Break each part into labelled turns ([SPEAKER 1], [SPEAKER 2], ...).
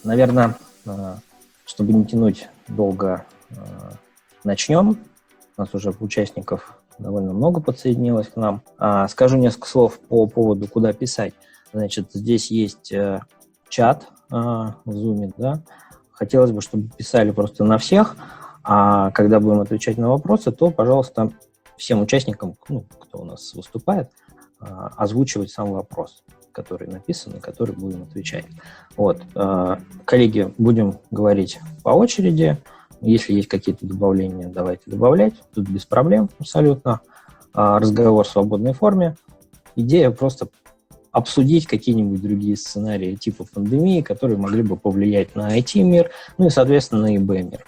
[SPEAKER 1] Наверное, чтобы не тянуть долго, начнем. У нас уже участников довольно много подсоединилось к нам. Скажу несколько слов по поводу, куда писать. Значит, здесь есть чат в Zoom, да. Хотелось бы, чтобы писали просто на всех, а когда будем отвечать на вопросы, то, пожалуйста, всем участникам, кто у нас выступает, озвучивать сам вопрос, который написан и который будем отвечать. Вот. Коллеги, будем говорить по очереди. Если есть какие-то добавления, давайте добавлять. Тут без проблем абсолютно. Разговор в свободной форме. Идея просто обсудить какие-нибудь другие сценарии типа пандемии, которые могли бы повлиять на IT-мир, и, соответственно, на ИБ-мир.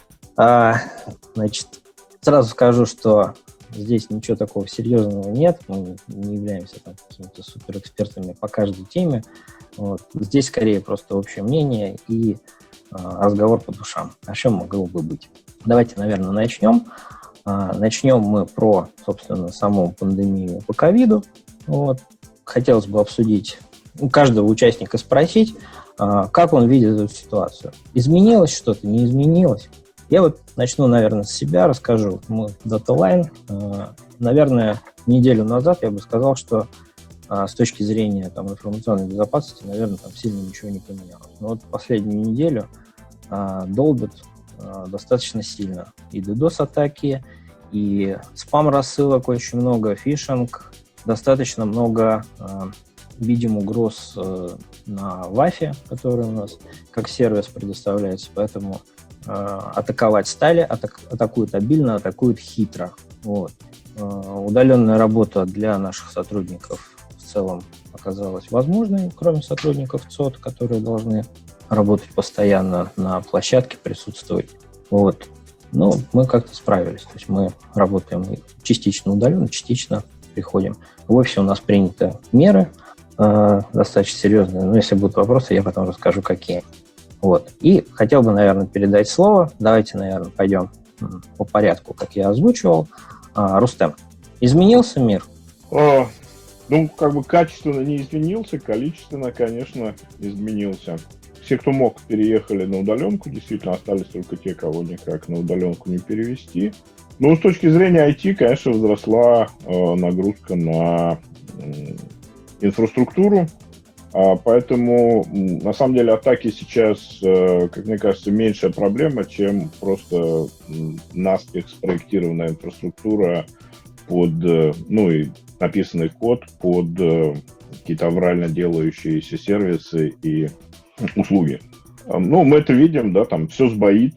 [SPEAKER 1] Значит, сразу скажу, что здесь ничего такого серьезного нет, мы не являемся какими-то суперэкспертами по каждой теме. Вот. Здесь скорее просто общее мнение и разговор по душам. О чем могло бы быть? Давайте, наверное, начнем. Начнем мы про, собственно, саму пандемию по ковиду. Вот. Хотелось бы обсудить, у каждого участника спросить, как он видит эту ситуацию. Изменилось что-то, не изменилось? Я вот начну, наверное, с себя, расскажу. Мы DataLine. Наверное, неделю назад я бы сказал, что с точки зрения информационной безопасности, наверное, там сильно ничего не поменялось. Но вот последнюю неделю долбят достаточно сильно. И DDoS-атаки, и спам-рассылок очень много, фишинг, достаточно много, видим, угроз на WAF, который у нас как сервис предоставляется, поэтому атаковать стали, атакуют обильно, атакуют хитро. Вот. Удаленная работа для наших сотрудников в целом оказалась возможной, кроме сотрудников ЦОД, которые должны работать постоянно на площадке, присутствовать. Вот. Но мы как-то справились. То есть мы работаем частично удаленно, частично приходим. В офисе у нас приняты меры достаточно серьезные. Но если будут вопросы, я потом расскажу, какие. Вот. И хотел бы, наверное, передать слово. Давайте, наверное, пойдем по порядку, как я озвучивал. Рустем, изменился мир?
[SPEAKER 2] Качественно не изменился, количественно, конечно, изменился. Все, кто мог, переехали на удаленку. Действительно, остались только те, кого никак на удаленку не перевести. С точки зрения IT, конечно, возросла нагрузка на инфраструктуру. Поэтому, на самом деле, атаки сейчас, как мне кажется, меньшая проблема, чем просто наспех спроектированная инфраструктура и написанный код под какие-то аврально делающиеся сервисы и услуги. Мы это видим, да, там все сбоит.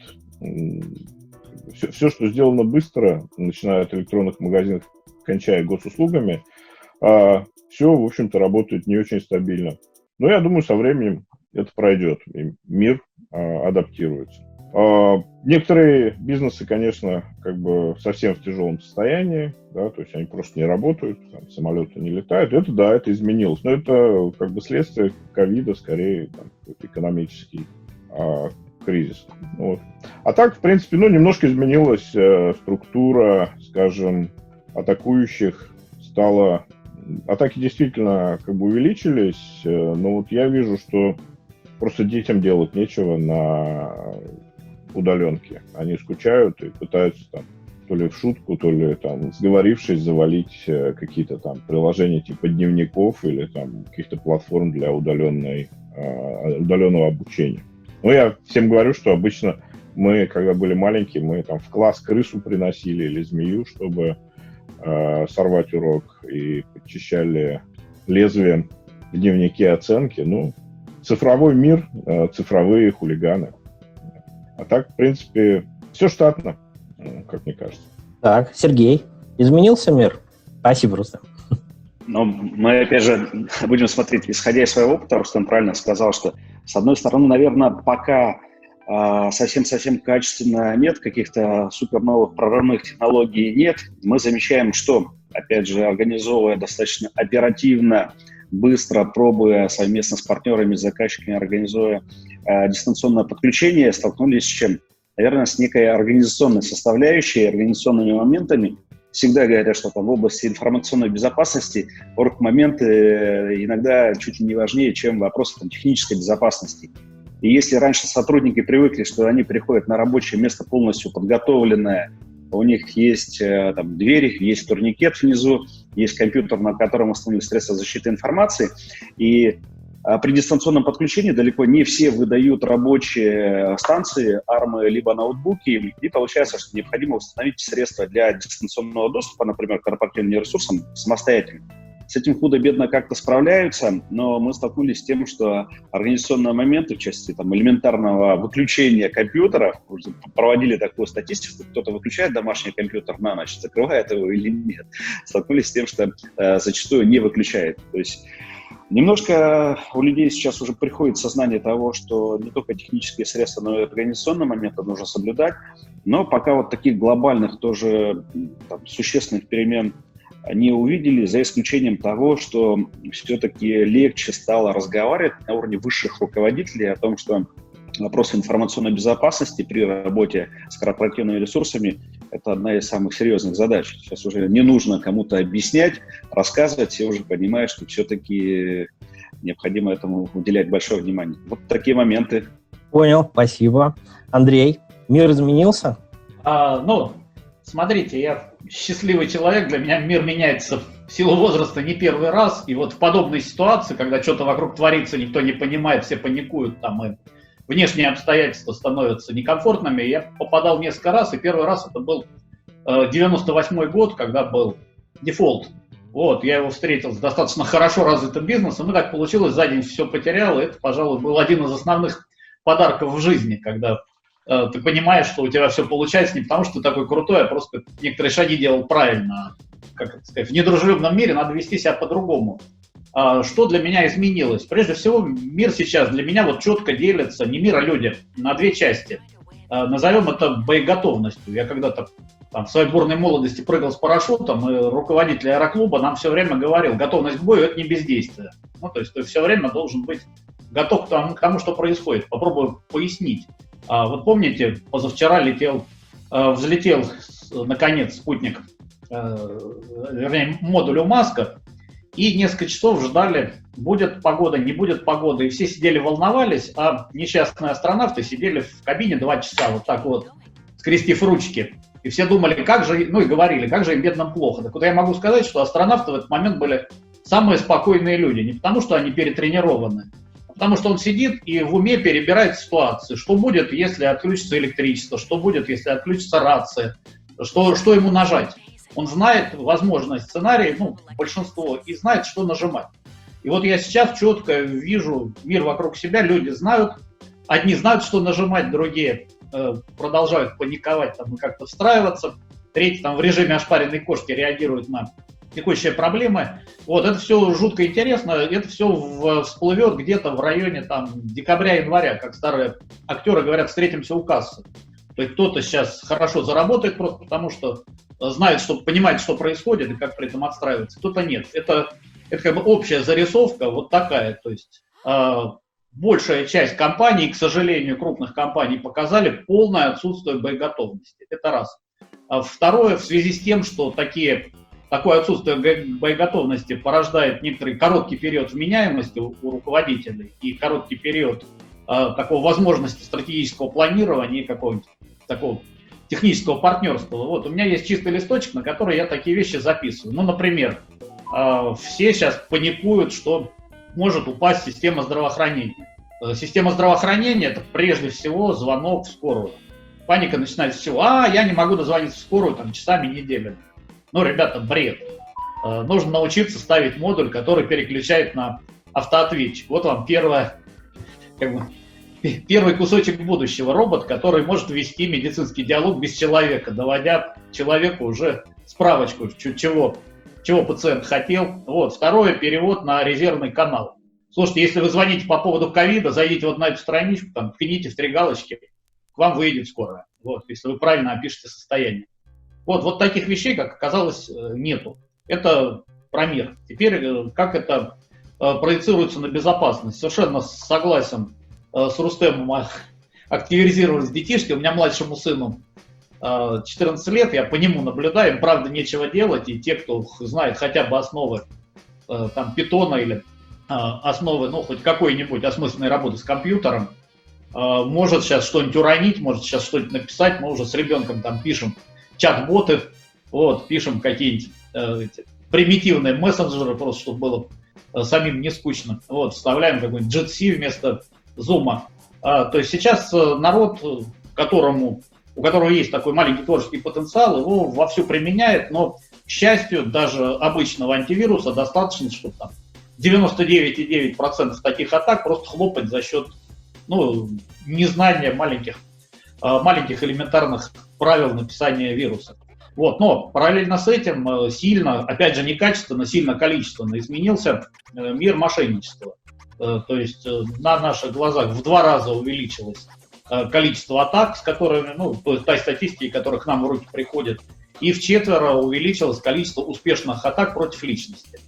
[SPEAKER 2] Все, что сделано быстро, начиная от электронных магазинов, кончая госуслугами, все, в общем-то, работает не очень стабильно. Но я думаю, со временем это пройдет, и мир адаптируется. Некоторые бизнесы, конечно, совсем в тяжелом состоянии, да, то есть они просто не работают, самолеты не летают. Это изменилось. Но это следствие ковида, скорее, экономический кризис. Вот. А так, в принципе, немножко изменилась структура, скажем, атакующих. Атаки действительно увеличились, но я вижу, что просто детям делать нечего на удаленке. Они скучают и пытаются то ли в шутку, то ли сговорившись, завалить какие-то приложения типа дневников или каких-то платформ для удаленного обучения. Но я всем говорю, что обычно мы, когда были маленькие, мы в класс крысу приносили или змею, чтобы сорвать урок, и подчищали лезвием в дневнике оценки. Цифровой мир, цифровые хулиганы. А так, в принципе, все штатно, как мне кажется.
[SPEAKER 1] Так, Сергей, изменился мир? Спасибо, Рустам.
[SPEAKER 3] Мы, опять же, будем смотреть, исходя из своего опыта, Рустам правильно сказал, что, с одной стороны, наверное, пока совсем-совсем качественно нет, каких-то супер новых прорывных технологий нет. Мы замечаем, что, опять же, организовывая достаточно оперативно, быстро, пробуя совместно с партнерами, с заказчиками, организуя дистанционное подключение, столкнулись с чем? Наверное, с некой организационной составляющей, организационными моментами. Всегда говорят, что в области информационной безопасности орг-моменты иногда чуть ли не важнее, чем вопросы технической безопасности. И если раньше сотрудники привыкли, что они приходят на рабочее место полностью подготовленное, у них есть там двери, есть турникет внизу, есть компьютер, на котором установлены средства защиты информации, и при дистанционном подключении далеко не все выдают рабочие станции, армы, либо ноутбуки, и получается, что необходимо установить средства для дистанционного доступа, например, к корпоративным ресурсам самостоятельно. С этим худо-бедно как-то справляются, но мы столкнулись с тем, что организационные моменты в части там, элементарного выключения компьютеров, проводили такую статистику, кто-то выключает домашний компьютер на ночь, закрывает его или нет. Столкнулись с тем, что зачастую не выключает. То есть немножко у людей сейчас уже приходит сознание того, что не только технические средства, но и организационные моменты нужно соблюдать, но пока вот таких глобальных тоже там, существенных перемен не увидели, за исключением того, что все-таки легче стало разговаривать на уровне высших руководителей о том, что вопросы информационной безопасности при работе с корпоративными ресурсами – это одна из самых серьезных задач. Сейчас уже не нужно кому-то объяснять, рассказывать, все уже понимают, что все-таки необходимо этому уделять большое внимание. Вот такие моменты.
[SPEAKER 1] Понял, спасибо. Андрей, мир изменился?
[SPEAKER 4] Смотрите, я счастливый человек, для меня мир меняется в силу возраста не первый раз, и вот в подобной ситуации, когда что-то вокруг творится, никто не понимает, все паникуют, там, и внешние обстоятельства становятся некомфортными, я попадал несколько раз, и первый раз это был 98-й год, когда был дефолт. Вот, я его встретил с достаточно хорошо развитым бизнесом, и так получилось, за день все потерял, и это, пожалуй, был один из основных подарков в жизни, когда ты понимаешь, что у тебя все получается не потому, что ты такой крутой, а просто некоторые шаги делал правильно. Как это сказать, в недружелюбном мире надо вести себя по-другому. Что для меня изменилось? Прежде всего, мир сейчас для меня вот четко делится, не мир, а люди, на две части. Назовем это боеготовностью. Я когда-то там, в своей бурной молодости прыгал с парашютом, и руководитель аэроклуба нам все время говорил, готовность к бою – это не бездействие. Ну, то есть ты все время должен быть готов к тому, что происходит. Попробую пояснить. Вот помните, позавчера взлетел, наконец, спутник, вернее, модуль у Маска, и несколько часов ждали, будет погода, не будет погоды, и все сидели, волновались, а несчастные астронавты сидели в кабине 2 часа, вот так вот, скрестив ручки, и все думали, как же, ну и говорили, как же им бедным плохо. Так вот я могу сказать, что астронавты в этот момент были самые спокойные люди, не потому что они перетренированы, потому что он сидит и в уме перебирает ситуации. Что будет, если отключится электричество? Что будет, если отключится рация? Что ему нажать? Он знает возможный сценарий, большинство, и знает, что нажимать. И вот я сейчас четко вижу мир вокруг себя, люди знают, одни знают, что нажимать, другие продолжают паниковать там, и как-то встраиваться, третьи там в режиме ошпаренной кошки реагируют на текущие проблемы. Вот, это все жутко интересно, это все всплывет где-то в районе там декабря-января, как старые актеры говорят, встретимся у кассы. То есть кто-то сейчас хорошо заработает просто потому, что знает, что понимает, что происходит и как при этом отстраивается, кто-то нет. Это как бы общая зарисовка вот такая, то есть большая часть компаний, к сожалению, крупных компаний показали полное отсутствие боеготовности. Это раз. Второе, в связи с тем, что такое отсутствие боеготовности порождает некоторый короткий период вменяемости у руководителей и короткий период такого возможности стратегического планирования и какого-нибудь такого технического партнерства. Вот у меня есть чистый листочек, на который я такие вещи записываю. Ну, например, все сейчас паникуют, что может упасть система здравоохранения. Система здравоохранения – это прежде всего звонок в скорую. Паника начинается с чего? Я не могу дозвониться в скорую там, часами, неделями. Ну, ребята, бред. Нужно научиться ставить модуль, который переключает на автоответчик. Вот вам первый кусочек будущего. Робот, который может вести медицинский диалог без человека, доводя человеку уже справочку, чего пациент хотел. Вот. Второе, перевод на резервный канал. Слушайте, если вы звоните по поводу ковида, зайдите вот на эту страничку, там, ткните в 3 галочки, к вам выйдет скорая. Вот, если вы правильно опишете состояние. Вот таких вещей, как оказалось, нету. Это про мир. Теперь, как это проецируется на безопасность? Совершенно согласен с Рустемом активизировались детишки. У меня младшему сыну 14 лет, я по нему наблюдаю, им, правда, нечего делать, и те, кто знает хотя бы основы там, питона или основы, хоть какой-нибудь осмысленной работы с компьютером, может сейчас что-нибудь уронить, может сейчас что-нибудь написать, мы уже с ребенком там пишем чат-боты, вот, пишем какие-нибудь примитивные мессенджеры, просто чтобы было самим не скучно. Вот, вставляем какой-нибудь Jitsi вместо Zoom. То есть сейчас народ, у которого есть такой маленький творческий потенциал, его вовсю применяет, но, к счастью, даже обычного антивируса достаточно, чтобы там 99,9% таких атак просто хлопать за счет незнания маленьких элементарных правил написания вируса. Вот. Но параллельно с этим сильно, опять же не качественно, сильно количественно изменился мир мошенничества. То есть на наших глазах в 2 раза увеличилось количество атак, с которыми, той статистики, которая к нам в руки приходит, и в 4 увеличилось количество успешных атак против личности.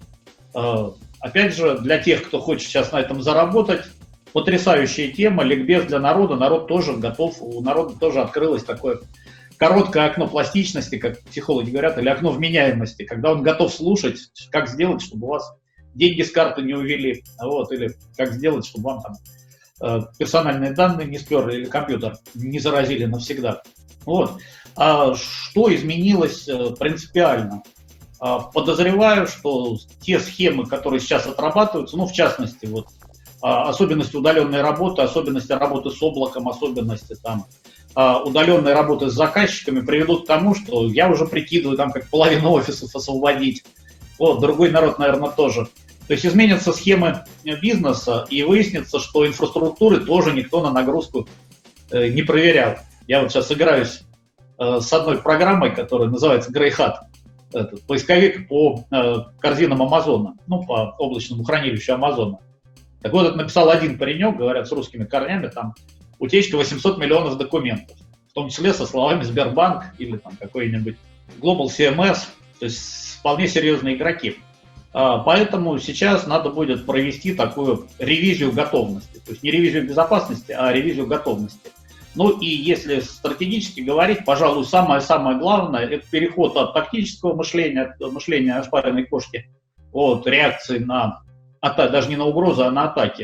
[SPEAKER 4] Опять же, для тех, кто хочет сейчас на этом заработать, потрясающая тема, ликбез для народа, народ тоже готов, у народа тоже открылось такое короткое окно пластичности, как психологи говорят, или окно вменяемости, когда он готов слушать, как сделать, чтобы у вас деньги с карты не увели, вот, или как сделать, чтобы вам там персональные данные не сперли или компьютер не заразили навсегда. Вот. А что изменилось принципиально? Подозреваю, что те схемы, которые сейчас отрабатываются, в частности, вот, особенности удаленной работы, особенности работы с облаком, особенности там, удаленной работы с заказчиками приведут к тому, что я уже прикидываю, там, как половину офисов освободить. Вот, другой народ, наверное, тоже. То есть изменятся схемы бизнеса, и выяснится, что инфраструктуры тоже никто на нагрузку не проверял. Я вот сейчас играюсь с одной программой, которая называется Greyhat, поисковик по корзинам Амазона, по облачному хранилищу Амазона. Так вот, это написал один паренек, говорят, с русскими корнями, там утечка 800 миллионов документов, в том числе со словами Сбербанк или там какой-нибудь Global CMS, то есть вполне серьезные игроки. Поэтому сейчас надо будет провести такую ревизию готовности, то есть не ревизию безопасности, а ревизию готовности. И если стратегически говорить, пожалуй, самое главное – это переход от тактического мышления, от мышления ошпаренной кошки, от реакции на атаки, даже не на угрозы, а на атаки,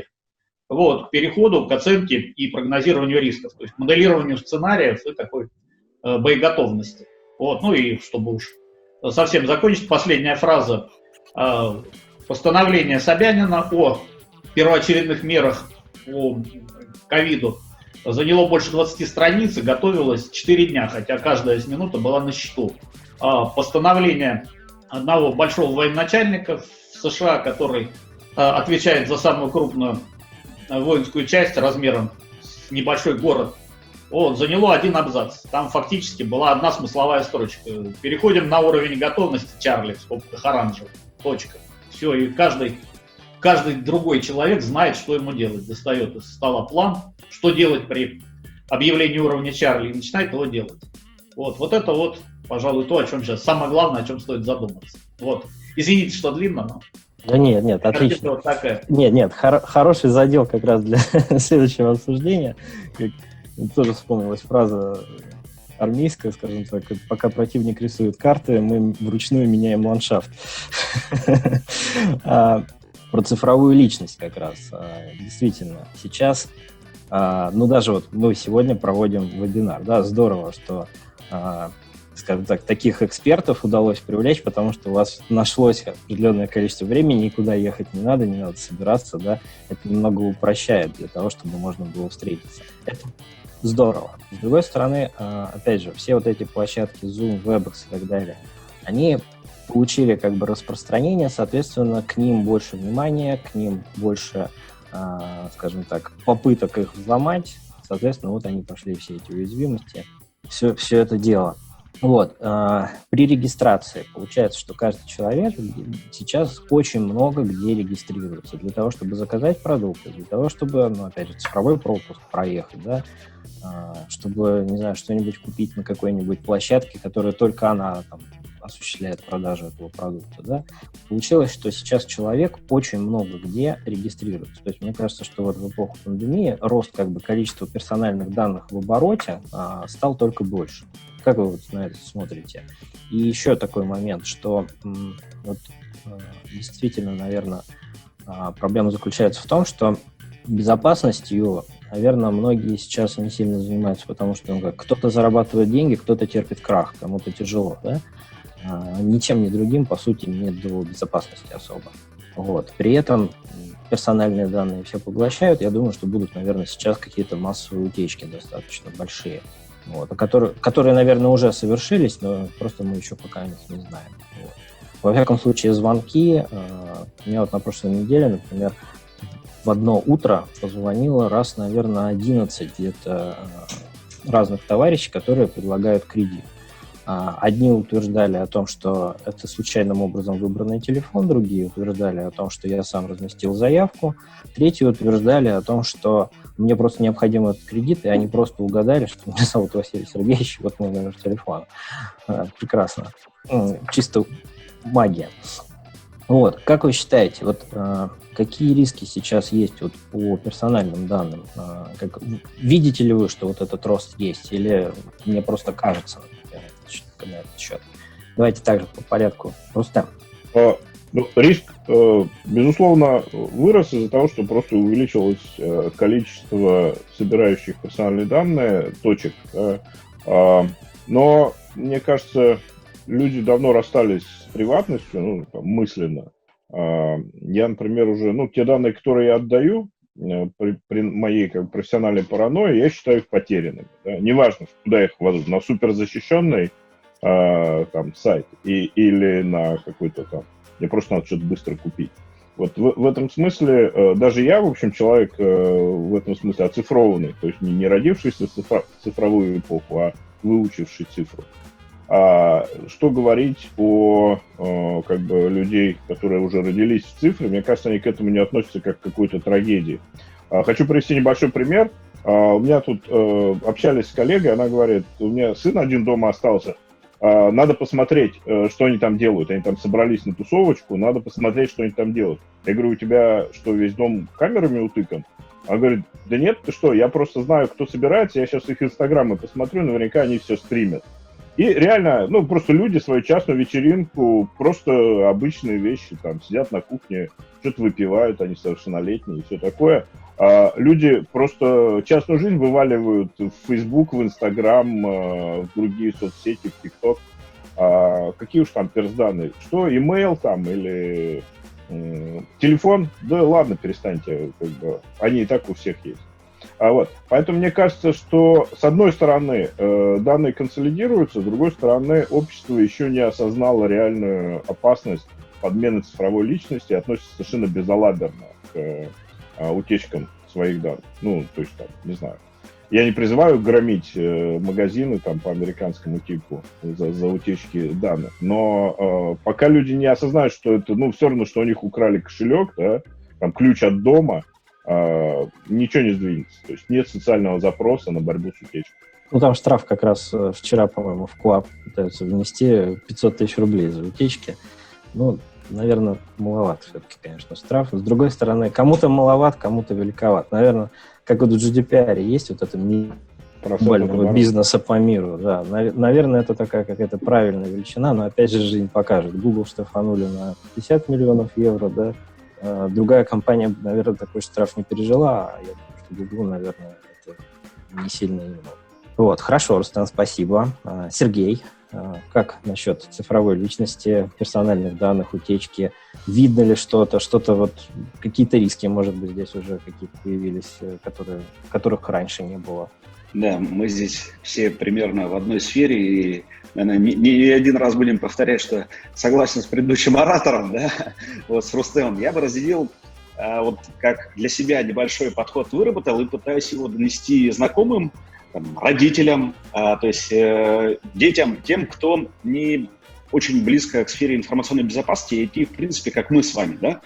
[SPEAKER 4] к переходу к оценке и прогнозированию рисков, то есть моделированию сценариев и такой боеготовности. И чтобы уж совсем закончить, последняя фраза. Постановление Собянина о первоочередных мерах по ковиду заняло больше 20 страниц и готовилось 4 дня, хотя каждая минута была на счету. Постановление одного большого военачальника в США, который отвечает за самую крупную воинскую часть размером с небольшой город, заняло 1 абзац. Там фактически была одна смысловая строчка. Переходим на уровень готовности, Чарли, в скобках оранжевый. Точка. Все, и каждый другой человек знает, что ему делать. Достает из стола план, что делать при объявлении уровня Чарли, и начинает его делать. Вот это, пожалуй, то, о чем сейчас самое главное, о чем стоит задуматься. Извините, что длинно, но...
[SPEAKER 1] Да нет, отлично.
[SPEAKER 4] Вот такая.
[SPEAKER 1] Нет, хороший задел как раз для следующего обсуждения. Тоже вспомнилась фраза армейская, скажем так: пока противник рисует карты, мы вручную меняем ландшафт. Про цифровую личность как раз. Действительно, сейчас, даже мы сегодня проводим вебинар. Да, здорово, что, скажем так, таких экспертов удалось привлечь, потому что у вас нашлось определенное количество времени, никуда ехать не надо собираться, да, это немного упрощает для того, чтобы можно было встретиться. Это здорово. С другой стороны, опять же, все эти площадки Zoom, Webex и так далее, они получили распространение, соответственно, к ним больше внимания, к ним больше, скажем так, попыток их взломать, соответственно, они пошли все эти уязвимости, все это дело. При регистрации получается, что каждый человек сейчас очень много где регистрируется для того, чтобы заказать продукты, для того, чтобы, опять же, цифровой пропуск проехать, да, чтобы, не знаю, что-нибудь купить на какой-нибудь площадке, которая только она осуществляет продажу этого продукта, да. Получилось, что сейчас человек очень много где регистрируется. То есть мне кажется, что в эпоху пандемии рост количества персональных данных в обороте стал только больше. Как вы на это смотрите? И еще такой момент, что действительно, наверное, проблема заключается в том, что безопасностью наверное, многие сейчас не сильно занимаются, потому что кто-то зарабатывает деньги, кто-то терпит крах, кому-то тяжело, да? Ничем ни другим, по сути, нет до безопасности особо. Вот. При этом персональные данные все поглощают. Я думаю, что будут, наверное, сейчас какие-то массовые утечки достаточно большие, вот, которые, наверное, уже совершились, но просто мы еще пока не знаем. Вот. Во всяком случае, звонки. У меня вот на прошлой неделе, например, в одно утро позвонило раз, наверное, 11 где-то разных товарищей, которые предлагают кредит. Одни утверждали о том, что это случайным образом выбранный телефон, другие утверждали о том, что я сам разместил заявку, третьи утверждали о том, что мне просто необходим этот кредит, и они просто угадали, что меня зовут Василий Сергеевич, вот мой номер телефона. Прекрасно. Чисто магия. Вот. Как вы считаете, вот какие риски сейчас есть вот по персональным данным? Видите ли вы, что вот этот рост есть, или мне просто кажется, например, на этот счет? Давайте также по порядку. Рустем.
[SPEAKER 2] Риск, безусловно, вырос из-за того, что просто увеличилось количество собирающих персональные данные точек. Но, мне кажется, люди давно расстались с приватностью, мысленно. Я, например, уже, те данные, которые я отдаю при моей профессиональной паранойи, я считаю их потерянными. Да? Неважно, куда их кладут, на суперзащищенный сайт или на какой-то там, мне просто надо что-то быстро купить. Вот в этом смысле, даже я, в общем, человек в этом смысле оцифрованный, то есть не родившийся в цифровую эпоху, а выучивший цифру. Что говорить о людей, которые уже родились в цифре, мне кажется, они к этому не относятся как к какой-то трагедии. Хочу привести небольшой пример. У меня тут общались с коллегой, она говорит, у меня сын один дома остался, надо посмотреть, что они там делают. Они там собрались на тусовочку, надо посмотреть, что они там делают. Я говорю, у тебя что, весь дом камерами утыкан? Она говорит, да нет, ты что, я просто знаю, кто собирается, я сейчас их инстаграмы посмотрю, наверняка они все стримят. И реально, просто люди свою частную вечеринку, просто обычные вещи, там, сидят на кухне, что-то выпивают, они совершеннолетние и все такое. Люди просто частную жизнь вываливают в Facebook, в Instagram, в другие соцсети, в TikTok. Какие уж там персданные? Что, имейл там или телефон? Да ладно, перестаньте, они и так у всех есть. Поэтому мне кажется, что с одной стороны данные консолидируются, с другой стороны общество еще не осознало реальную опасность подмены цифровой личности и относится совершенно безалаберно к утечкам своих данных. То есть, не знаю. Я не призываю громить магазины по американскому типу за утечки данных, но пока люди не осознают, что это, все равно, что у них украли кошелек, да, ключ от дома, ничего не сдвинется. То есть нет социального запроса на борьбу с утечкой.
[SPEAKER 1] Там штраф как раз вчера, по-моему, в КОАП пытаются внести 500 тысяч рублей за утечки. Наверное, маловат все-таки, конечно, штраф. С другой стороны, кому-то маловат, кому-то великоват. Наверное, как вот в GDPR есть вот это глобального бизнеса по миру. Да. Наверное, это такая какая-то правильная величина, но опять же жизнь покажет. Google штрафанули на 50 миллионов евро, да. Другая компания, наверное, такой штраф не пережила, а я думаю, что Google, наверное, это не сильно и много. Вот, хорошо, Рустам, спасибо. Сергей, как насчет цифровой личности, персональных данных, утечки? Видно ли что-то, какие-то риски, может быть, здесь уже какие-то появились, которых раньше не было?
[SPEAKER 3] Да, мы здесь все примерно в одной сфере, и, наверное, не один раз будем повторять, что согласен с предыдущим оратором, да, с Рустемом. Я бы разделил, как для себя небольшой подход выработал и пытаюсь его донести знакомым, родителям, то есть детям, тем, кто не очень близко к сфере информационной безопасности, идти, в принципе, как мы с вами, да.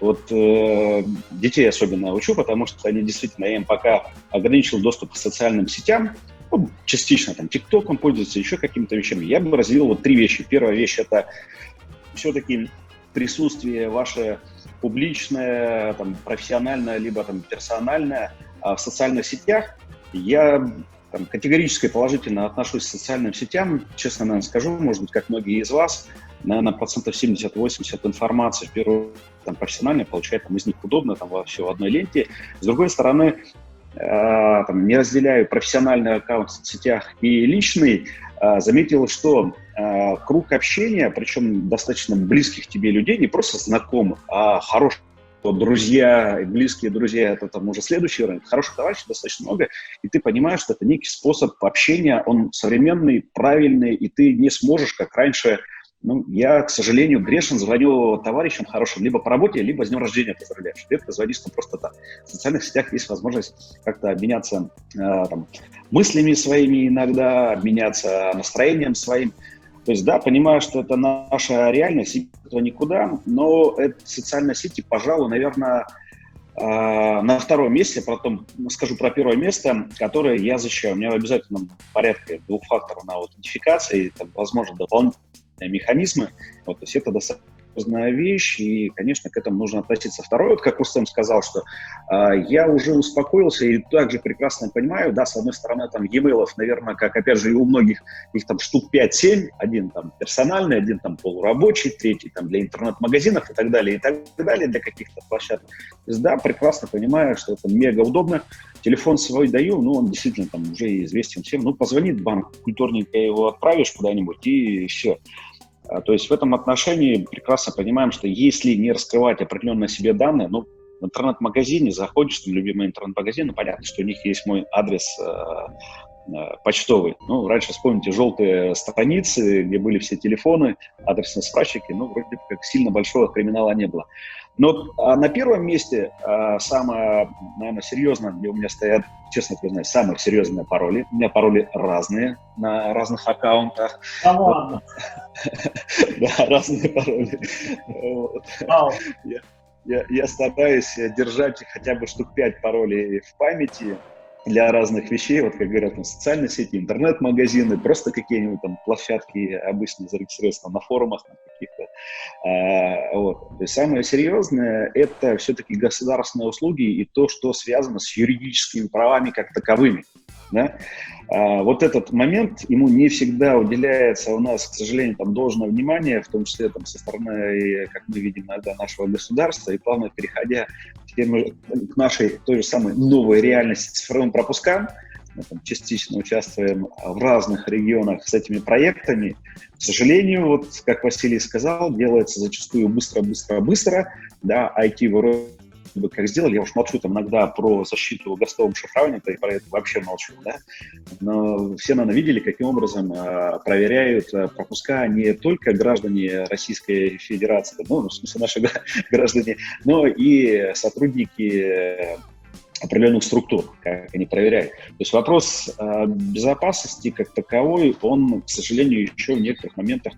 [SPEAKER 3] Детей особенно учу, потому что они действительно, я им пока ограничил доступ к социальным сетям, частично ТикТоком пользуются, еще какими-то вещами. Я бы разделил 3 вещи. Первая вещь – это все-таки присутствие ваше публичное, профессиональное, либо персональное в социальных сетях. Я категорически положительно отношусь к социальным сетям. Честно, наверное, скажу, может быть, как многие из вас, наверное, 70-80% информации, в первую профессионально получает из них удобно, все в одной ленте. С другой стороны, не разделяю профессиональный аккаунт в соцсетях и личный, заметил, что круг общения, причем достаточно близких тебе людей, не просто знакомых, а хороших, друзья, близкие друзья, это там уже следующий уровень, хороших товарищей достаточно много, и ты понимаешь, что это некий способ общения, он современный, правильный, и ты не сможешь, как раньше. Я, к сожалению, грешен, звоню товарищам хорошим либо по работе, либо с днем рождения поздравляешь. Редко звонишь просто так. В социальных сетях есть возможность как-то обменяться мыслями своими иногда, обменяться настроением своим. То есть, да, понимаю, что это наша реальность, этого никуда, но социальные сети, пожалуй, наверное, на втором месте, потом скажу про первое место, которое я защищаю. У меня в обязательном порядке двухфакторная аутентификация и, возможно, дополнительные механизмы. То есть это достаточно важная вещь, и, конечно, к этому нужно относиться. Второе, как Рустем сказал, что я уже успокоился и также прекрасно понимаю, да, с одной стороны, там, e-mail'ов, наверное, как, опять же, и у многих, их там штук 5-7, один там персональный, один там полурабочий, третий там для интернет-магазинов и так далее, для каких-то площадок. То есть, да, прекрасно понимаю, что это мега удобно. Телефон свой даю, он действительно там уже известен всем. позвонит банк, культурненько его отправишь куда-нибудь, и все. То есть в этом отношении прекрасно понимаем, что если не раскрывать определенные себе данные, в интернет-магазине заходишь, там, любимый интернет-магазин, понятно, что у них есть мой адрес почтовый. Раньше, вспомните, желтые страницы, где были все телефоны, адресные справочники, вроде как сильно большого криминала не было. Но на первом месте самое, наверное, серьезное, где у меня стоят, честно признаюсь, самые серьезные пароли. У меня пароли разные на разных аккаунтах.
[SPEAKER 4] Ладно.
[SPEAKER 3] Да, разные пароли. Я стараюсь держать хотя бы штук 5 паролей в памяти для разных вещей, как говорят, социальные сети, интернет-магазины, просто какие-нибудь там площадки обычно зарегистрироваться на форумах на каких-то. То есть самое серьезное – это все-таки государственные услуги и то, что связано с юридическими правами как таковыми. Да? Этот момент, ему не всегда уделяется у нас, к сожалению, должное внимание, в том числе со стороны, как мы видим, иногда нашего государства, и плавно переходя к нашей той же самой новой реальности цифровым пропускам, мы частично участвуем в разных регионах с этими проектами. К сожалению, как Василий сказал, делается зачастую быстро. Да, IT вроде бы как сделали, я уж молчу иногда про защиту гостовым шифрованием, и про это вообще молчу, да. Но все, наверное, видели, каким образом проверяют пропуска не только граждане Российской Федерации, в смысле наши граждане, но и сотрудники определенных структур, как они проверяют. То есть вопрос безопасности как таковой, он, к сожалению, еще в некоторых моментах,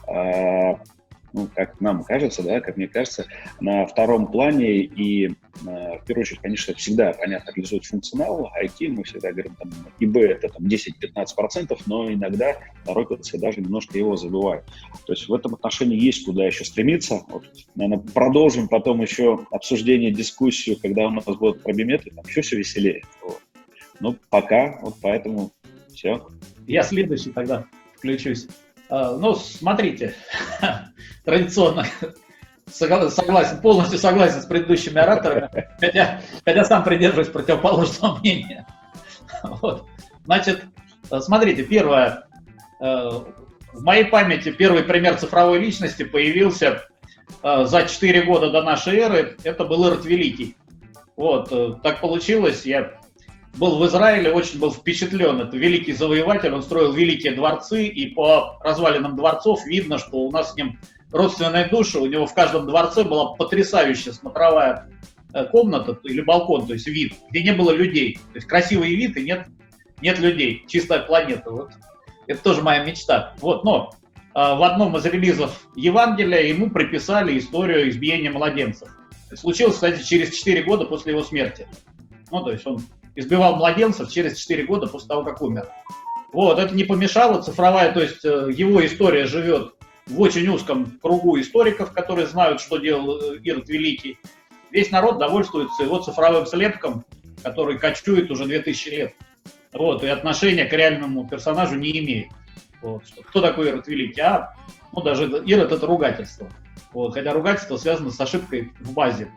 [SPEAKER 3] как нам кажется, да, как мне кажется, на втором плане, и в первую очередь, конечно, всегда, понятно, реализует функционал, IT, мы всегда говорим, ИБ это 10-15%, но иногда торопятся и даже немножко его забывают. То есть в этом отношении есть куда еще стремиться. Наверное, продолжим потом еще обсуждение, дискуссию, когда у нас будут пробиметы, еще все веселее. Пока, поэтому все.
[SPEAKER 4] Я следующий тогда включусь. Смотрите, традиционно полностью согласен с предыдущими ораторами, хотя сам придерживаюсь противоположного мнения. Значит, смотрите, первое, в моей памяти первый пример цифровой личности появился за 4 года до нашей эры, это был Ирод Великий. Так получилось, я был в Израиле, очень был впечатлен. Это великий завоеватель, он строил великие дворцы, и по развалинам дворцов видно, что у нас с ним родственные души. У него в каждом дворце была потрясающая смотровая комната или балкон, то есть вид, где не было людей. То есть красивый вид и нет людей, чистая планета. Это тоже моя мечта. Но в одном из релизов Евангелия ему приписали историю избиения младенцев. Это случилось, кстати, через 4 года после его смерти. То есть он избивал младенцев через 4 года после того, как умер. Это не помешало, цифровая, то есть его история живет в очень узком кругу историков, которые знают, что делал Ирод Великий. Весь народ довольствуется его цифровым слепком, который кочует уже 2000 лет. И отношения к реальному персонажу не имеет. Кто такой Ирод Великий? Даже Ирод — это ругательство. Хотя ругательство связано с ошибкой в базе.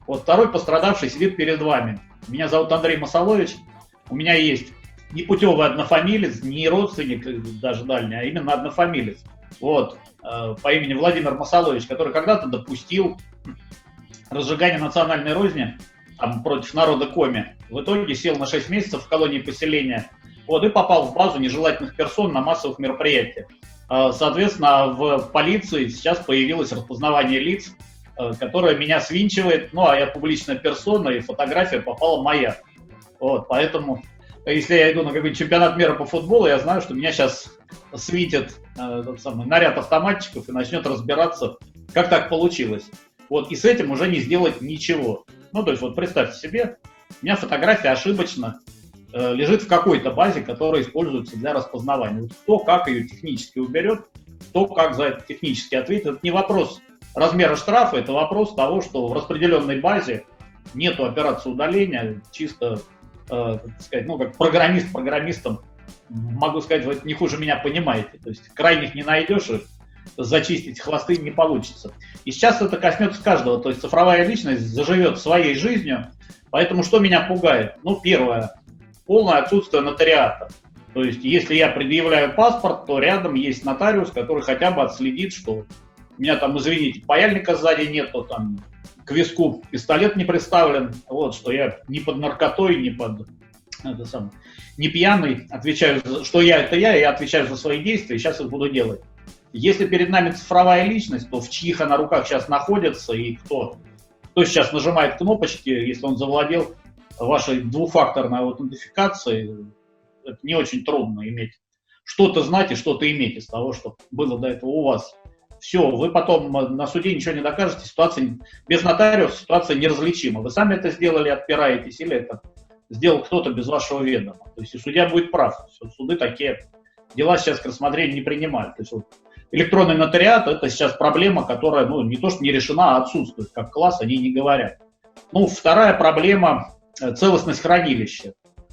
[SPEAKER 4] Вот второй пострадавший сидит перед вами. Меня зовут Андрей Масалович. У меня есть непутевый однофамилец, не родственник даже дальний, а именно однофамилец. Вот, по имени Владимир Масалович, который когда-то допустил разжигание национальной розни там, против народа Коми. В итоге сел на 6 месяцев в колонии поселения, вот, и попал в базу нежелательных персон на массовых мероприятиях. Соответственно, в полиции сейчас появилось распознавание лиц, которое меня свинчивает, ну, а я публичная персона, и фотография попала моя. Вот, поэтому, если я иду на какой-нибудь чемпионат мира по футболу, я знаю, что меня сейчас свинтит тот самый наряд автоматчиков и начнет разбираться, как так получилось. Вот, и с этим уже не сделать ничего. Ну, то есть, вот представьте себе, у меня фотография ошибочно лежит в какой-то базе, которая используется для распознавания. Вот кто как ее технически уберет, кто как за это технически ответит. Это не вопрос размера штрафа, это вопрос того, что в распределенной базе нету операции удаления, чисто, так сказать, ну, как программист программистом, могу сказать, вы это не хуже меня понимаете. То есть крайних не найдешь, и зачистить хвосты не получится. И сейчас это коснется каждого, то есть цифровая личность заживет своей жизнью, поэтому что меня пугает? Ну, первое, полное отсутствие нотариата. То есть если я предъявляю паспорт, то рядом есть нотариус, который хотя бы отследит, что у меня там, извините, паяльника сзади нет, то там к виску пистолет не представлен, вот, что я не под наркотой, не под не пьяный, отвечаю, что я это я отвечаю за свои действия, и сейчас их буду делать. Если перед нами цифровая личность, то в чьих она руках сейчас находится и кто сейчас нажимает кнопочки, если он завладел вашей двухфакторной аутентификацией, это не очень трудно иметь. Что-то знать и что-то иметь из того, что было до этого у вас. Все, вы потом на суде ничего не докажете, ситуация без нотариуса, ситуация неразличима. Вы сами это сделали, отпираетесь, или это сделал кто-то без вашего ведома. То есть и судья будет прав. Суды такие дела сейчас к рассмотрению не принимают. То есть вот, электронный нотариат – это сейчас проблема, которая, ну, не то что не решена, а отсутствует. Как класс они не говорят. Ну, вторая проблема – целостность хранилища.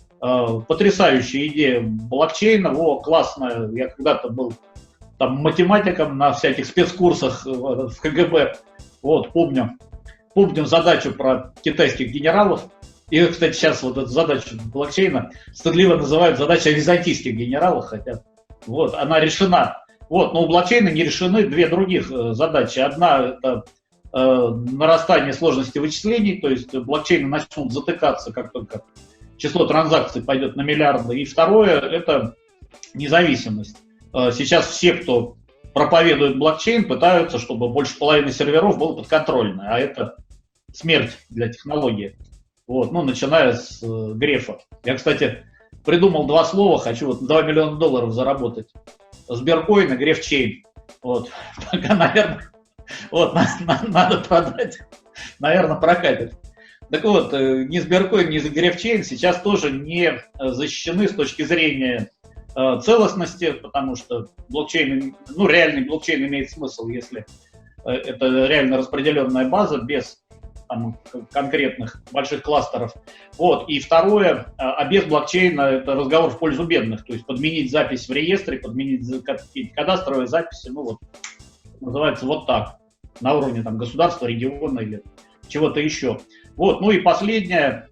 [SPEAKER 4] Потрясающая идея блокчейна, классная. Я когда-то был там математиком на всяких спецкурсах в КГБ. Вот, помню задачу про китайских генералов. И, кстати, сейчас вот эту задачу блокчейна стыдливо называют задачей византийских генералов, хотя вот, она решена. Вот, но у блокчейна не решены две других задачи. Одна – это нарастание сложности вычислений, то есть блокчейны начнут затыкаться, как только число транзакций пойдет на миллиарды. И второе – это независимость. Сейчас все, кто проповедует блокчейн, пытаются, чтобы больше половины серверов было подконтрольно, а это смерть для технологии. Вот, ну, начиная с Грефа. Я, кстати, придумал два слова, хочу вот $2 миллиона заработать. Сберкоин и Грефчейн. Вот, пока, наверное, вот, надо продать, наверное, прокатит. Так вот, ни Сберкоин, ни Грефчейн сейчас тоже не защищены с точки зрения целостности, потому что блокчейн, ну, реальный блокчейн имеет смысл, если это реально распределенная база без там, конкретных больших кластеров. Вот. И второе, а без блокчейна это разговор в пользу бедных, то есть подменить запись в реестре, подменить какие-то кадастровые записи, ну вот, называется вот так, на уровне там государства, региона или чего-то еще. Вот. Ну и последнее,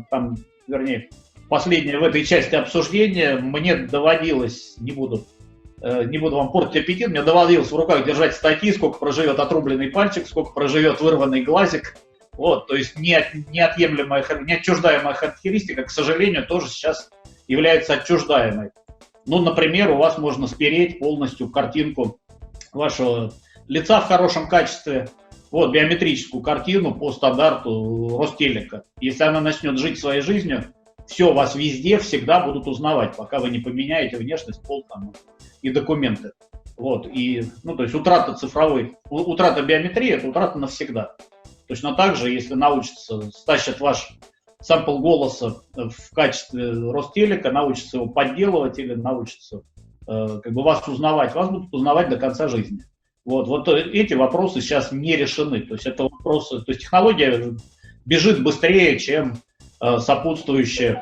[SPEAKER 4] последнее в этой части обсуждения, мне доводилось, не буду вам портить аппетит, мне доводилось в руках держать статьи, сколько проживет отрубленный пальчик, сколько проживет вырванный глазик. Вот, то есть неотъемлемая, неотчуждаемая характеристика, к сожалению, тоже сейчас является отчуждаемой. Ну, например, у вас можно спереть полностью картинку вашего лица в хорошем качестве, вот, биометрическую картину по стандарту Ростелека. Если она начнет жить своей жизнью, все, вас везде всегда будут узнавать, пока вы не поменяете внешность, пол там, и документы. Вот, и, ну, то есть утрата биометрии – это утрата навсегда. Точно так же, если научатся, стащат ваш сампл голоса в качестве Ростелека, научатся его подделывать или научатся как бы вас узнавать, вас будут узнавать до конца жизни. Вот эти вопросы сейчас не решены. То есть это вопросы, то есть технология бежит быстрее, чем сопутствующее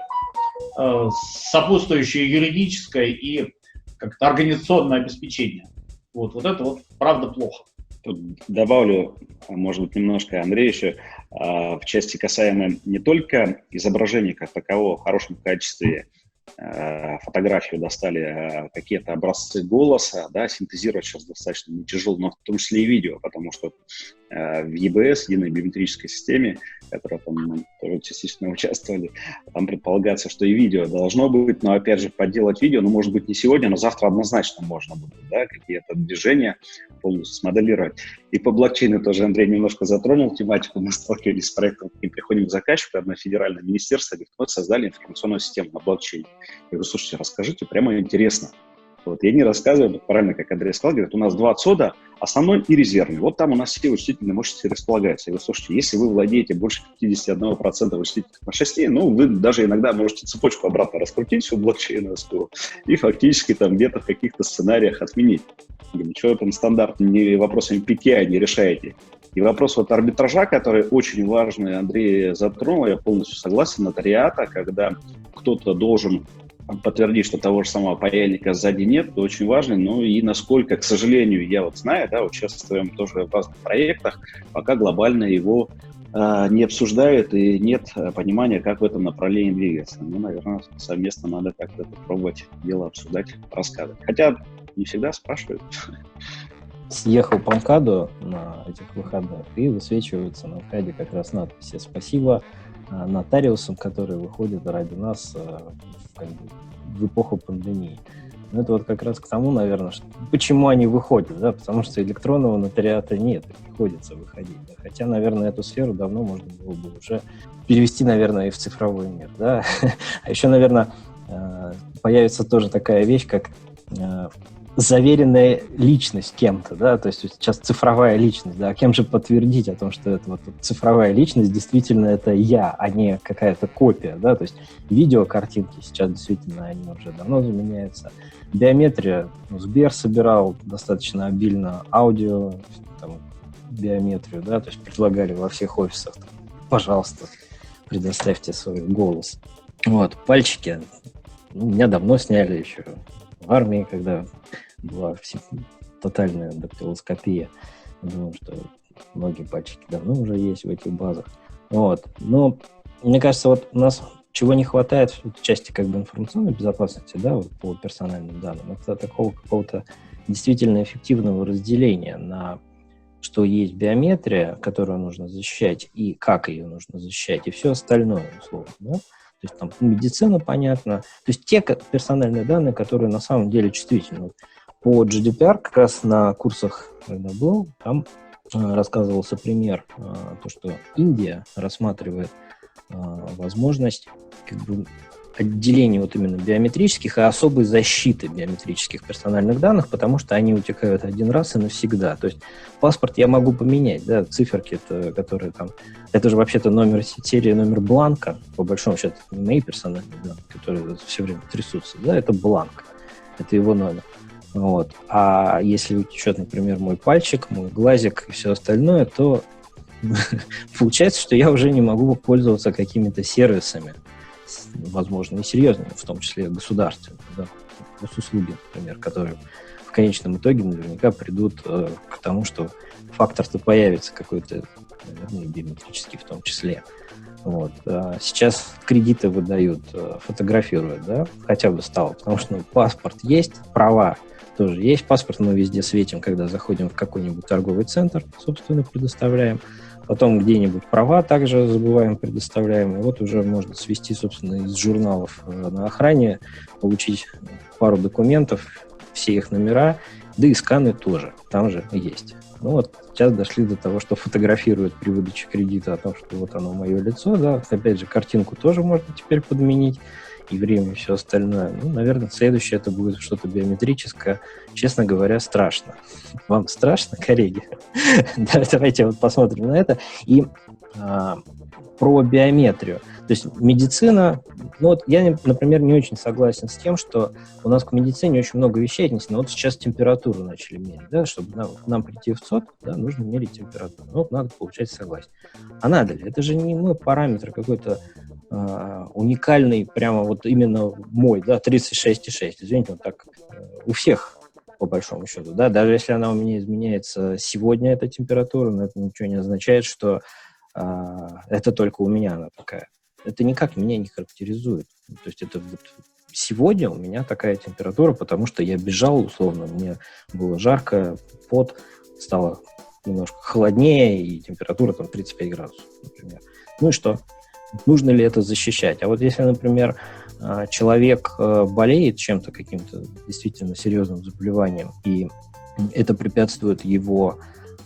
[SPEAKER 4] юридическое и как-то организационное обеспечение. Вот это вот правда плохо.
[SPEAKER 3] Тут добавлю, может быть, немножко, Андрей, еще в части касаемой не только изображения как такового в хорошем качестве, фотографию достали, какие-то образцы голоса, да, синтезировать сейчас достаточно не тяжело, но в том числе и видео, потому что в EBS, единой биометрической системе, в которой там тоже частично участвовали, там предполагается, что и видео должно быть, но опять же подделать видео, ну, может быть, не сегодня, но завтра однозначно можно будет, да, какие-то движения полностью смоделировать. И по блокчейну тоже Андрей немножко затронул тематику, мы сталкивались с проектом, и приходим к заказчику, одно федеральное министерство, говорит, вот создали информационную систему на блокчейне. Я говорю, слушайте, расскажите, прямо интересно. Вот, я не рассказываю, правильно, как Андрей сказал, говорит, у нас 2 ЦОДа, основной и резервный. Вот там у нас все вычислительные мощности располагаются. Я говорю, слушайте, если вы владеете больше 51% вычислительных мощностей, ну, вы даже иногда можете цепочку обратно раскрутить, всю блокчейновскую, и фактически там где-то в каких-то сценариях отменить. Я говорю, что вы там стандартными вопросами PKI не решаете? И вопрос вот арбитража, который очень важный, Андрей затронул, я полностью согласен, нотариата, когда кто-то должен подтвердить, что того же самого паяльника сзади нет, это очень важно, ну и насколько, к сожалению, я вот знаю, да, участвуем тоже в разных проектах, пока глобально его не обсуждают и нет понимания, как в этом направлении двигаться. Ну, наверное, совместно надо как-то пробовать дело обсуждать, рассказывать. Хотя не всегда спрашивают.
[SPEAKER 1] Съехал по МКАДу на этих выходных, и высвечивается на МКАДе как раз надписи «Спасибо нотариусам, которые выходят ради нас в эпоху пандемии». Ну, это вот как раз к тому, наверное, что, почему они выходят, да, потому что электронного нотариата нет, и приходится выходить. Да? Хотя, наверное, эту сферу давно можно было бы уже перевести, наверное, и в цифровой мир, да. А еще, наверное, появится тоже такая вещь, как заверенная личность кем-то, да, то есть сейчас цифровая личность, да, а кем же подтвердить о том, что это вот цифровая личность действительно это я, а не какая-то копия, да, то есть видео, картинки сейчас действительно они уже давно заменяются. Биометрия, ну, Сбер собирал достаточно обильно аудио, там, биометрию, да, то есть предлагали во всех офисах, там, пожалуйста, предоставьте свой голос. Вот, пальчики, ну, меня давно сняли еще в армии, когда была тотальная дактилоскопия. Думаю, что многие пальчики давно уже есть в этих базах. Вот. Но мне кажется, вот у нас чего не хватает в части как бы информационной безопасности, да, вот по персональным данным, это такого какого-то действительно эффективного разделения на что есть биометрия, которую нужно защищать, и как ее нужно защищать, и все остальное, условно, да. То есть там медицина, понятно. То есть те персональные данные, которые на самом деле чувствительны. По GDPR как раз на курсах, когда был, там рассказывался пример, то, что Индия рассматривает возможность как бы отделения вот именно биометрических и особой защиты биометрических персональных данных, потому что они утекают один раз и навсегда. То есть паспорт я могу поменять, да, циферки, которые там, это же вообще-то номер серии, номер бланка, по большому счету, это не мои персональные данные, которые все время трясутся, да, это бланк, это его номер. Вот. А если утечет, например, мой пальчик, мой глазик и все остальное, то получается, что я уже не могу пользоваться какими-то сервисами, возможно, и серьезными, в том числе государственными, да, госуслуги, например, которые в конечном итоге наверняка придут к тому, что фактор-то появится какой-то, наверное, биометрический в том числе. Вот. А сейчас кредиты выдают, фотографируют, да, хотя бы стало, потому что паспорт есть, права тоже есть, паспорт мы везде светим, когда заходим в какой-нибудь торговый центр, собственно, предоставляем. Потом где-нибудь права также забываем, предоставляем. И вот уже можно свести, собственно, из журналов на охране, получить пару документов, все их номера, да и сканы тоже, там же есть. Ну вот сейчас дошли до того, что фотографируют при выдаче кредита о том, что вот оно мое лицо, да, опять же, картинку тоже можно теперь подменить, и время, и все остальное. Ну, наверное, следующее это будет что-то биометрическое. Честно говоря, страшно. Вам страшно, коллеги? Давайте вот посмотрим на это. И про биометрию. То есть медицина... Ну вот я, например, не очень согласен с тем, что у нас к медицине очень много вещей отнесено. Вот сейчас температуру начали мерить, да, чтобы нам прийти в ЦОД, да, нужно мерить температуру. Ну, вот надо получать согласие. А надо ли? Это же не мой параметр какой-то уникальный, прямо вот именно мой, да, 36,6. Извините, вот так у всех по большому счету, да, даже если она у меня изменяется сегодня, эта температура, но это ничего не означает, что это только у меня она такая. Это никак меня не характеризует. То есть это вот сегодня у меня такая температура, потому что я бежал, условно, мне было жарко, пот, стало немножко холоднее, и температура там 35 градусов, например. Ну и что? Нужно ли это защищать? А вот если, например, человек болеет чем-то, каким-то действительно серьезным заболеванием, и это препятствует его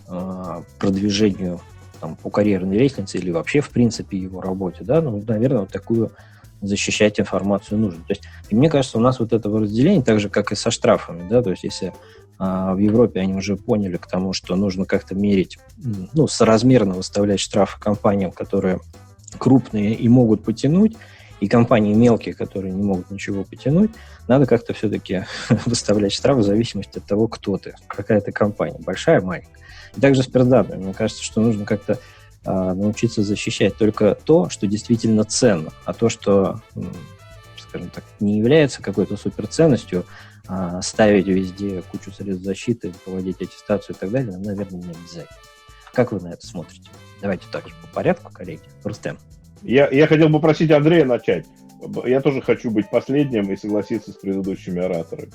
[SPEAKER 1] продвижению там, по карьерной лестнице или вообще, в принципе, его работе, да, ну, наверное, вот такую защищать информацию нужно. То есть, и мне кажется, у нас вот этого разделения, так же, как и со штрафами, да, то есть, если в Европе они уже поняли к тому, что нужно как-то мерить, ну, соразмерно выставлять штрафы компаниям, которые крупные и могут потянуть, и компании мелкие, которые не могут ничего потянуть, надо как-то все-таки выставлять штрафы в зависимости от того, кто ты, какая ты компания, большая, маленькая. И также с персданными. Мне кажется, что нужно как-то научиться защищать только то, что действительно ценно, а то, что, скажем так, не является какой-то суперценностью, ставить везде кучу средств защиты, проводить аттестацию и так далее, наверное, не обязательно. Как вы на это смотрите? Давайте так же по порядку, коллеги. Рустем.
[SPEAKER 2] Я хотел бы попросить Андрея начать. Я тоже хочу быть последним и согласиться с предыдущими ораторами.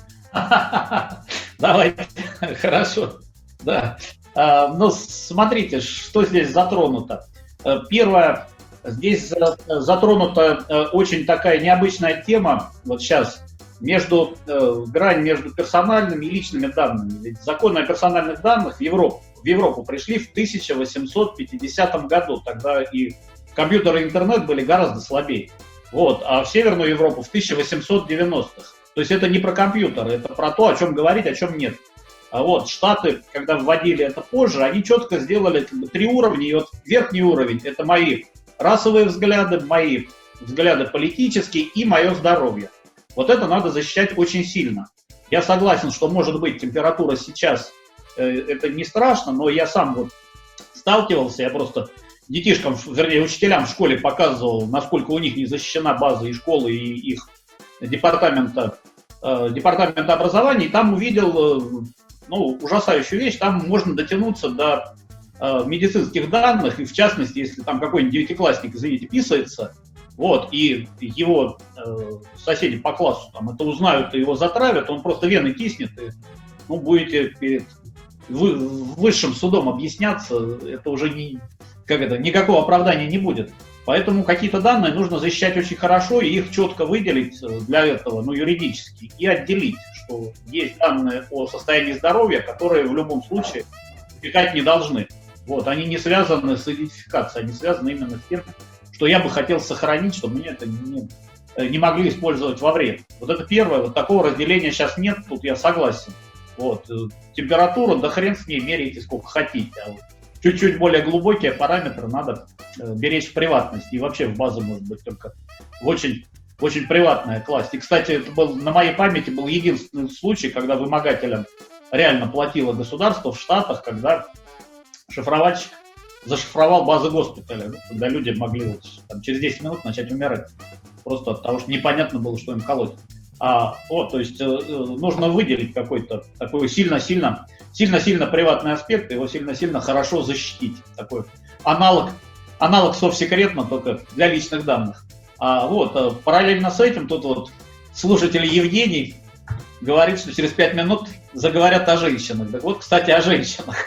[SPEAKER 4] Давайте, хорошо. Да. Ну, смотрите, что здесь затронуто. Первое, здесь затронута очень такая необычная тема, вот сейчас, грань между персональными и личными данными. Ведь законы о персональных данных в Европу пришли в 1850 году, тогда и компьютеры и интернет были гораздо слабее. Вот, а в Северную Европу в 1890-х. То есть это не про компьютеры, это про то, о чем говорить, о чем нет. А вот Штаты, когда вводили это позже, они четко сделали как бы 3 уровня. И вот верхний уровень – это мои расовые взгляды, мои взгляды политические и мое здоровье. Вот это надо защищать очень сильно. Я согласен, что может быть температура сейчас, это не страшно, но я сам вот сталкивался, я просто детишкам, вернее, учителям в школе показывал, насколько у них не защищена база и школы, и их департамента образования, и там увидел ужасающую вещь, там можно дотянуться до медицинских данных, и в частности, если там какой-нибудь девятиклассник, извините, писается, вот, и его соседи по классу там это узнают и его затравят, он просто вены киснет, и будете перед высшим судом объясняться, это уже никакого оправдания не будет. Поэтому какие-то данные нужно защищать очень хорошо, и их четко выделить для этого, юридически, и отделить, что есть данные о состоянии здоровья, которые в любом случае утекать не должны. Вот, они не связаны с идентификацией, они связаны именно с тем, что я бы хотел сохранить, чтобы мне это не могли использовать во вред. Вот это первое, вот такого разделения сейчас нет, тут я согласен. Вот, температура, да хрен с ней, меряйте сколько хотите, а вот чуть-чуть более глубокие параметры надо беречь в приватности. И вообще в базу может быть только в очень, очень приватная класть. И, кстати, это на моей памяти был единственный случай, когда вымогателям реально платило государство в Штатах, когда шифровальщик зашифровал базы госпиталя, когда люди могли через 10 минут начать умирать. Просто от того, что непонятно было, что им колоть. То есть нужно выделить какой-то такой сильно-сильно приватный аспект, его сильно-сильно хорошо защитить. Такой аналог совсекретно, только для личных данных. Параллельно с этим тут вот слушатель Евгений говорит, что через 5 минут заговорят о женщинах. Так вот, кстати, о женщинах.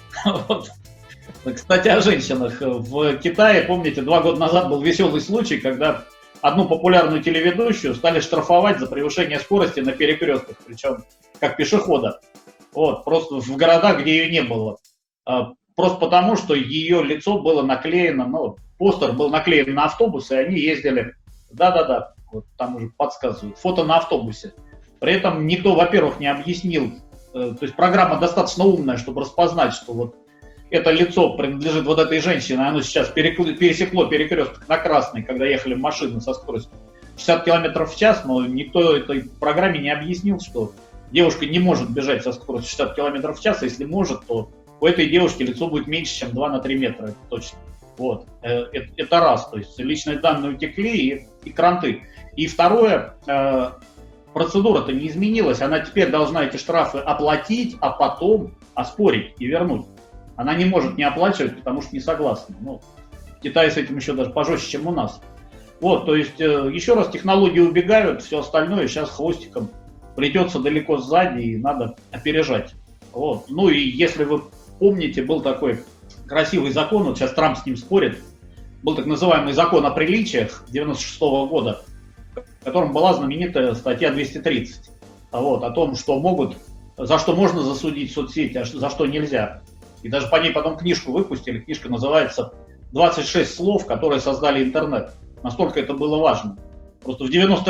[SPEAKER 4] Кстати, о женщинах. В Китае, помните, 2 года назад был веселый случай, когда одну популярную телеведущую стали штрафовать за превышение скорости на перекрестках, причем как пешехода. Вот, просто в городах, где ее не было. Просто потому, что ее лицо было наклеено, постер был наклеен на автобус, и они ездили, да-да-да, вот там уже подсказывают, фото на автобусе. При этом никто, во-первых, не объяснил, то есть программа достаточно умная, чтобы распознать, что вот это лицо принадлежит вот этой женщине, оно сейчас пересекло перекресток на красный, когда ехали машины со скоростью 60 км в час, но никто этой программе не объяснил, что девушка не может бежать со скоростью 60 км в час, а если может, то у этой девушки лицо будет меньше, чем 2 на 3 метра, это точно. Вот. Это раз, то есть личные данные утекли и кранты. И второе, процедура-то не изменилась, она теперь должна эти штрафы оплатить, а потом оспорить и вернуть. Она не может не оплачивать, потому что не согласна. Ну, в Китае с этим еще даже пожестче, чем у нас. Вот, то есть, еще раз, технологии убегают, все остальное сейчас хвостиком плетется далеко сзади, и надо опережать. Вот. Ну и если вы помните, был такой красивый закон, вот сейчас Трамп с ним спорит, был так называемый закон о приличиях 96 года, в котором была знаменитая статья 230, вот, о том, что могут, за что можно засудить соцсети, а за что нельзя. И даже по ней потом книжку выпустили, книжка называется «26 слов, которые создали интернет». Настолько это было важно. Просто в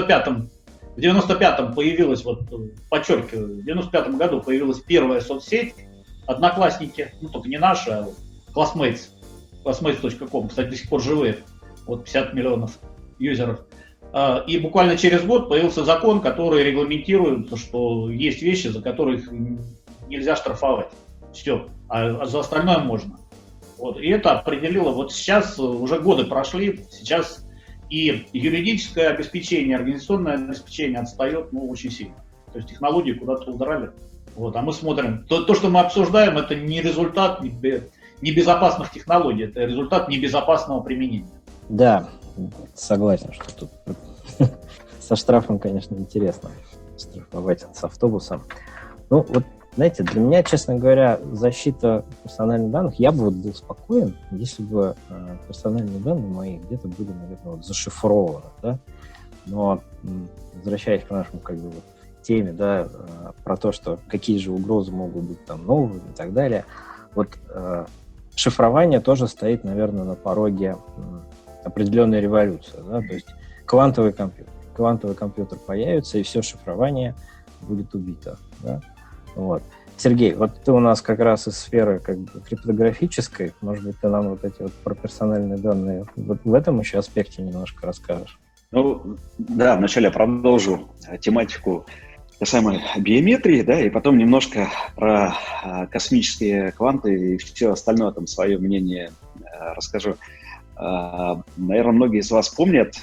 [SPEAKER 4] 95-м появилась, вот, подчеркиваю, в 95-м году появилась первая соцсеть, Одноклассники, ну только не наши, а Classmates, classmates.com, кстати, до сих пор живые, вот 50 миллионов юзеров. И буквально через год появился закон, который регламентирует, что есть вещи, за которые нельзя штрафовать. Все, а за остальное можно. Вот. И это определило, вот сейчас уже годы прошли, сейчас и юридическое обеспечение, организационное обеспечение отстает, ну, очень сильно. То есть технологии куда-то удрали. Вот, а мы смотрим. То, что мы обсуждаем, это не результат небезопасных технологий, это результат небезопасного применения.
[SPEAKER 1] Да, согласен, что тут со штрафом, конечно, интересно штрафовать с автобусом. Ну, вот, знаете, для меня, честно говоря, защита персональных данных, я бы вот был спокоен, если бы персональные данные мои где-то были, наверное, вот зашифрованы, да. Но, возвращаясь к нашему, как бы, вот, теме, да, про то, что какие же угрозы могут быть там новые и так далее, вот шифрование тоже стоит, наверное, на пороге определенной революции, да, то есть квантовый компьютер появится, и все шифрование будет убито, да? Вот. Сергей, вот ты у нас как раз из сферы как бы криптографической, может быть, ты нам вот эти вот про персональные данные вот в этом еще аспекте немножко расскажешь?
[SPEAKER 3] Ну, да, вначале я продолжу тематику касаемо биометрии, да, и потом немножко про космические кванты и все остальное, там, свое мнение расскажу. Наверное, многие из вас помнят,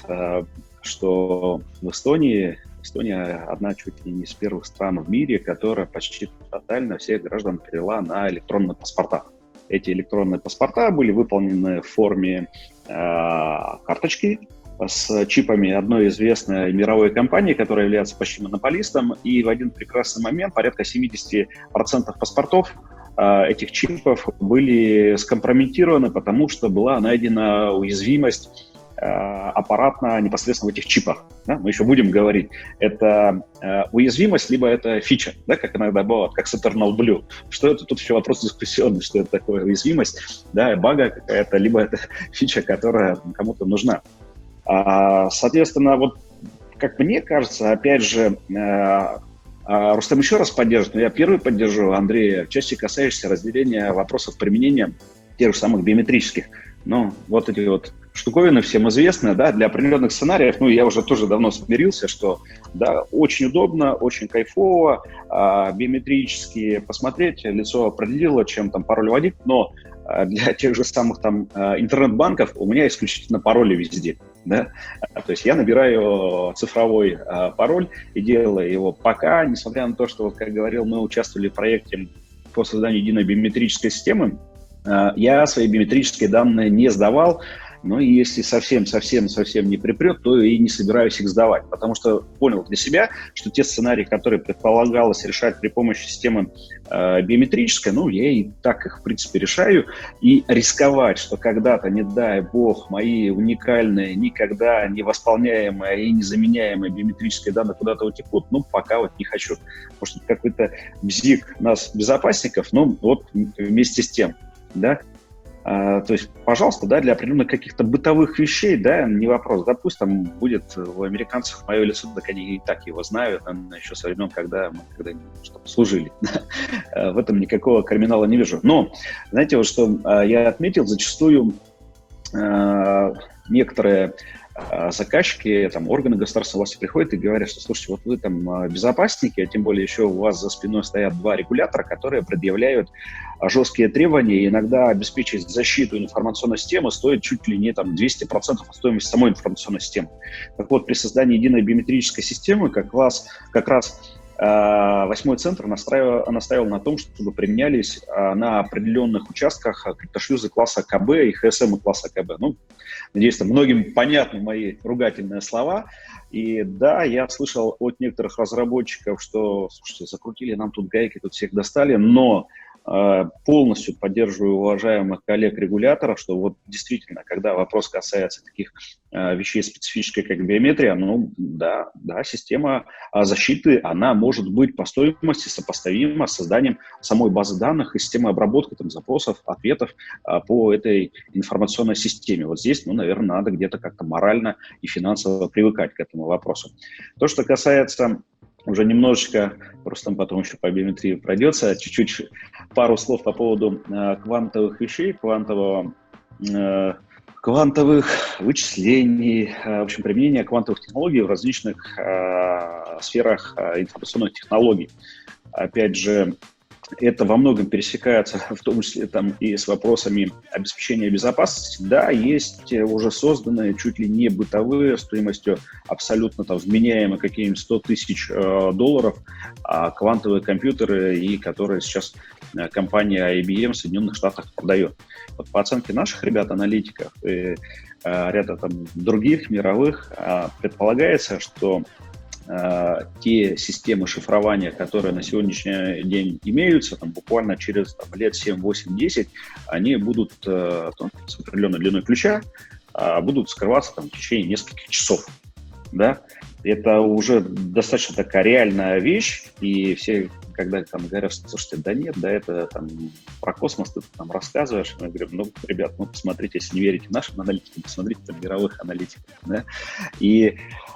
[SPEAKER 3] что Эстония одна чуть ли не из первых стран в мире, которая почти тотально всех граждан перевела на электронные паспорта. Эти электронные паспорта были выполнены в форме карточки с чипами одной известной мировой компании, которая является почти монополистом, и в один прекрасный момент порядка 70% паспортов этих чипов были скомпрометированы, потому что была найдена уязвимость аппаратно непосредственно в этих чипах. Да? Мы еще будем говорить, это уязвимость, либо это фича, да, как иногда бывает, как с Eternal Blue. Что это? Тут еще вопрос дискуссионный, что это такое уязвимость, да, бага какая-то, либо это фича, которая кому-то нужна. Соответственно, вот как мне кажется, опять же, Рустам еще раз поддержит, но я первый поддержу Андрея в части, касающейся разделения вопросов применения тех же самых биометрических. Ну, вот эти вот штуковины всем известны, да, для определенных сценариев, ну, я уже тоже давно смирился, что, да, очень удобно, очень кайфово, биометрически посмотреть, лицо определило, чем там пароль вводить, но для тех же самых там интернет-банков у меня исключительно пароли везде, да, то есть я набираю цифровой пароль и делаю его пока, несмотря на то, что, вот, как говорил, мы участвовали в проекте по созданию единой биометрической системы, я свои биометрические данные не сдавал, но если совсем не припрет, то и не собираюсь их сдавать, потому что понял для себя, что те сценарии, которые предполагалось решать при помощи системы биометрической, ну, я и так их, в принципе, решаю, и рисковать, что когда-то, не дай бог, мои уникальные, никогда не восполняемые и незаменяемые биометрические данные куда-то утекут, ну, пока вот не хочу, потому что какой-то бзик нас, безопасников, ну, вот вместе с тем, да. То есть, пожалуйста, да, для определенных каких-то бытовых вещей, да, не вопрос. Допустим, будет у американцев мое лицо, так они и так его знают, еще со времен, когда мы служили. В этом никакого криминала не вижу. Но, знаете, вот что я отметил, зачастую некоторые заказчики, там, органы государственной власти приходят и говорят, что, слушайте, вот вы там безопасники, а тем более еще у вас за спиной стоят два регулятора, которые предъявляют жесткие требования, и иногда обеспечить защиту информационной системы стоит чуть ли не 200% от стоимости самой информационной системы. Так вот, при создании единой биометрической системы как раз 8-й центр настаивал на том, чтобы применялись на определенных участках криптошлюзы класса КБ и ХСМ класса КБ. Надеюсь, многим понятны мои ругательные слова. И да, я слышал от некоторых разработчиков, что, слушайте, закрутили нам тут гайки, тут всех достали, но полностью поддерживаю уважаемых коллег-регуляторов, что действительно, когда вопрос касается таких вещей специфических, как биометрия, да, система защиты, она может быть по стоимости сопоставима с созданием самой базы данных и системы обработки запросов, ответов по этой информационной системе. Вот здесь, наверное, надо где-то как-то морально и финансово привыкать к этому вопросу. То, что касается уже немножечко, просто потом еще по биометрии пройдется, чуть-чуть пару слов по поводу квантовых вещей, квантовых вычислений, в общем, применения квантовых технологий в различных сферах информационных технологий. Опять же, это во многом пересекается, в том числе и с вопросами обеспечения безопасности. Да, есть уже созданные чуть ли не бытовые стоимостью абсолютно вменяемые какие-нибудь $100 тысяч квантовые компьютеры, и которые сейчас компания IBM в Соединенных Штатах продает. По оценке наших ребят-аналитиков и ряда других мировых, предполагается, что те системы шифрования, которые на сегодняшний день имеются, буквально через лет 7, 8, 10, они будут с определенной длиной ключа, будут скрываться в течение нескольких часов. Да? Это уже достаточно такая реальная вещь, и все, когда говорят, что, слушайте, да нет, да это про космос ты рассказываешь, мы говорим, ребят, посмотрите, если не верите нашим аналитикам, посмотрите мировых аналитиков. Да? И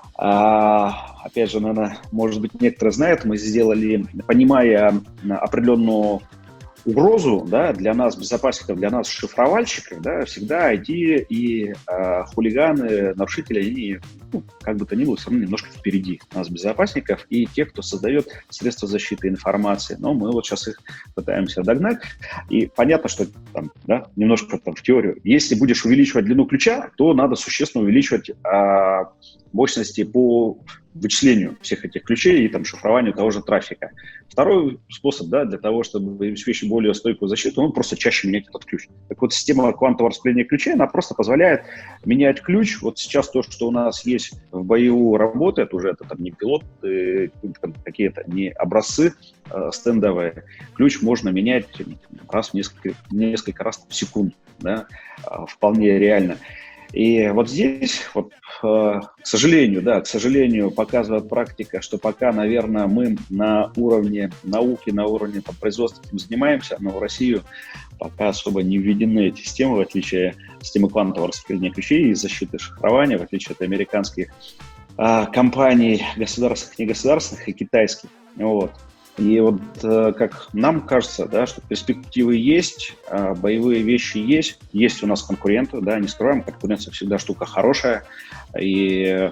[SPEAKER 3] опять же, наверное, может быть, некоторые знают, мы сделали, понимая определенную угрозу, да, для нас, безопасников, для нас, шифровальщиков, да, всегда IT и хулиганы, нарушители, они, как бы то ни было, все равно немножко впереди нас, безопасников, и тех, кто создает средства защиты информации. Но мы сейчас их пытаемся догнать. И понятно, что немножко в теорию. Если будешь увеличивать длину ключа, то надо существенно увеличивать мощности по вычислению всех этих ключей и шифрованию того же трафика. Второй способ, для того, чтобы обеспечить более стойкую защиту, он просто чаще менять этот ключ. Так вот, система квантового распределения ключей, она просто позволяет менять ключ. Вот сейчас то, что у нас есть в бою, работает уже, это не пилот, какие-то не образцы стендовые. Ключ можно менять раз в несколько раз в секунду, да, вполне реально. И вот здесь, к сожалению, показывает практика, что пока, наверное, мы на уровне науки, на уровне производства этим занимаемся, но в Россию пока особо не введены эти системы, в отличие от системы квантового распределения ключей и защиты шифрования, в отличие от американских компаний, государственных, негосударственных и китайских. И как нам кажется, что перспективы есть, боевые вещи есть у нас конкуренты, не скрываем, конкуренция всегда штука хорошая, и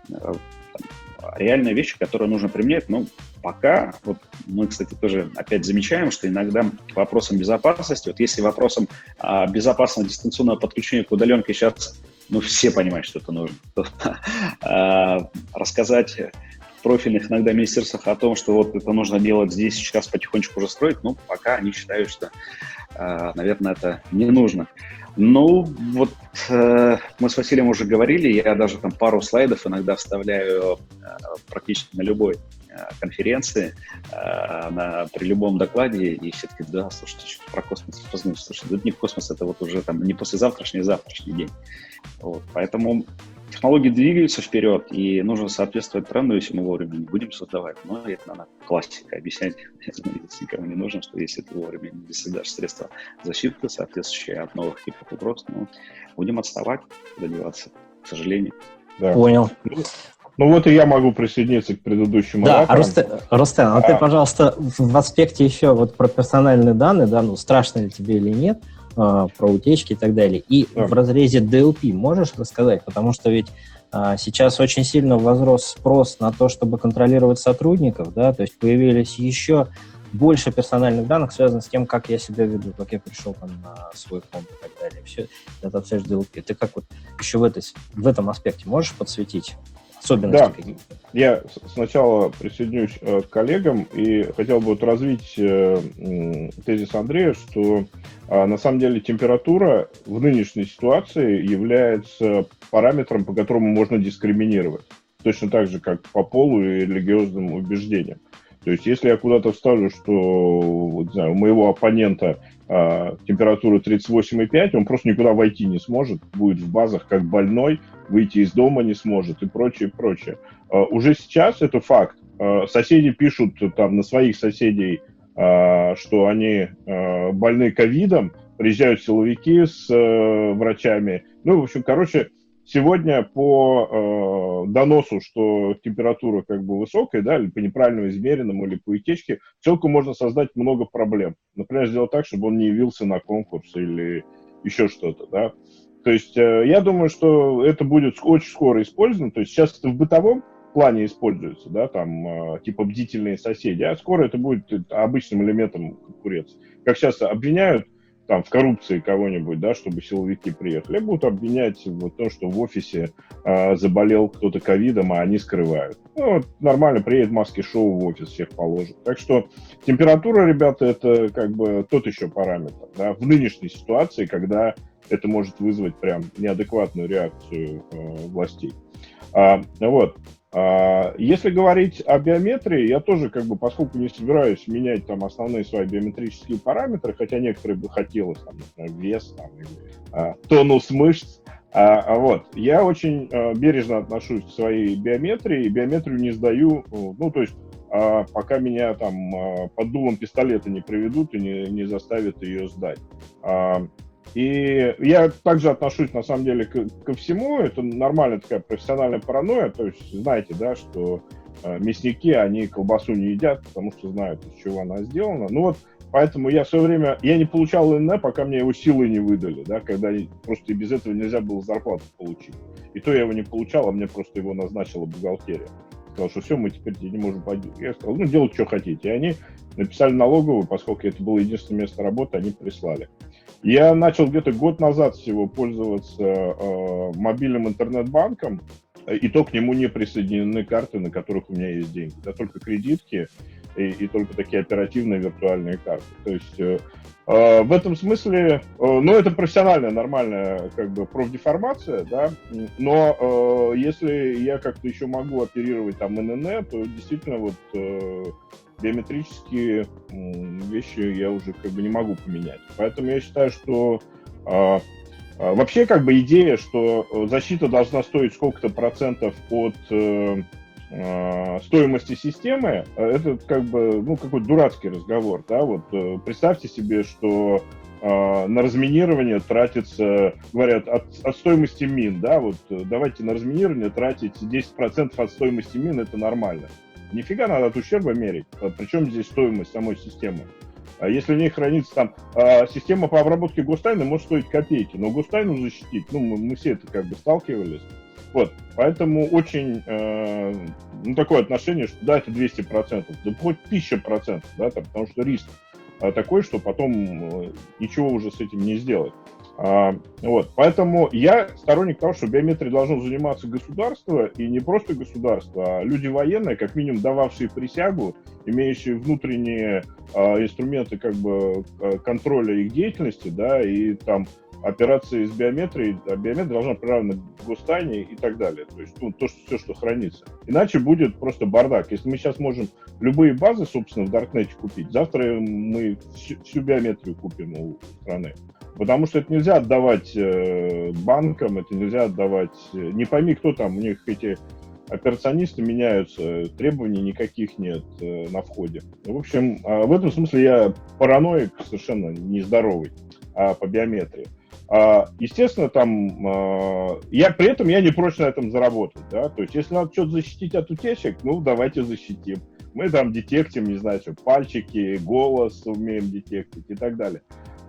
[SPEAKER 3] реальные вещи, которые нужно применять, пока, мы, кстати, тоже опять замечаем, что иногда к вопросам безопасности, если вопросам безопасного дистанционного подключения к удаленке сейчас, все понимают, что это нужно, рассказать профильных иногда министерствах о том, что это нужно делать здесь, сейчас потихонечку уже строить, пока они считают, что, наверное, это не нужно. Мы с Василием уже говорили, я даже пару слайдов иногда вставляю практически на любой конференции, при любом докладе, и все таки, слушайте, что про космос познаю, слушайте, не космос, это уже не послезавтрашний, завтрашний день. Поэтому технологии двигаются вперед, и нужно соответствовать тренду, если мы вовремя не будем создавать. Это надо классика объяснять, никому не нужно, что если ты вовремя не создашь средства защиты, соответствующие от новых типов угроз, будем отставать, куда деваться, к сожалению.
[SPEAKER 1] Да. Понял.
[SPEAKER 2] И я могу присоединиться к предыдущему ораторам.
[SPEAKER 1] Рустем, ты, пожалуйста, в аспекте еще про персональные данные, страшно ли тебе или нет, про утечки и так далее. И в разрезе DLP можешь рассказать? Потому что ведь сейчас очень сильно возрос спрос на то, чтобы контролировать сотрудников, то есть появились еще больше персональных данных связано с тем, как я себя веду, как я пришел там на свой комп и так далее. Все это обстоишь DLP. Ты как вот еще в этом аспекте можешь подсветить особенности какие-то?
[SPEAKER 2] Я сначала присоединюсь к коллегам и хотел бы вот развить тезис Андрея, что на самом деле температура в нынешней ситуации является параметром, по которому можно дискриминировать. Точно так же, как по полу и религиозным убеждениям. То есть, если я куда-то вставлю, что вот, не знаю, у моего оппонента температура 38,5, он просто никуда войти не сможет, будет в базах как больной, выйти из дома не сможет и прочее, прочее. Уже сейчас это факт. Соседи пишут там на своих соседей, что они больны ковидом, приезжают силовики с врачами. Ну, в общем, короче, сегодня по доносу, что температура как бы высокая, да, или по неправильно измеренному, или по утечке, человеку можно создать много проблем. Например, сделать так, чтобы он не явился на конкурс или еще что-то, да. То есть я думаю, что это будет очень скоро использовано. То есть сейчас это в бытовом плане используется, да, там типа бдительные соседи, а скоро это будет обычным элементом конкуренции. Как сейчас обвиняют там в коррупции кого-нибудь, да, чтобы силовики приехали, будут обвинять в том, что в офисе заболел кто-то ковидом, а они скрывают. Ну, вот, нормально, приедет маски-шоу в офис, всех положит. Так что температура, ребята, это как бы тот еще параметр, да, в нынешней ситуации, когда это может вызвать прям неадекватную реакцию властей. Вот. Если говорить о биометрии, я тоже, как бы, поскольку не собираюсь менять там основные свои биометрические параметры, хотя некоторые бы хотелось, там, например, вес, там, или тонус мышц, вот, я очень бережно отношусь к своей биометрии, и биометрию не сдаю, ну, то есть, пока меня там под дулом пистолета не приведут и не заставят ее сдать. И я также отношусь, на самом деле, ко всему. Это нормальная такая профессиональная паранойя. То есть, знаете, да, что мясники, они колбасу не едят, потому что знают, из чего она сделана. Ну вот, поэтому я в свое время, я не получал ИНН, пока мне его силой не выдали, да, когда просто и без этого нельзя было зарплату получить. И то я его не получал, а мне просто его назначила бухгалтерия. Сказал, что все, мы теперь тебе не можем пойти. Я сказал, ну, делать, что хотите. И они написали налоговую, поскольку это было единственное место работы, они прислали. Я начал где-то год назад всего пользоваться мобильным интернет-банком, и то к нему не присоединены карты, на которых у меня есть деньги. Да, только кредитки и только такие оперативные виртуальные карты. То есть в этом смысле, ну, это профессиональная, нормальная, как бы, профдеформация, да, но если я как-то еще могу оперировать там ИНН, то действительно вот биометрические вещи я уже как бы не могу поменять. Поэтому я считаю, что вообще как бы идея, что защита должна стоить сколько-то процентов от стоимости системы, это как бы, ну, какой-то дурацкий разговор, да, вот представьте себе, что на разминирование тратится, говорят, от стоимости мин, да, вот давайте на разминирование тратить 10% от стоимости мин, это нормально. Нифига надо от ущерба мерить. Причем здесь стоимость самой системы. Если в ней хранится там система по обработке гостайны, может стоить копейки, но гостайну защитить, ну, мы все это как бы сталкивались. Вот, поэтому очень такое отношение, что да, это 200%, да хоть 1000%, да, там, потому что риск такой, что потом ничего уже с этим не сделать. Вот, поэтому я сторонник того, что биометрией должно заниматься государство, и не просто государство, а люди военные, как минимум дававшие присягу, имеющие внутренние инструменты как бы контроля их деятельности, да, и там операции с биометрией, а биометрия должна приравнена к гостайне и так далее. То есть, ну, все, что хранится. Иначе будет просто бардак. Если мы сейчас можем любые базы, собственно, в Даркнете купить, завтра мы всю биометрию купим у страны. Потому что это нельзя отдавать банкам, это нельзя отдавать... Не пойми, кто там, у них эти операционисты меняются, требований никаких нет на входе. В общем, в этом смысле я параноик совершенно нездоровый по биометрии. Естественно, там при этом я не прочь на этом заработать, да, то есть если надо что-то защитить от утечек, ну, давайте защитим. Мы там детектим, не знаю, что, пальчики, голос умеем детектить и так далее.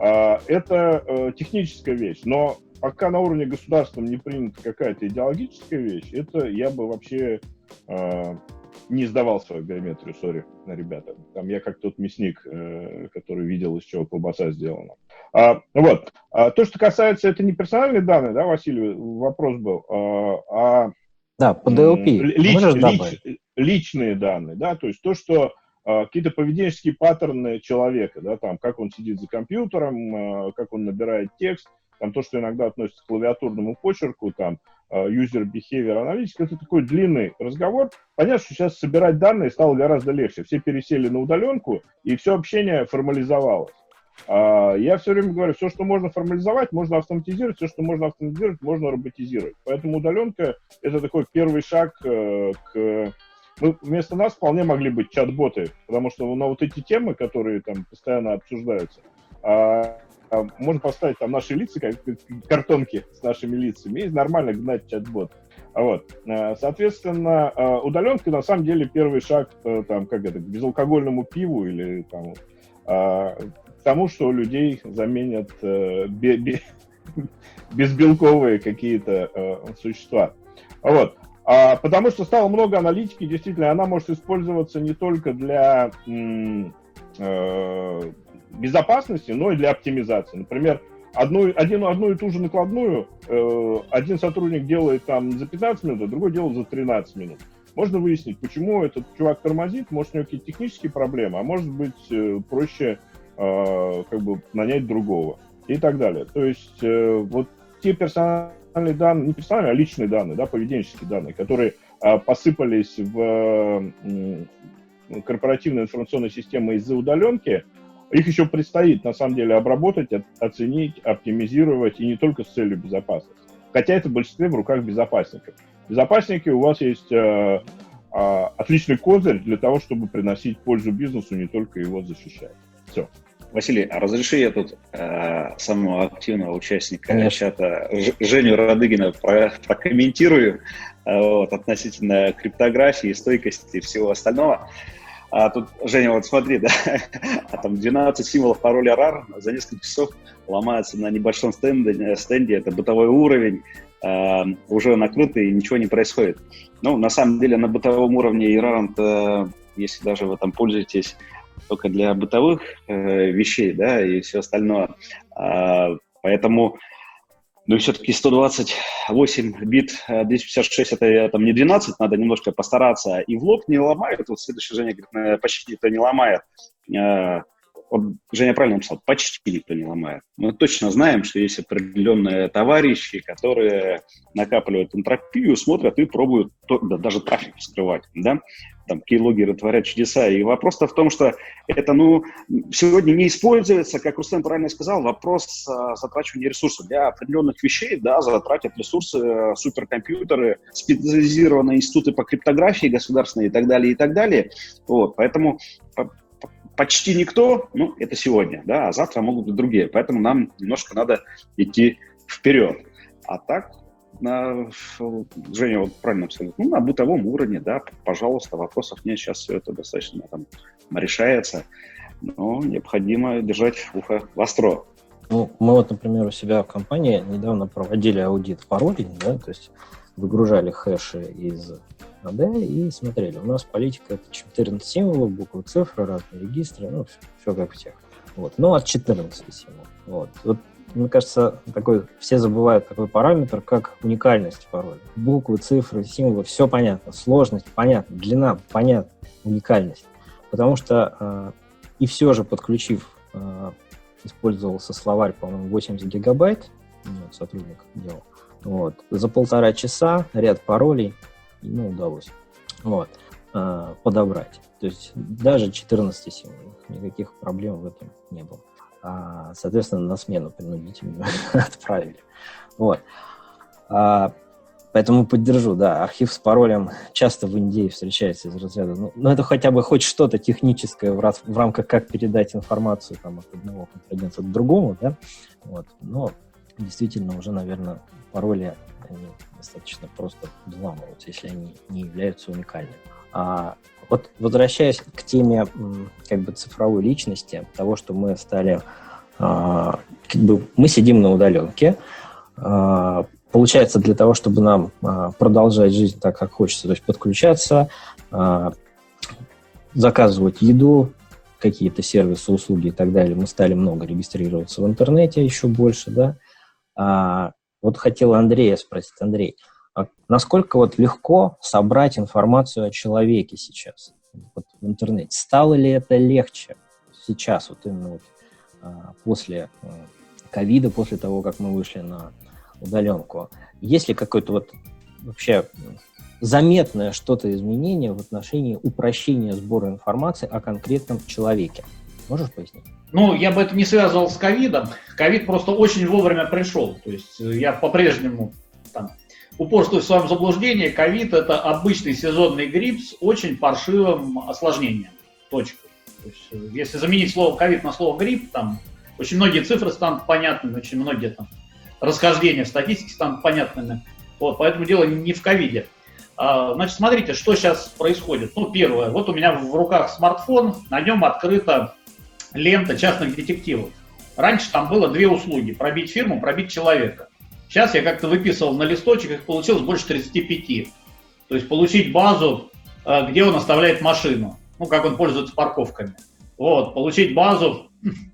[SPEAKER 2] Это техническая вещь, но пока на уровне государства не принята какая-то идеологическая вещь, это я бы вообще не сдавал свою биометрию, сори, ребята. Там я как тот мясник, который видел, из чего колбаса сделана. Вот. То, что касается, это не персональные данные, да, Василий, вопрос был,
[SPEAKER 1] да, по DLP.
[SPEAKER 2] Личные данные, да, то есть то, что какие-то поведенческие паттерны человека, да, там, как он сидит за компьютером, как он набирает текст, там, то, что иногда относится к клавиатурному почерку, там, user behavior analytics, это такой длинный разговор. Понятно, что сейчас собирать данные стало гораздо легче. Все пересели на удаленку, и все общение формализовалось. Я все время говорю, все, что можно формализовать, можно автоматизировать, все, что можно автоматизировать, можно роботизировать. Поэтому удаленка – это такой первый шаг к... Вместо нас вполне могли быть чат-боты, потому что на вот эти темы, которые там постоянно обсуждаются, можно поставить там наши лица, как картонки с нашими лицами, и нормально гнать чат-бот. Вот. Соответственно, удаленка на самом деле первый шаг там, как это, к безалкогольному пиву или там, к тому, что людей заменят безбелковые какие-то существа. Вот. Потому что стало много аналитики, действительно, она может использоваться не только для безопасности, но и для оптимизации. Например, одну и ту же накладную один сотрудник делает там за 15 минут, а другой делает за 13 минут. Можно выяснить, почему этот чувак тормозит, может, у него какие-то технические проблемы, а может быть, проще как бы нанять другого и так далее. То есть вот те персональные данные, не персональные, а личные данные, да, поведенческие данные, которые посыпались в корпоративную информационную систему из-за удаленки, их еще предстоит, на самом деле, обработать, оценить, оптимизировать, и не только с целью безопасности. Хотя это в большинстве в руках безопасников. Безопасники, у вас есть отличный козырь для того, чтобы приносить пользу бизнесу, не только его защищать. Все.
[SPEAKER 3] Василий, а разреши я тут самого активного участника чата Женю Радыгина прокомментирую относительно криптографии, стойкости и всего остального. Тут, Женя, вот смотри, да, там 12 символов пароля RAR за несколько часов ломаются на небольшом стенде, это бытовой уровень, уже накрытый, и ничего не происходит. Ну, на самом деле, на бытовом уровне и RAR, если даже вы там пользуетесь только для бытовых вещей, да, и все остальное, поэтому... Ну и все-таки 128 бит 256 это там не 12, надо немножко постараться. И в лоб не ломают. Вот следующий Женя говорит, почти никто не ломает. Вот Женя правильно написал, почти никто не ломает. Мы точно знаем, что есть определенные товарищи, которые накапливают энтропию, смотрят и пробуют даже трафик вскрывать, да? Там кейлогеры творят чудеса. И вопрос-то в том, что это, сегодня не используется, как Рустем правильно сказал, вопрос затрачивания ресурсов. Для определенных вещей, да, затратят ресурсы суперкомпьютеры, специализированные институты по криптографии государственные и так далее, и так далее. Вот, поэтому почти никто, это сегодня, да, а завтра могут быть другие. Поэтому нам немножко надо идти вперед. А так, Женя вот правильно сказал, на бытовом уровне, да, пожалуйста, вопросов нет, сейчас все это достаточно там решается, но необходимо держать ухо востро.
[SPEAKER 1] Мы вот, например, у себя в компании недавно проводили аудит паролей, да, то есть выгружали хэши из AD и смотрели. У нас политика это 14 символов, буквы, цифры, разные регистры, все как у всех. Вот. От 14 символов. Вот, мне кажется, все забывают такой параметр, как уникальность пароля. Буквы, цифры, символы, все понятно. Сложность понятна, длина понятна, уникальность. Потому что и все же, подключив, использовался словарь, по-моему, 80 гигабайт, сотрудник делал. Вот. За 1,5 часа ряд паролей ему удалось подобрать. То есть даже 14 символов. Никаких проблем в этом не было. Соответственно, на смену принудительно отправили. Вот. Поэтому поддержу, да, архив с паролем часто в Индии встречается из разряда. Это хотя бы хоть что-то техническое в рамках, как передать информацию там, от одного контрагента к другому, да. Вот. Но действительно уже, наверное, пароли они достаточно просто взламываются, если они не являются уникальными. Вот возвращаясь к теме цифровой личности, того, что мы стали, мы сидим на удаленке, получается, для того, чтобы нам продолжать жизнь так, как хочется, то есть подключаться, заказывать еду, какие-то сервисы, услуги и так далее. Мы стали много регистрироваться в интернете, еще больше, да. Вот хотел Андрея спросить. Андрей, насколько вот легко собрать информацию о человеке сейчас вот в интернете? Стало ли это легче сейчас, вот именно вот, после ковида, после того, как мы вышли на удаленку? Есть ли какое-то вот вообще заметное что-то изменение в отношении упрощения сбора информации о конкретном человеке? Можешь пояснить?
[SPEAKER 4] Ну, я бы это не связывал с ковидом. Ковид просто очень вовремя пришел. То есть я по-прежнему упорствую в своем заблуждении. Ковид – это обычный сезонный грипп с очень паршивым осложнением. Точка. То есть, если заменить слово ковид на слово грипп, там очень многие цифры станут понятными, очень многие там расхождения в статистике станут понятными. Вот, поэтому дело не в ковиде. Значит, смотрите, что сейчас происходит. Ну, первое, вот у меня в руках смартфон, на нем открыта лента частных детективов. Раньше там было две услуги: пробить фирму, пробить человека. Сейчас я как-то выписывал на листочек, их получилось больше 35. То есть получить базу, где он оставляет машину, ну, как он пользуется парковками. Вот, получить базу,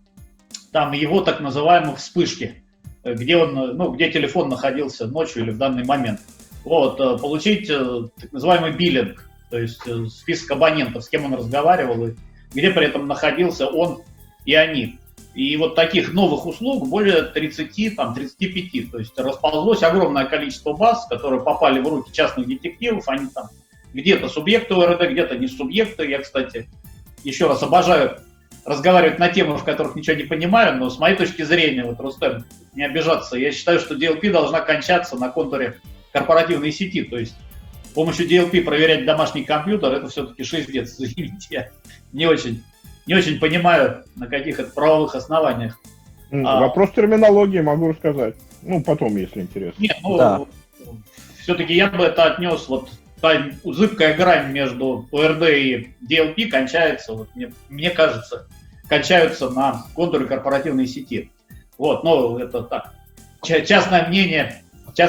[SPEAKER 4] там его так называемые вспышки, где он, ну, где телефон находился ночью или в данный момент. Вот, получить так называемый биллинг, то есть список абонентов, с кем он разговаривал и где при этом находился он и они. И вот таких новых услуг более 30, там, 35. То есть расползлось огромное количество баз, которые попали в руки частных детективов. Они там где-то субъекты ОРД, где-то не субъекты. Я, кстати, еще раз обожаю разговаривать на темы, в которых ничего не понимаю, но с моей точки зрения, вот, Рустем, не обижаться, я считаю, что DLP должна кончаться на контуре корпоративной сети. То есть с помощью DLP проверять домашний компьютер — это все-таки шиздец. Извините, я не очень понимаю, на каких это правовых основаниях.
[SPEAKER 2] Вопрос терминологии могу рассказать. Ну, потом, если интересно.
[SPEAKER 4] Нет, ну,
[SPEAKER 1] да.
[SPEAKER 4] Все-таки я бы это отнес, вот та зыбкая грань между ОРД и DLP кончается, вот, мне кажется, кончаются на контуре корпоративной сети. Вот, но это так, частное мнение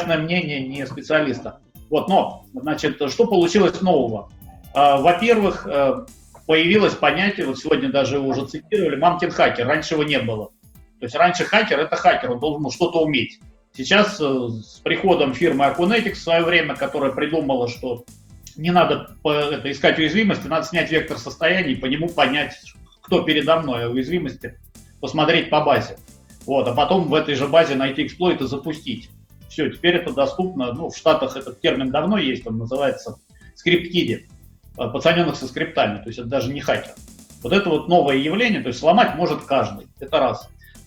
[SPEAKER 4] не специалиста. Вот, но, значит, что получилось нового? Во-первых, появилось понятие, вот сегодня даже его уже цитировали, мамкин хакер. Раньше его не было. То есть раньше хакер — это хакер, он должен что-то уметь. Сейчас с приходом фирмы Acunetics в свое время, которая придумала, что не надо искать уязвимости, надо снять вектор состояния и по нему понять, кто передо мной, а уязвимости посмотреть по базе. Вот, а потом в этой же базе найти эксплойт и запустить. Все, теперь это доступно. Ну, в Штатах этот термин давно есть, он называется скрипт-киди, пацаненок со скриптами, то есть это даже не хакер. Вот это вот новое явление, то есть сломать может каждый, это раз.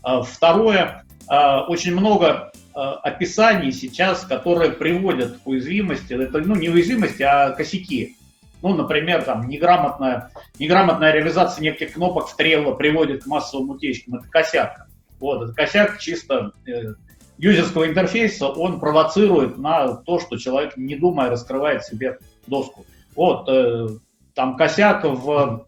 [SPEAKER 4] Второе, очень много описаний сейчас, которые приводят к уязвимости, это, ну, не уязвимости, а косяки. Ну, например, там неграмотная реализация неких кнопок в Trello приводит к массовым утечкам, это косяк. Вот, это косяк чисто юзерского интерфейса, он провоцирует на то, что человек, не думая, раскрывает себе доску. Вот, там косяк в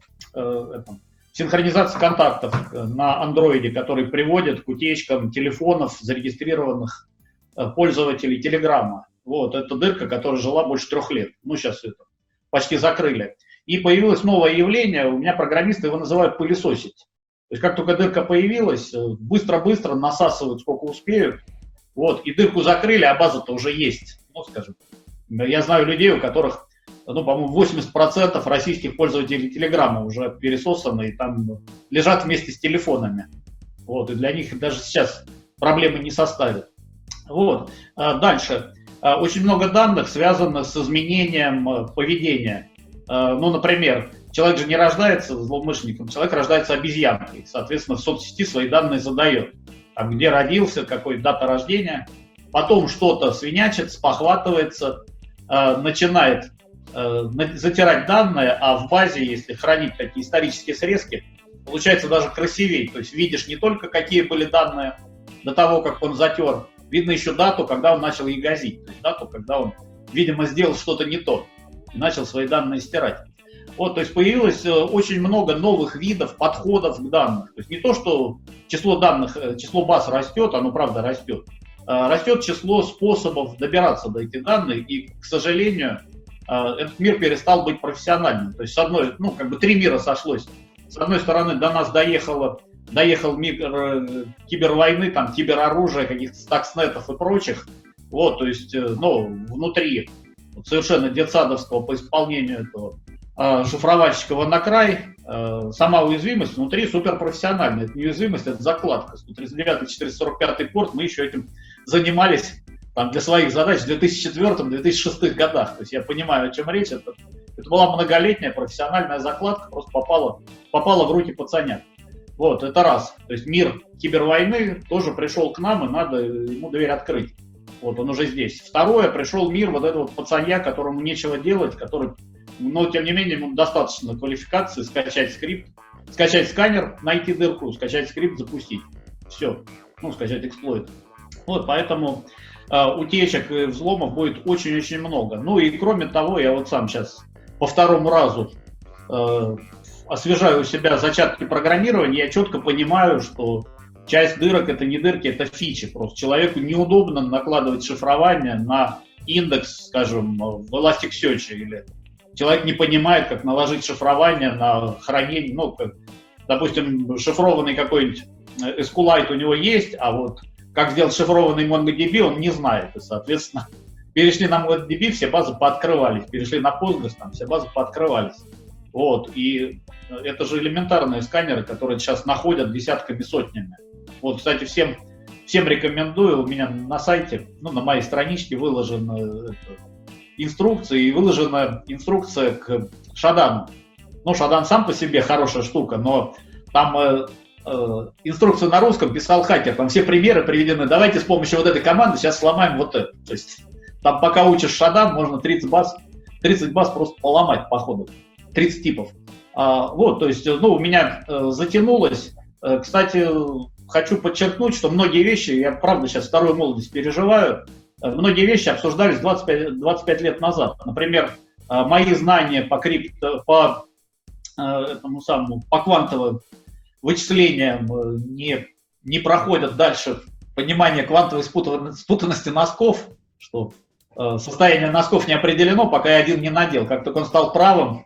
[SPEAKER 4] синхронизации контактов на андроиде, который приводит к утечкам телефонов зарегистрированных пользователей Телеграма. Вот, это дырка, которая жила больше 3 лет. Ну, сейчас это почти закрыли. И появилось новое явление, у меня программисты его называют пылесосить. То есть как только дырка появилась, быстро-быстро насасывают сколько успеют. Вот, и дырку закрыли, а база-то уже есть. Ну, скажем, я знаю людей, у которых, ну, по-моему, 80% российских пользователей Телеграма уже пересосаны и там лежат вместе с телефонами. Вот, и для них даже сейчас проблемы не составит. Вот, дальше. Очень много данных связано с изменением поведения. Ну, например, человек же не рождается злоумышленником, человек рождается обезьянкой. Соответственно, в соцсети свои данные задает. Там, где родился, какой дата рождения. Потом что-то свинячит, спохватывается, начинает затирать данные, а в базе, если хранить такие исторические срезки, получается даже красивее. То есть видишь не только, какие были данные до того, как он затер, видно еще дату, когда он начал ягозить. То есть дату, когда он, видимо, сделал что-то не то и начал свои данные стирать. Вот, то есть появилось очень много новых видов, подходов к данным. То есть не то, что число данных, число баз растет, оно правда растет. Растет число способов добираться до этих данных, и, к сожалению, этот мир перестал быть профессиональным. То есть, с одной, три мира сошлось. С одной стороны, до нас доехал мир кибервойны, там, кибероружия, каких-то стакснетов и прочих. Вот, то есть, внутри совершенно детсадовского по исполнению этого шифровальщикова на край, сама уязвимость внутри суперпрофессиональная. Это не уязвимость, это закладка. 139-445 порт, мы еще этим занимались там, для своих задач в 2004-2006 годах. То есть я понимаю, о чем речь. Это была многолетняя профессиональная закладка, просто попала в руки пацанят. Вот, это раз. То есть мир кибервойны тоже пришел к нам, и надо ему дверь открыть. Вот, он уже здесь. Второе, пришел мир вот этого пацанья, которому нечего делать, который, но тем не менее ему достаточно квалификации, скачать скрипт, скачать сканер, найти дырку, скачать скрипт, запустить. Все. Скачать эксплойт. Вот, поэтому утечек и взломов будет очень-очень много. Ну и кроме того, я вот сам сейчас по второму разу освежаю у себя зачатки программирования, я четко понимаю, что часть дырок это не дырки, это фичи. Просто человеку неудобно накладывать шифрование на индекс, скажем, в Elasticsearch, или человек не понимает, как наложить шифрование на хранение, допустим, шифрованный какой-нибудь SQLite у него есть, а вот как сделать шифрованный MongoDB, он не знает. И, соответственно, перешли на MongoDB, все базы пооткрывались. Перешли на Postgres, там все базы пооткрывались. Вот. И это же элементарные сканеры, которые сейчас находят десятками, сотнями. Вот, кстати, всем рекомендую. У меня на сайте, на моей страничке выложена инструкция, и выложена инструкция к Шадану. Шадан сам по себе хорошая штука, но там инструкцию на русском писал хакер, там все примеры приведены. Давайте с помощью вот этой команды сейчас сломаем вот это. То есть там пока учишь Шадан, можно 30 баз просто поломать по ходу. 30 типов. Вот, то есть, у меня затянулось. Кстати, хочу подчеркнуть, что многие вещи, я правда сейчас вторую молодость переживаю, многие вещи обсуждались 25 лет назад. Например, мои знания по квантовым вычислениям не проходят дальше понимание квантовой спутанности носков, что состояние носков не определено, пока я один не надел. Как только он стал правым,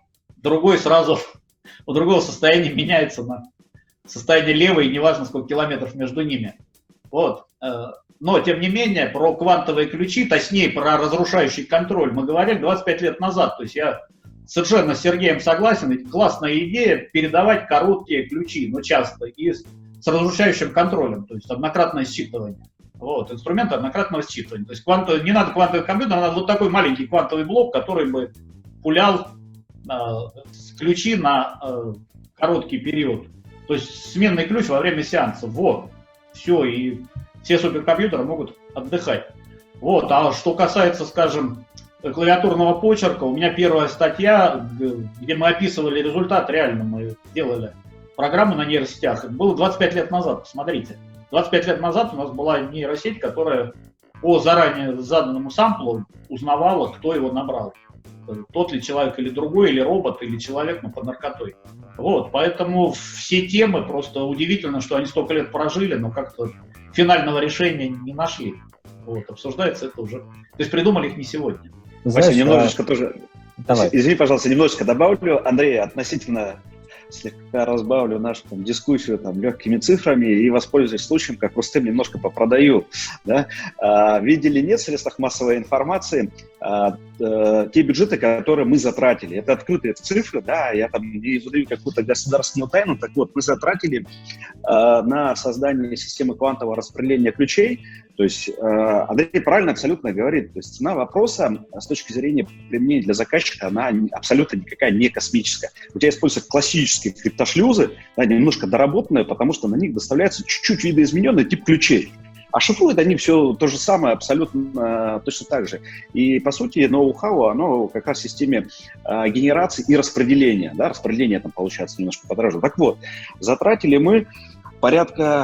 [SPEAKER 4] у другого состояние меняется на состояние левое, и неважно, сколько километров между ними. Вот. Но, тем не менее, про квантовые ключи, точнее, про разрушающий контроль мы говорили 25 лет назад. То есть я совершенно с Сергеем согласен, ведь классная идея передавать короткие ключи, но часто, и с разрушающим контролем, то есть однократное считывание. Вот, инструмент однократного считывания. То есть не надо квантовый компьютер, надо вот такой маленький квантовый блок, который бы пулял ключи на короткий период. То есть сменный ключ во время сеанса. Вот. Все, и все суперкомпьютеры могут отдыхать. Вот. А что касается, скажем, клавиатурного почерка, у меня первая статья, где мы описывали результат, реально мы делали программу на нейросетях, это было 25 лет назад, посмотрите. 25 лет назад у нас была нейросеть, которая по заранее заданному самплу узнавала, кто его набрал. Тот ли человек или другой, или робот, или человек, под наркотой. Вот, поэтому все темы, просто удивительно, что они столько лет прожили, но как-то финального решения не нашли. Вот, обсуждается это уже. То есть придумали их не сегодня.
[SPEAKER 3] Вася, немножечко тоже...
[SPEAKER 1] Давай.
[SPEAKER 3] Извини, пожалуйста, немножечко добавлю. Андрей, относительно слегка разбавлю нашу дискуссию легкими цифрами и воспользуюсь случаем, как Рустем немножко попродаю. Да? Видели, нет в средствах массовой информации те бюджеты, которые мы затратили. Это открытые цифры, да, я не выдаю какую-то государственную тайну. Так вот, мы затратили на создание системы квантового распределения ключей. То есть Андрей правильно абсолютно говорит, то есть цена вопроса с точки зрения применения для заказчика, она абсолютно никакая не космическая. У тебя используются классические криптошлюзы, да, немножко доработанные, потому что на них доставляется чуть-чуть видоизмененный тип ключей. А шифруют они все то же самое, абсолютно точно так же. И, по сути, ноу-хау, оно как раз в системе генерации и распределения. Да, распределение там получается немножко подороже. Так вот, затратили мы порядка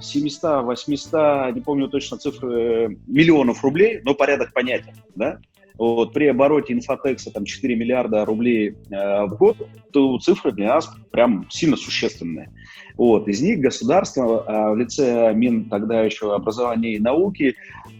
[SPEAKER 3] 700-800, не помню точно цифры, миллионов рублей, но порядок понятен, да? вот, при обороте инфотекса там 4 миллиарда рублей в год, то цифры для нас прям сильно существенные. Вот, из них государство в лице Мин тогда еще образования и науки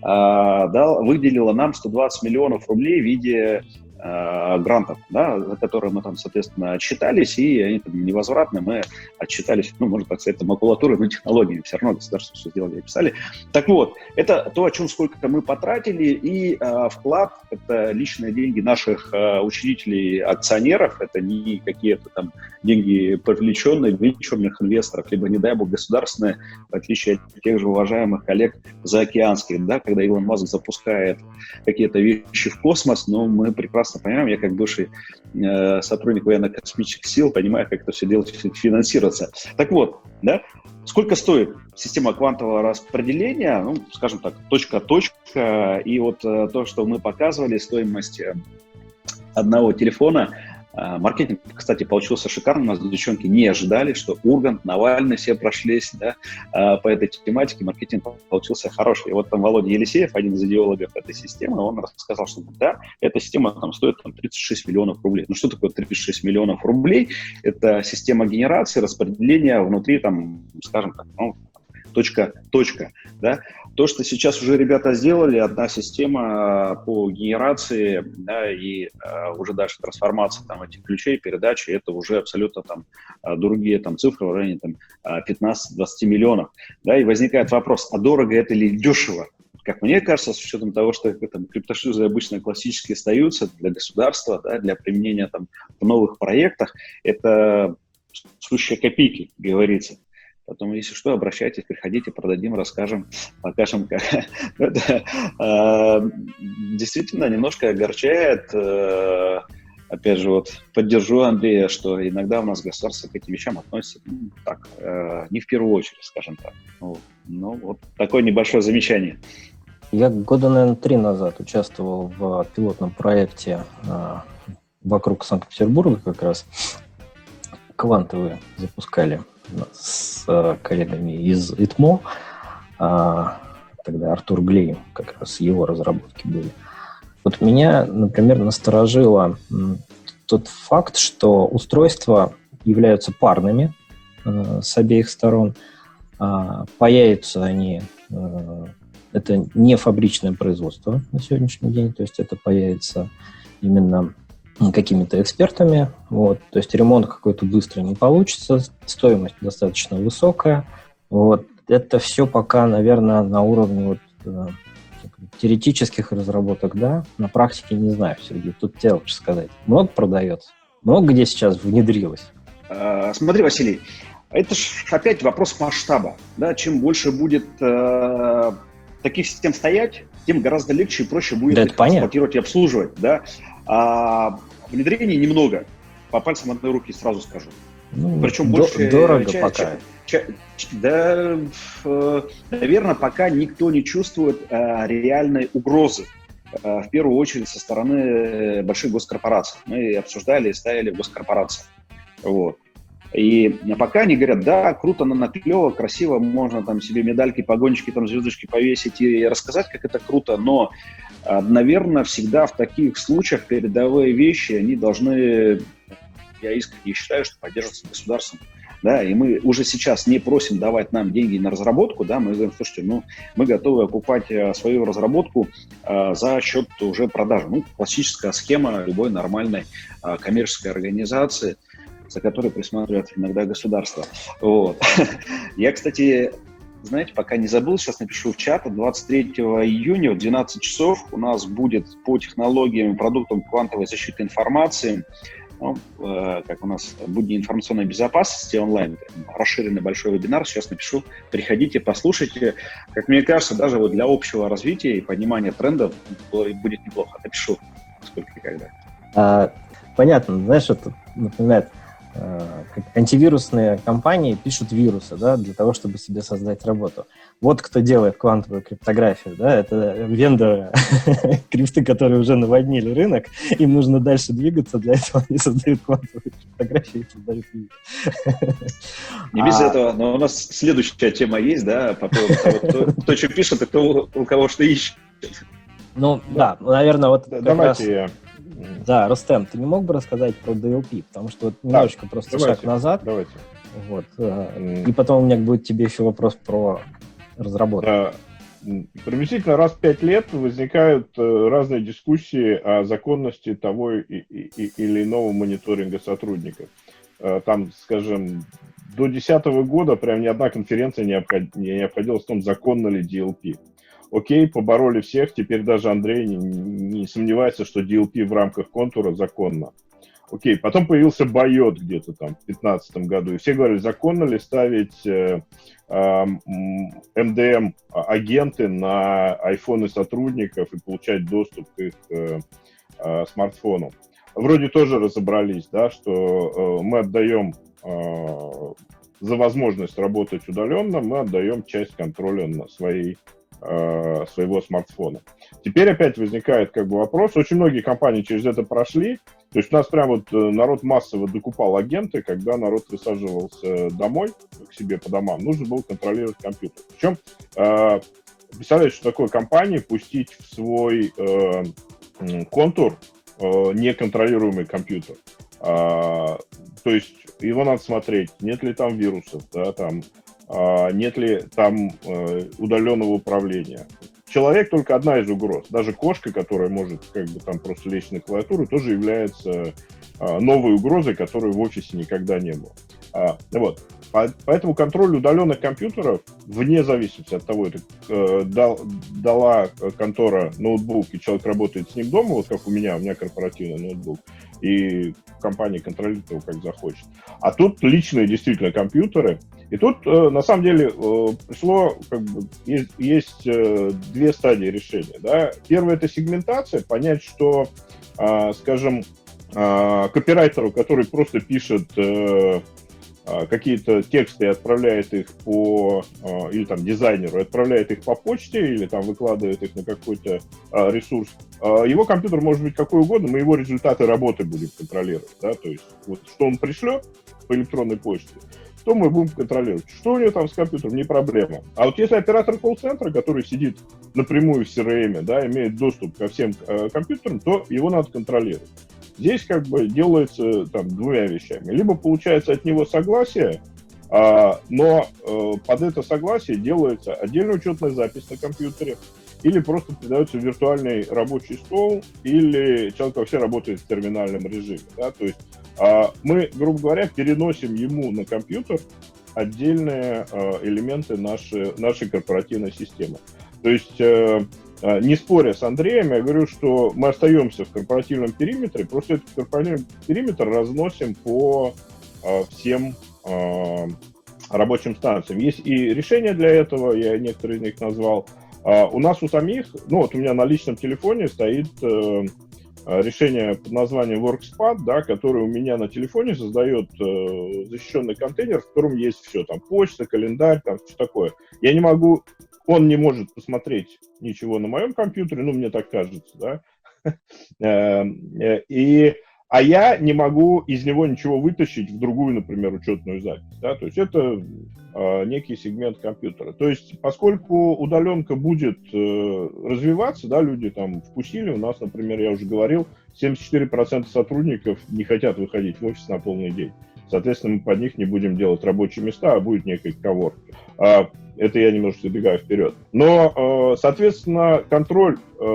[SPEAKER 3] выделило нам 120 миллионов рублей в виде грантов, да, за которые мы там, соответственно, отчитались, и они там невозвратны, мы отчитались, ну, можно так сказать, макулатурой, но технологиями, все равно государство все сделали и писали. Так вот, это то, о чем сколько мы потратили, и вклад — это личные деньги наших учредителей, акционеров, это не какие-то там деньги привлеченные венчурных инвесторов, либо, не дай бог, государственные, в отличие от тех же уважаемых коллег заокеанских, да, когда Илон Маск запускает какие-то вещи в космос, но мы прекрасно понимаем, я как бывший сотрудник военно-космических сил понимаю, как это все дело финансируется. Так вот, да, сколько стоит система квантового распределения, ну, скажем так, точка-точка, и вот то, что мы показывали, стоимость одного телефона. Маркетинг, кстати, получился шикарным. У нас девчонки не ожидали, что Ургант, Навальный все прошлись, да, по этой тематике. Маркетинг получился хороший. И вот там Володя Елисеев, один из идеологов этой системы, он рассказал, что да, эта система там стоит там 36 миллионов рублей. Ну что такое 36 миллионов рублей? Это система генерации, распределения внутри, там, скажем так, ну, точка, да. То, что сейчас уже ребята сделали, одна система по генерации, да, и уже дальше трансформация там этих ключей, передачи, это уже абсолютно там другие там цифры в районе там 15-20 миллионов, да, и возникает вопрос, а дорого это или дешево? Как мне кажется, с учетом того, что там криптошлюзы обычно классически остаются для государства, да, для применения там в новых проектах, это сущие копейки, как говорится. Потом, если что, обращайтесь, приходите, продадим, расскажем, покажем. Как. Это действительно немножко огорчает. Опять же, вот поддержу Андрея, что иногда у нас государство к этим вещам относится так, не в первую очередь, скажем так. Ну, вот такое небольшое замечание.
[SPEAKER 1] Я года, наверное, 3 назад участвовал в пилотном проекте вокруг Санкт-Петербурга как раз. Квантовые запускали с коллегами из ИТМО. Тогда Артур Глеем, как раз его разработки были. Вот меня, например, насторожило тот факт, что устройства являются парными с обеих сторон. Появятся они... Это не фабричное производство на сегодняшний день, то есть это появится именно какими-то экспертами. Вот. То есть ремонт какой-то быстро не получится, стоимость достаточно высокая. Вот. Это все пока, наверное, на уровне вот, теоретических разработок, да, на практике не знаю, Сергей, тут тебе лучше сказать. Много продается? Много где сейчас внедрилось?
[SPEAKER 3] Смотри, Василий, это же опять вопрос масштаба. Да? Чем больше будет таких систем стоять, тем гораздо легче и проще будет их эксплуатировать и обслуживать. Да? А внедрений немного. По пальцам одной руки сразу скажу.
[SPEAKER 1] Ну,
[SPEAKER 3] причем больше...
[SPEAKER 1] Дорого пока.
[SPEAKER 3] Да, наверное, пока никто не чувствует реальной угрозы. В первую очередь со стороны больших госкорпораций. Мы обсуждали и ставили госкорпорации. Вот. И пока они говорят, да, круто, клево, красиво, можно там себе медальки, погончики, там звездочки повесить и рассказать, как это круто, но, наверное, всегда в таких случаях передовые вещи, они должны, я искренне считаю, что поддерживаться государством. Да, и мы уже сейчас не просим давать нам деньги на разработку, да, мы говорим, слушайте, ну, мы готовы окупать свою разработку за счет уже продажи. Ну, классическая схема любой нормальной коммерческой организации, за которой присматривает иногда государство. Вот. Я, кстати, знаете, пока не забыл, сейчас напишу в чат, 23 июня в 12 часов у нас будет по технологиям и продуктам квантовой защиты информации, ну, как у нас будни информационной безопасности онлайн, расширенный большой вебинар, сейчас напишу, приходите, послушайте. Как мне кажется, даже вот для общего развития и понимания трендов будет неплохо. Напишу, сколько и когда.
[SPEAKER 1] Понятно, знаешь, это напоминает, как антивирусные компании пишут вирусы, да, для того, чтобы себе создать работу. Вот кто делает квантовую криптографию, да, это вендоры крипты, которые уже наводнили рынок, им нужно дальше двигаться, для этого они создают квантовую криптографию и создают вирус.
[SPEAKER 3] Не без этого, но у нас следующая тема есть, да, по поводу того, кто что пишет, и кто у кого что ищет.
[SPEAKER 1] Ну, да, наверное, вот как раз...
[SPEAKER 2] Давайте я...
[SPEAKER 1] Да, Рустем, ты не мог бы рассказать про DLP? Потому что вот немножечко просто шаг назад.
[SPEAKER 2] Давайте.
[SPEAKER 1] Вот. И потом у меня будет тебе еще вопрос про разработку.
[SPEAKER 2] Приблизительно раз в 5 лет возникают разные дискуссии о законности того или иного мониторинга сотрудников. Там, скажем, до 2010 года прям ни одна конференция не обходилась в том, законно ли DLP. Окей, побороли всех, теперь даже Андрей не сомневается, что DLP в рамках контура законно. Окей, потом появился Байот где-то там в 2015 году, и все говорили, законно ли ставить MDM-агенты на айфоны сотрудников и получать доступ к их смартфонам. Вроде тоже разобрались, да, что мы отдаем за возможность работать удаленно, мы отдаем часть контроля на своего смартфона. Теперь опять возникает как бы вопрос, очень многие компании через это прошли, то есть у нас прям вот народ массово докупал агенты, когда народ высаживался домой, к себе по домам, нужно было контролировать компьютер. Причем, представляете, что такое компании пустить в свой контур неконтролируемый компьютер. То есть его надо смотреть, нет ли там вирусов, да, там, нет ли там удаленного управления. Человек только одна из угроз. Даже кошка, которая может как бы там просто лечь на клавиатуру, тоже является новой угрозой, которой в офисе никогда не было. Вот. Поэтому контроль удаленных компьютеров, вне зависимости от того, это дала контора ноутбук, и человек работает с ним дома, вот как у меня корпоративный ноутбук, и компания контролирует его как захочет. А тут личные действительно компьютеры. И тут, на самом деле, пришло, как бы, есть две стадии решения. Да? Первая – это сегментация, понять, что, скажем, копирайтеру, который просто пишет какие-то тексты и отправляет их или там дизайнеру, отправляет их по почте, или там выкладывает их на какой-то ресурс, его компьютер может быть какой угодно, мы его результаты работы будем контролировать. Да? То есть, вот, что он пришлет по электронной почте, то мы будем контролировать. Что у него там с компьютером, не проблема. А вот если оператор колл-центра, который сидит напрямую в CRM, да, имеет доступ ко всем компьютерам, то его надо контролировать. Здесь как бы делается там двумя вещами. Либо получается от него согласие, но под это согласие делается отдельная учетная запись на компьютере, или просто передается виртуальный рабочий стол, или человек вообще работает в терминальном режиме. Да? То есть мы, грубо говоря, переносим ему на компьютер отдельные элементы нашей корпоративной системы. То есть, не споря с Андреем, я говорю, что мы остаемся в корпоративном периметре, просто этот корпоративный периметр разносим по всем рабочим станциям. Есть и решения для этого, я некоторые из них назвал. У нас у самих, ну вот у меня на личном телефоне стоит решение под названием WorkSpot, да, которое у меня на телефоне создает защищенный контейнер, в котором есть все, там почта, календарь, там все такое. Я не могу, он не может посмотреть ничего на моем компьютере, ну мне так кажется, да, а я не могу из него ничего вытащить в другую, например, учетную запись, да, то есть это некий сегмент компьютера. То есть, поскольку удаленка будет развиваться, да, люди там вкусили, у нас, например, я уже говорил, 74% сотрудников не хотят выходить в офис на полный день. Соответственно, мы под них не будем делать рабочие места, а будет некий коворк. Это я немножко забегаю вперед. Но, соответственно, контроль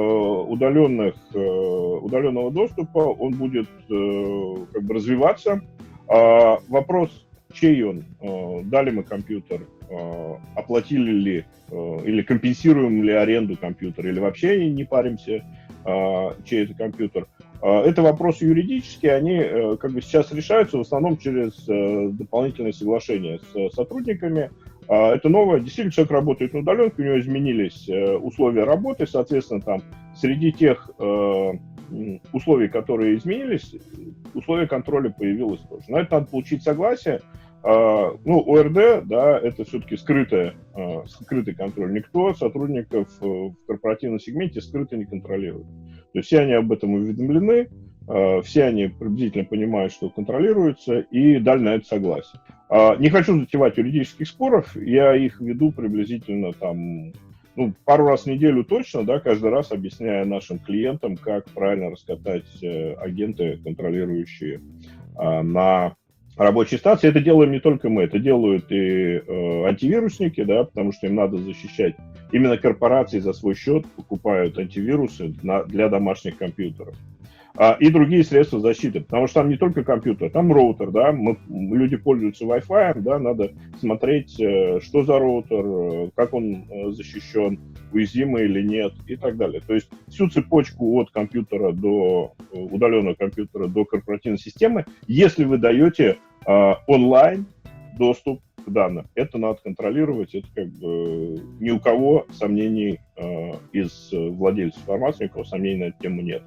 [SPEAKER 2] удаленного доступа, он будет как бы развиваться. Вопрос, чей он, дали мы компьютер, оплатили ли или компенсируем ли аренду компьютера, или вообще не паримся, чей это компьютер. Это вопросы юридические, они как бы сейчас решаются в основном через дополнительные соглашения с сотрудниками. Это новое, действительно, человек работает на удаленке, у него изменились условия работы, соответственно, там среди тех условий, которые изменились, условия контроля появилось тоже. На это надо получить согласие. Ну, ОРД, да, это все-таки скрытый контроль. Никто сотрудников в корпоративном сегменте скрыто не контролирует. То есть все они об этом уведомлены, все они приблизительно понимают, что контролируется, и дали на это согласие. Не хочу затевать юридических споров, я их веду приблизительно там пару раз в неделю точно, да, каждый раз объясняя нашим клиентам, как правильно раскатать агенты, контролирующие на рабочей станции. Это делаем не только мы, это делают и антивирусники, да, потому что им надо защищать. Именно корпорации за свой счет покупают антивирусы для домашних компьютеров. И другие средства защиты, потому что там не только компьютер, там роутер, да, люди пользуются Wi-Fi, да, надо смотреть, что за роутер, как он защищен, уязвимый или нет и так далее. То есть всю цепочку от компьютера до удаленного компьютера до корпоративной системы, если вы даете онлайн доступ к данным, это надо контролировать, это как бы ни у кого сомнений из владельцев информации, ни у кого сомнений на эту тему нет.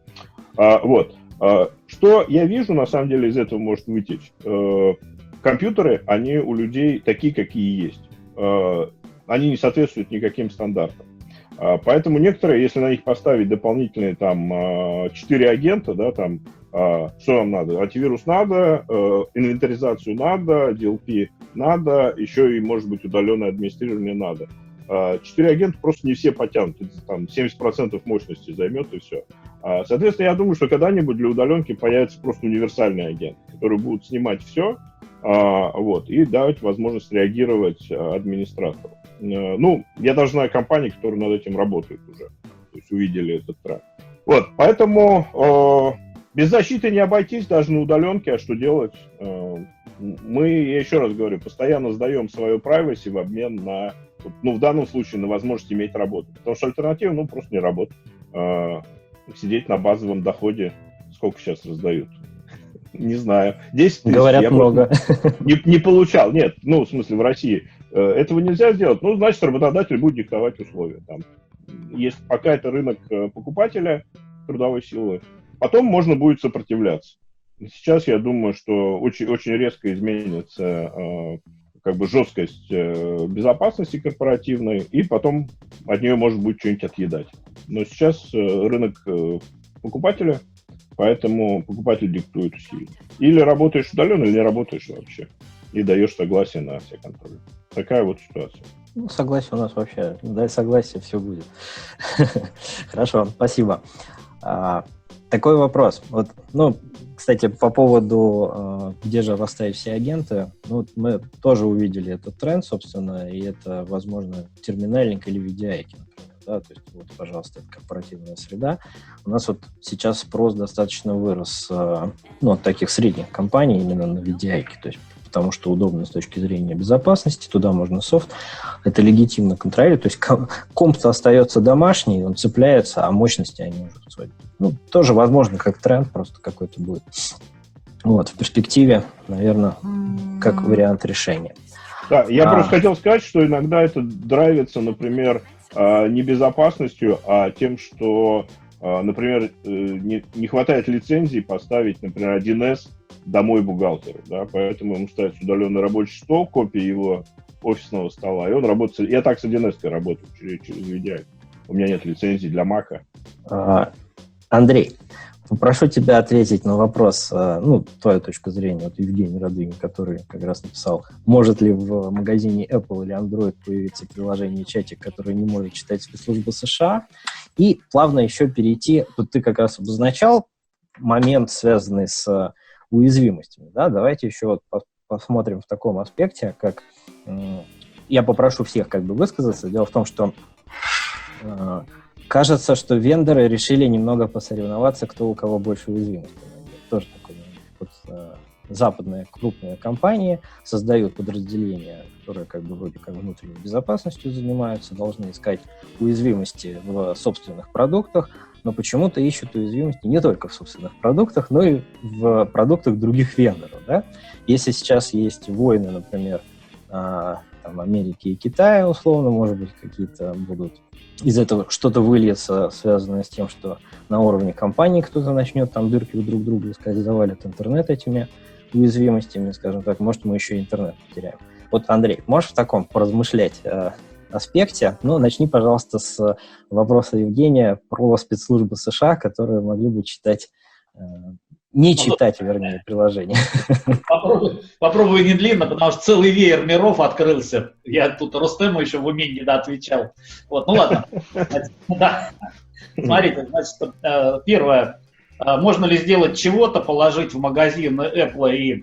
[SPEAKER 2] Что я вижу, на самом деле, из этого может вытечь? Компьютеры, они у людей такие, какие есть. Они не соответствуют никаким стандартам. Поэтому некоторые, если на них поставить дополнительные там 4 агента, да, там, что вам надо? Антивирус надо, инвентаризацию надо, DLP надо, еще и, может быть, удаленное администрирование надо. 4 агента просто не все потянут, там 70% мощности займет и все. Соответственно, я думаю, что когда-нибудь для удаленки появится просто универсальный агент, который будет снимать все, и давать возможность реагировать администратору. Я даже знаю компании, которые над этим работают уже, то есть увидели этот тренд. Поэтому без защиты не обойтись даже на удаленке, а что делать? Мы, я еще раз говорю, постоянно сдаем свое privacy в обмен на, в данном случае, на возможность иметь работу. Потому что альтернатива, просто не работает. Сидеть на базовом доходе, сколько сейчас раздают? Не знаю. 10 тысяч.
[SPEAKER 1] Говорят,
[SPEAKER 2] я
[SPEAKER 1] много.
[SPEAKER 2] Не получал. Нет, в смысле, в России. Этого нельзя сделать. Значит, работодатель будет диктовать условия. Там, если пока это рынок покупателя трудовой силы, потом можно будет сопротивляться. Сейчас я думаю, что очень, очень резко изменится жесткость безопасности корпоративной, и потом от нее может быть что-нибудь отъедать. Но сейчас рынок покупателя, поэтому покупатель диктует усилия. Или работаешь удаленно, или не работаешь вообще. И даешь согласие на все контроли. Такая вот ситуация.
[SPEAKER 1] Согласие у нас вообще. Дай согласие, все будет. Хорошо, спасибо. Такой вопрос. Кстати, по поводу, где же расставить все агенты, мы тоже увидели этот тренд, собственно, и это, возможно, терминальник или VDI, да, то есть, пожалуйста, это корпоративная среда. У нас сейчас спрос достаточно вырос, от таких средних компаний именно на VDI, то есть, потому что удобно с точки зрения безопасности, туда можно софт, это легитимно контролировать, то есть комп-то остается домашний, он цепляется, а мощности они уже сводят. Тоже, возможно, как тренд просто какой-то будет. В перспективе, наверное, как вариант решения.
[SPEAKER 2] Да, я просто хотел сказать, что иногда это драйвится, например, не безопасностью, а тем, что, например, не хватает лицензий поставить, например, 1С домой бухгалтеру, да, поэтому ему ставится удаленный рабочий стол, копия его офисного стола, и он работает. Я так с 1С работаю через VDI. У меня нет лицензии для Мака.
[SPEAKER 1] Андрей, попрошу тебя ответить на вопрос, твою точку зрения, Евгений Радыгин, который как раз написал, может ли в магазине Apple или Android появиться приложение чатик, которое не может читать спецслужбы США, и плавно еще перейти, ты как раз обозначал момент, связанный с уязвимостями, да, давайте еще посмотрим в таком аспекте, как я попрошу всех высказаться. Дело в том, что кажется, что вендоры решили немного посоревноваться, кто у кого больше уязвимостей. Тоже такое. Западные крупные компании создают подразделения, которые вроде как внутренней безопасностью занимаются, должны искать уязвимости в собственных продуктах, но почему-то ищут уязвимости не только в собственных продуктах, но и в продуктах других вендоров. Да? Если сейчас есть войны, например, Америки и Китая, условно, может быть, какие-то будут из этого что-то выльется, связанное с тем, что на уровне компании кто-то начнет дырки у друг друга искать, завалит интернет этими уязвимостями, скажем так, может, мы еще и интернет потеряем. Андрей, можешь в таком поразмышлять аспекте? Начни, пожалуйста, с вопроса Евгения про спецслужбы США, которые могли бы читать Не читать, вернее, приложение.
[SPEAKER 4] Попробую не длинно, потому что целый веер миров открылся. Я тут Рустему еще в уме не доотвечал. Вот, ну ладно. Да. Смотрите, значит, первое. Можно ли сделать чего-то, положить в магазин Apple и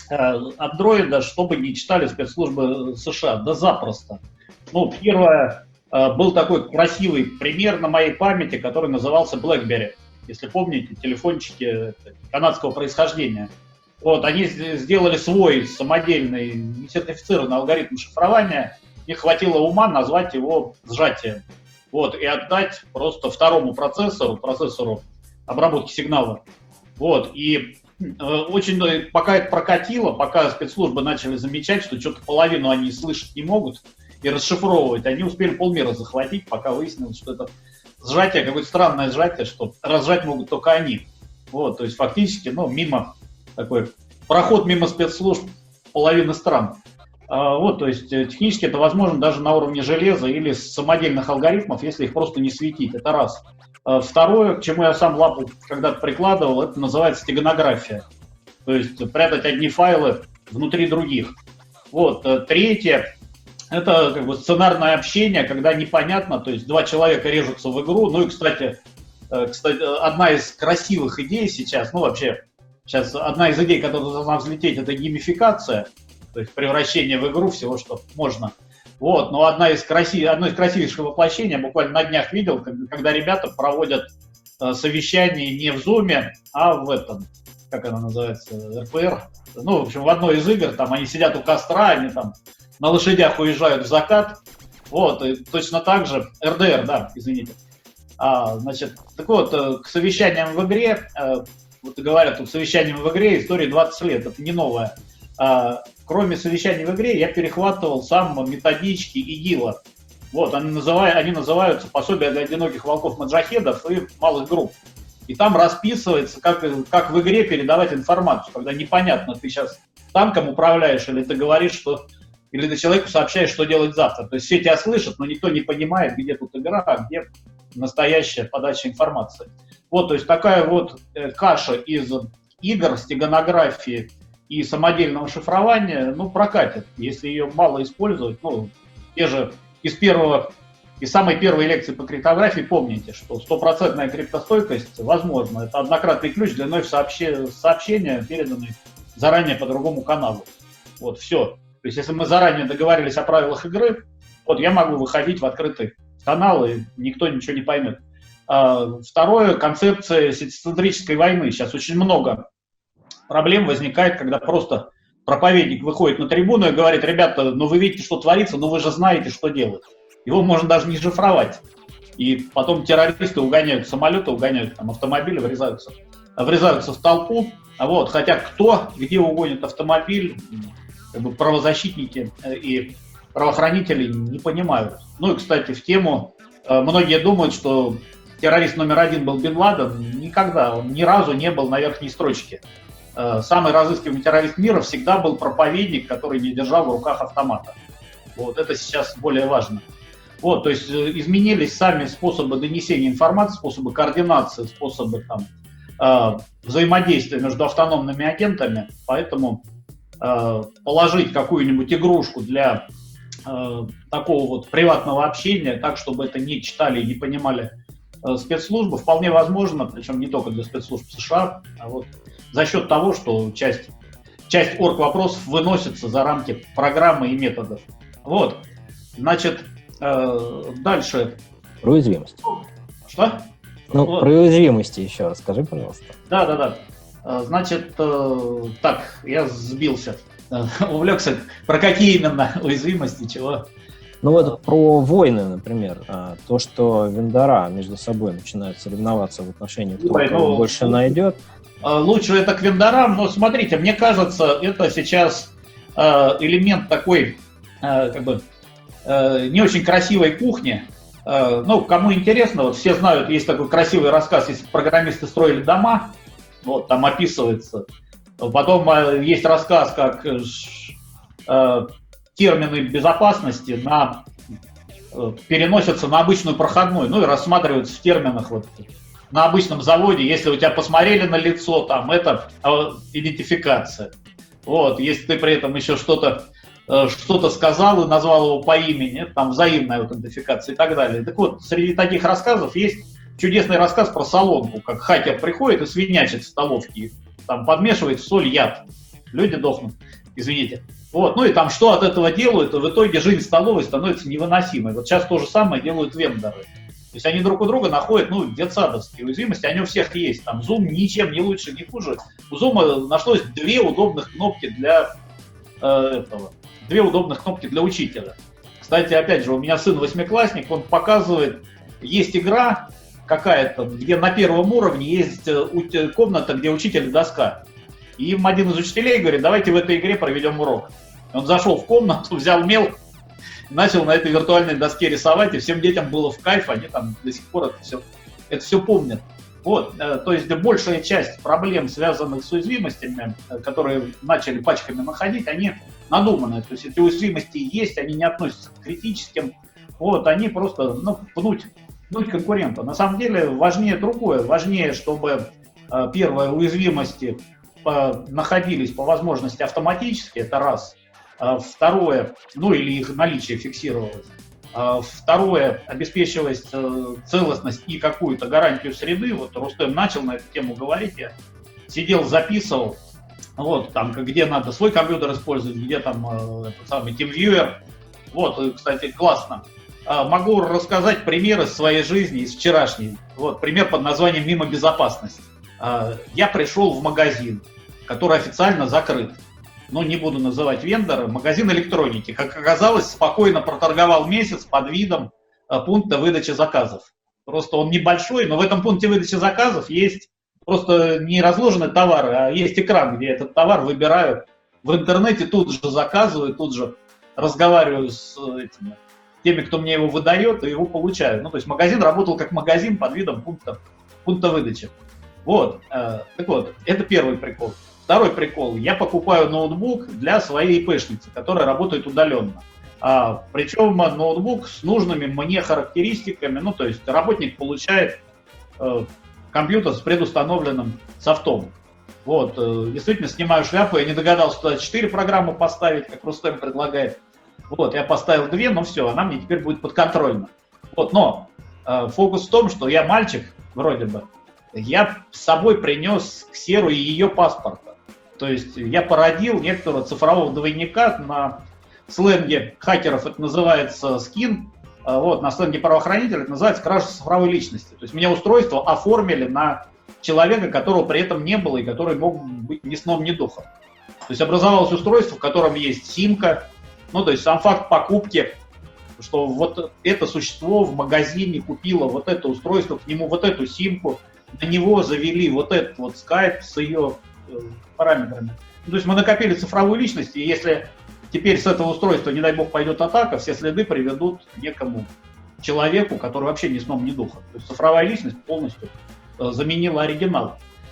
[SPEAKER 4] Android, чтобы не читали спецслужбы США? Да запросто. Ну, первое, был такой красивый пример на моей памяти, который назывался BlackBerry. Если помните, телефончики канадского происхождения. Вот, они сделали свой самодельный, несертифицированный алгоритм шифрования. Им хватило ума назвать его сжатием. Вот, и отдать просто второму процессору обработки сигнала. Вот, и очень, пока это прокатило, пока спецслужбы начали замечать, что что-то половину они слышать не могут и расшифровывать, они успели полмира захватить, пока выяснилось, что это сжатие, какое-то странное сжатие, что разжать могут только они. Вот, то есть фактически, ну, такой проход мимо спецслужб половины стран. Вот, то есть технически это возможно даже на уровне железа или самодельных алгоритмов, если их просто не светить. Это раз. Второе, к чему я сам лапу когда-то прикладывал, это называется стеганография. То есть прятать одни файлы внутри других. Вот. Третье, это как бы сценарное общение, когда непонятно, то есть два человека режутся в игру. Ну и, кстати, одна из красивых идей сейчас, ну вообще, сейчас одна из идей, которая должна взлететь, это геймификация, то есть превращение в игру всего, что можно. Вот, но одно из красивейших воплощений, я буквально на днях видел, когда ребята проводят совещание не в Zoom, а в этом, как она называется, РПР. Ну, в общем, в одной из игр, там они сидят у костра, они там на лошадях уезжают в закат. Вот, и точно так же, РДР, да, извините. Значит, так вот, к совещаниям в игре, вот говорят, тут совещаниям в игре истории 20 лет, это не новое. Кроме совещаний в игре, я перехватывал сам методички ИГИЛа. Вот, они называются «Пособие для одиноких волков-маджахедов» и малых групп. И там расписывается, как в игре передавать информацию, когда непонятно, ты сейчас танком управляешь, или ты говоришь, или ты человеку сообщаешь, что делать завтра. То есть все тебя слышат, но никто не понимает, где тут игра, а где настоящая подача информации. Вот, то есть такая вот каша из игр, стеганографии и самодельного шифрования, ну, прокатит, если ее мало использовать. Ну, те же из самой первой лекции по криптографии помните, что стопроцентная криптостойкость возможна. Это однократный ключ длиной в сообщение, переданный заранее по другому каналу. Вот, все. То есть, если мы заранее договорились о правилах игры, вот я могу выходить в открытый канал, и никто ничего не поймет. Второе, концепция синцентрической войны. Сейчас очень много проблем возникает, когда просто проповедник выходит на трибуну и говорит: ребята, ну вы видите, что творится, но вы же знаете, что делать. Его можно даже не шифровать. И потом террористы угоняют самолеты, угоняют там автомобили, врезаются в толпу. Вот. Хотя кто, где угонит автомобиль, как бы правозащитники и правоохранители не понимают. Ну и, кстати, в тему, многие думают, что террорист номер один был Бен Ладен. Никогда, он ни разу не был на верхней строчке. Самый разыскиваемый террорист мира всегда был проповедник, который не держал в руках автомата. Вот это сейчас более важно. Вот, то есть изменились сами способы донесения информации, способы координации, способы взаимодействия между автономными агентами. Поэтому положить какую-нибудь игрушку для такого вот приватного общения, так, чтобы это не читали и не понимали спецслужбы, вполне возможно, причем не только для спецслужб США, а вот за счет того, что часть орг-вопросов выносится за рамки программы и методов. Вот. Значит, дальше.
[SPEAKER 1] Про уязвимость.
[SPEAKER 4] Что?
[SPEAKER 1] Ну,
[SPEAKER 4] вот.
[SPEAKER 1] Про уязвимости еще расскажи, пожалуйста.
[SPEAKER 4] Да. Значит, так, я сбился. Увлекся. Про какие именно уязвимости, чего?
[SPEAKER 1] Ну вот про войны, например. То, что вендора между собой начинают соревноваться в отношении, кто кого больше найдет.
[SPEAKER 4] Лучше это к вендорам, но смотрите, мне кажется, это сейчас элемент такой, как бы, не очень красивой кухни. Ну, кому интересно, вот все знают, есть такой красивый рассказ, если программисты строили дома, вот, там описывается. Потом есть рассказ, как термины безопасности переносятся на обычную проходную, ну и рассматриваются в терминах вот на обычном заводе, если у тебя посмотрели на лицо, там, это идентификация. Вот, если ты при этом еще что-то сказал и назвал его по имени, там взаимная аутентификация и так далее. Так вот, среди таких рассказов есть чудесный рассказ про солонку, как хакер приходит и свинячит в столовке, там подмешивает в соль яд. Люди дохнут, извините. Вот, ну и там что от этого делают, и в итоге жизнь столовой становится невыносимой. Вот сейчас то же самое делают вендоры. То есть они друг у друга находят, детсадовские уязвимости, они у всех есть. Там Zoom ничем не лучше, не хуже. У Zoom нашлось две удобных кнопки для учителя. Кстати, опять же, у меня сын 8-классник, он показывает, есть игра какая-то, где на первом уровне есть комната, где учитель доска. И им один из учителей говорит, давайте в этой игре проведем урок. Он зашел в комнату, взял мел, начал на этой виртуальной доске рисовать, и всем детям было в кайф, они там до сих пор это все помнят. Вот, то есть большая часть проблем, связанных с уязвимостями, которые начали пачками находить, они надуманные. То есть эти уязвимости есть, они не относятся к критическим, вот, они просто пнуть конкурента. На самом деле важнее другое, важнее, чтобы первые уязвимости находились по возможности автоматически, это раз. Второе, или их наличие фиксировалось. Второе, обеспечивалась целостность и какую-то гарантию среды. Вот Рустем начал на эту тему говорить, я сидел, записывал, вот, там, где надо свой компьютер использовать, где там этот самый TeamViewer. Вот, кстати, классно. Могу рассказать пример из своей жизни, из вчерашней. Вот, пример под названием «Мимо безопасности». Я пришел в магазин, который официально закрыт. Не буду называть вендора, магазин электроники. Как оказалось, спокойно проторговал месяц под видом пункта выдачи заказов. Просто он небольшой, но в этом пункте выдачи заказов есть просто не разложены товары, а есть экран, где этот товар выбираю. В интернете тут же заказываю, тут же разговариваю с теми, кто мне его выдает, и его получаю. То есть магазин работал как магазин под видом пункта выдачи. Вот, так вот, это первый прикол. Второй прикол. Я покупаю ноутбук для своей ИПшницы, которая работает удаленно. Причем ноутбук с нужными мне характеристиками. То есть работник получает компьютер с предустановленным софтом. Вот, действительно, снимаю шляпу. Я не догадался туда 4 программы поставить, как Рустем предлагает. Вот, я поставил 2, но все, она мне теперь будет подконтрольна. Вот, но фокус в том, что я мальчик, вроде бы, я с собой принес ксеру ее паспорта. То есть я породил некоторого цифрового двойника, на сленге хакеров это называется скин, вот, на сленге правоохранителей это называется кража цифровой личности. То есть мне устройство оформили на человека, которого при этом не было и который мог быть ни сном, ни духом. То есть образовалось устройство, в котором есть симка, то есть сам факт покупки, что вот это существо в магазине купило вот это устройство, к нему вот эту симку, на него завели вот этот вот скайп с ее параметрами. То есть мы накопили цифровую личность, и если теперь с этого устройства, не дай бог, пойдет атака, все следы приведут к некому человеку, который вообще ни сном, ни духом. То есть цифровая личность полностью заменила оригинал.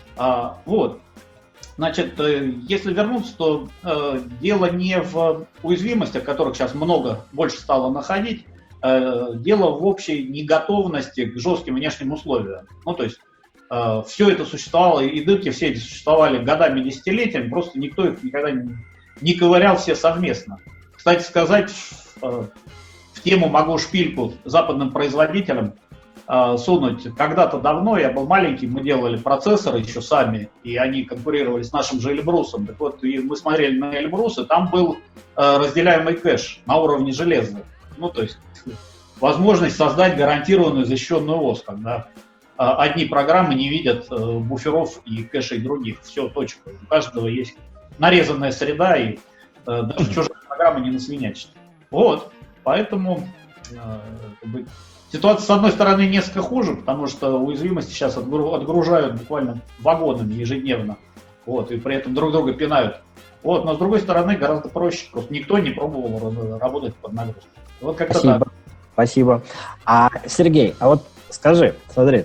[SPEAKER 4] Вот. Значит, если вернуться, то дело не в уязвимостях, которых сейчас больше стало находить, дело в общей неготовности к жестким внешним условиям. То есть все это существовало, и дырки все эти существовали годами, десятилетиями, просто никто их никогда не ковырял все совместно. Кстати сказать, в тему могу шпильку западным производителям сунуть. Когда-то давно, я был маленький, мы делали процессоры еще сами, и они конкурировали с нашим же Эльбрусом. Так вот, и мы смотрели на Эльбрус, и там был разделяемый кэш на уровне железа. То есть возможность создать гарантированную защищенную ОС, когда одни программы не видят буферов и кэшей других. Все, точка. У каждого есть нарезанная среда, и даже чужая программа не насвинячит. Вот, поэтому ситуация, с одной стороны, несколько хуже, потому что уязвимости сейчас отгружают буквально вагонами ежедневно, вот, и при этом друг друга пинают. Вот, но с другой стороны, гораздо проще. Просто никто не пробовал работать под нагрузкой. Вот как-то
[SPEAKER 1] Спасибо.
[SPEAKER 4] так.
[SPEAKER 1] Спасибо. Сергей, скажи, смотри,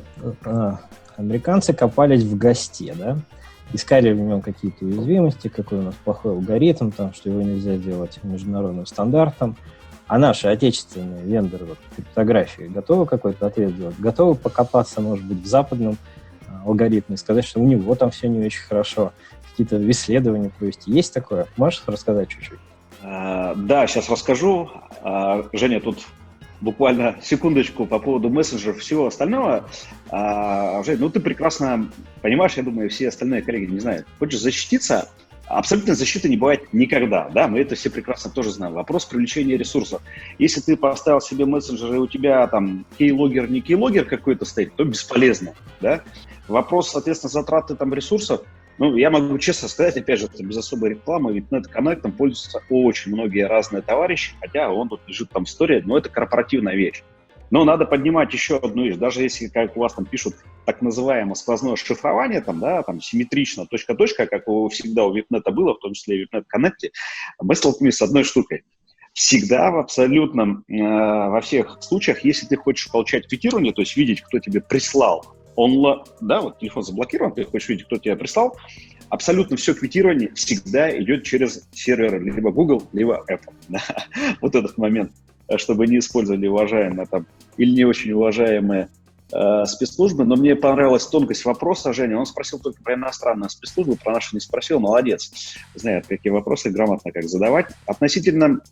[SPEAKER 1] американцы копались в ГОСТе, да? Искали в нем какие-то уязвимости, какой у нас плохой алгоритм, что его нельзя сделать международным стандартом. А наши отечественные вендоры вот, криптографии готовы какой-то ответ делать? Готовы покопаться, может быть, в западном алгоритме и сказать, что у него там все не очень хорошо, какие-то исследования провести? Есть такое? Можешь рассказать чуть-чуть?
[SPEAKER 3] Да, сейчас расскажу. Женя, тут буквально секундочку по поводу мессенджеров и всего остального. Жень, ну ты прекрасно понимаешь, я думаю, все остальные коллеги не знают. Хочешь защититься? Абсолютной защиты не бывает никогда, да, мы это все прекрасно тоже знаем. Вопрос привлечения ресурсов. Если ты поставил себе мессенджер, и у тебя там кейлогер, не кейлогер какой-то стоит, то бесполезно, да. Вопрос, соответственно, затраты там ресурсов. Ну, я могу честно сказать, опять же, без особой рекламы, VIPNet Connect пользуются очень многие разные товарищи, хотя он тут лежит там в истории, но это корпоративная вещь. Но надо поднимать еще одну вещь, даже если, как у вас там пишут, так называемое сквозное шифрование, там, да, там симметрично, точка-точка, как всегда у VIPNet было, в том числе и в VIPNet Connect, мы столкнулись с одной штукой. Всегда в абсолютном, во всех случаях, если ты хочешь получать квитирование, то есть видеть, кто тебе прислал, да, вот телефон заблокирован, ты хочешь видеть, кто тебя прислал, абсолютно все квитирование всегда идет через серверы либо Google, либо Apple. Да. Вот этот момент, чтобы не использовали уважаемые там или не очень уважаемые спецслужбы. Но мне понравилась тонкость вопроса, Женя. Он спросил только про иностранные спецслужбы, про наши не спросил. Молодец. Знает, какие вопросы, грамотно как задавать. Относительно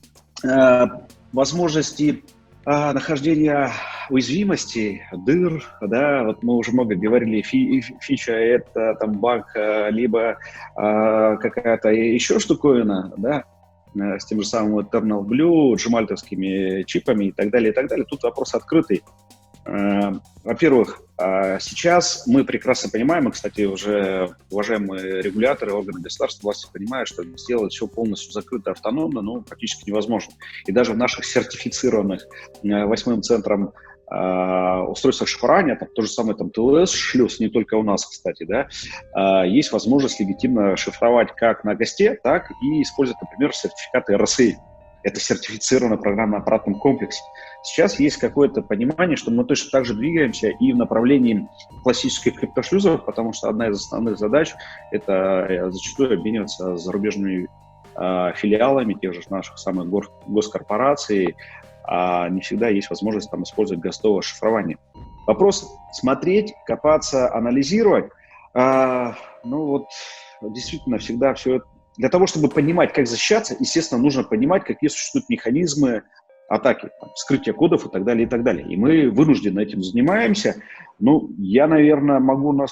[SPEAKER 3] возможности нахождения уязвимостей, дыр, да, вот мы уже много говорили, фича это там баг, либо какая-то еще штуковина, да, с тем же самым Eternal Blue, джемальтовскими чипами и так далее, и так далее. Тут вопрос открытый. Во-первых, сейчас мы прекрасно понимаем, и, кстати, уже уважаемые регуляторы, органы государства, власти понимают, что сделать все полностью закрыто, автономно, ну, практически невозможно. И даже в наших сертифицированных 8-м центром устройствах шифрования, там, то же самое там ТЛС шлюз, не только у нас, кстати, да, есть возможность легитимно шифровать как на госте, так и использовать, например, сертификаты RSA. Это сертифицированный программно-аппаратном комплексе. Сейчас есть какое-то понимание, что мы точно так же двигаемся и в направлении классических криптошлюзов, потому что одна из основных задач – это зачастую обмениваться с зарубежными филиалами тех же наших самых госкорпораций, а не всегда есть возможность там использовать гостовое шифрование. Вопрос смотреть, копаться, анализировать. Ну вот действительно всегда все это. Для того, чтобы понимать, как защищаться, естественно, нужно понимать, какие существуют механизмы атаки, там, вскрытия кодов и так далее, и так далее. И мы вынужденно этим занимаемся. Ну, я, наверное, могу на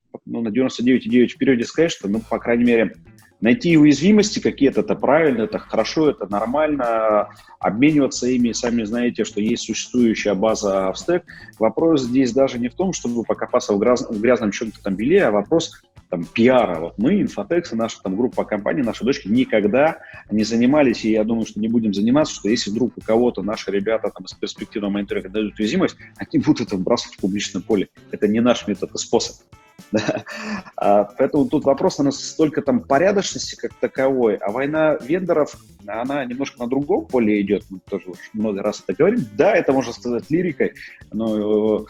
[SPEAKER 3] 99,9 вперед сказать, что, ну, по крайней мере, найти уязвимости какие-то, это правильно, это хорошо, это нормально, обмениваться ими, сами знаете, что есть существующая база в стек. Вопрос здесь даже не в том, чтобы покопаться в грязном чем-то там белье, а вопрос там пиара. Вот мы, Инфотекс, и наша там группа компаний, наши дочки никогда не занимались, и я думаю, что не будем заниматься, что если вдруг у кого-то наши ребята там из перспективного мониторинга дают уязвимость, они будут это вбрасывать в публичное поле. Это не наш метод и способ. Да. Поэтому тут вопрос настолько там порядочности как таковой, а война вендоров, она немножко на другом поле идет, мы тоже уже много раз это говорим. Да, это можно сказать лирикой, но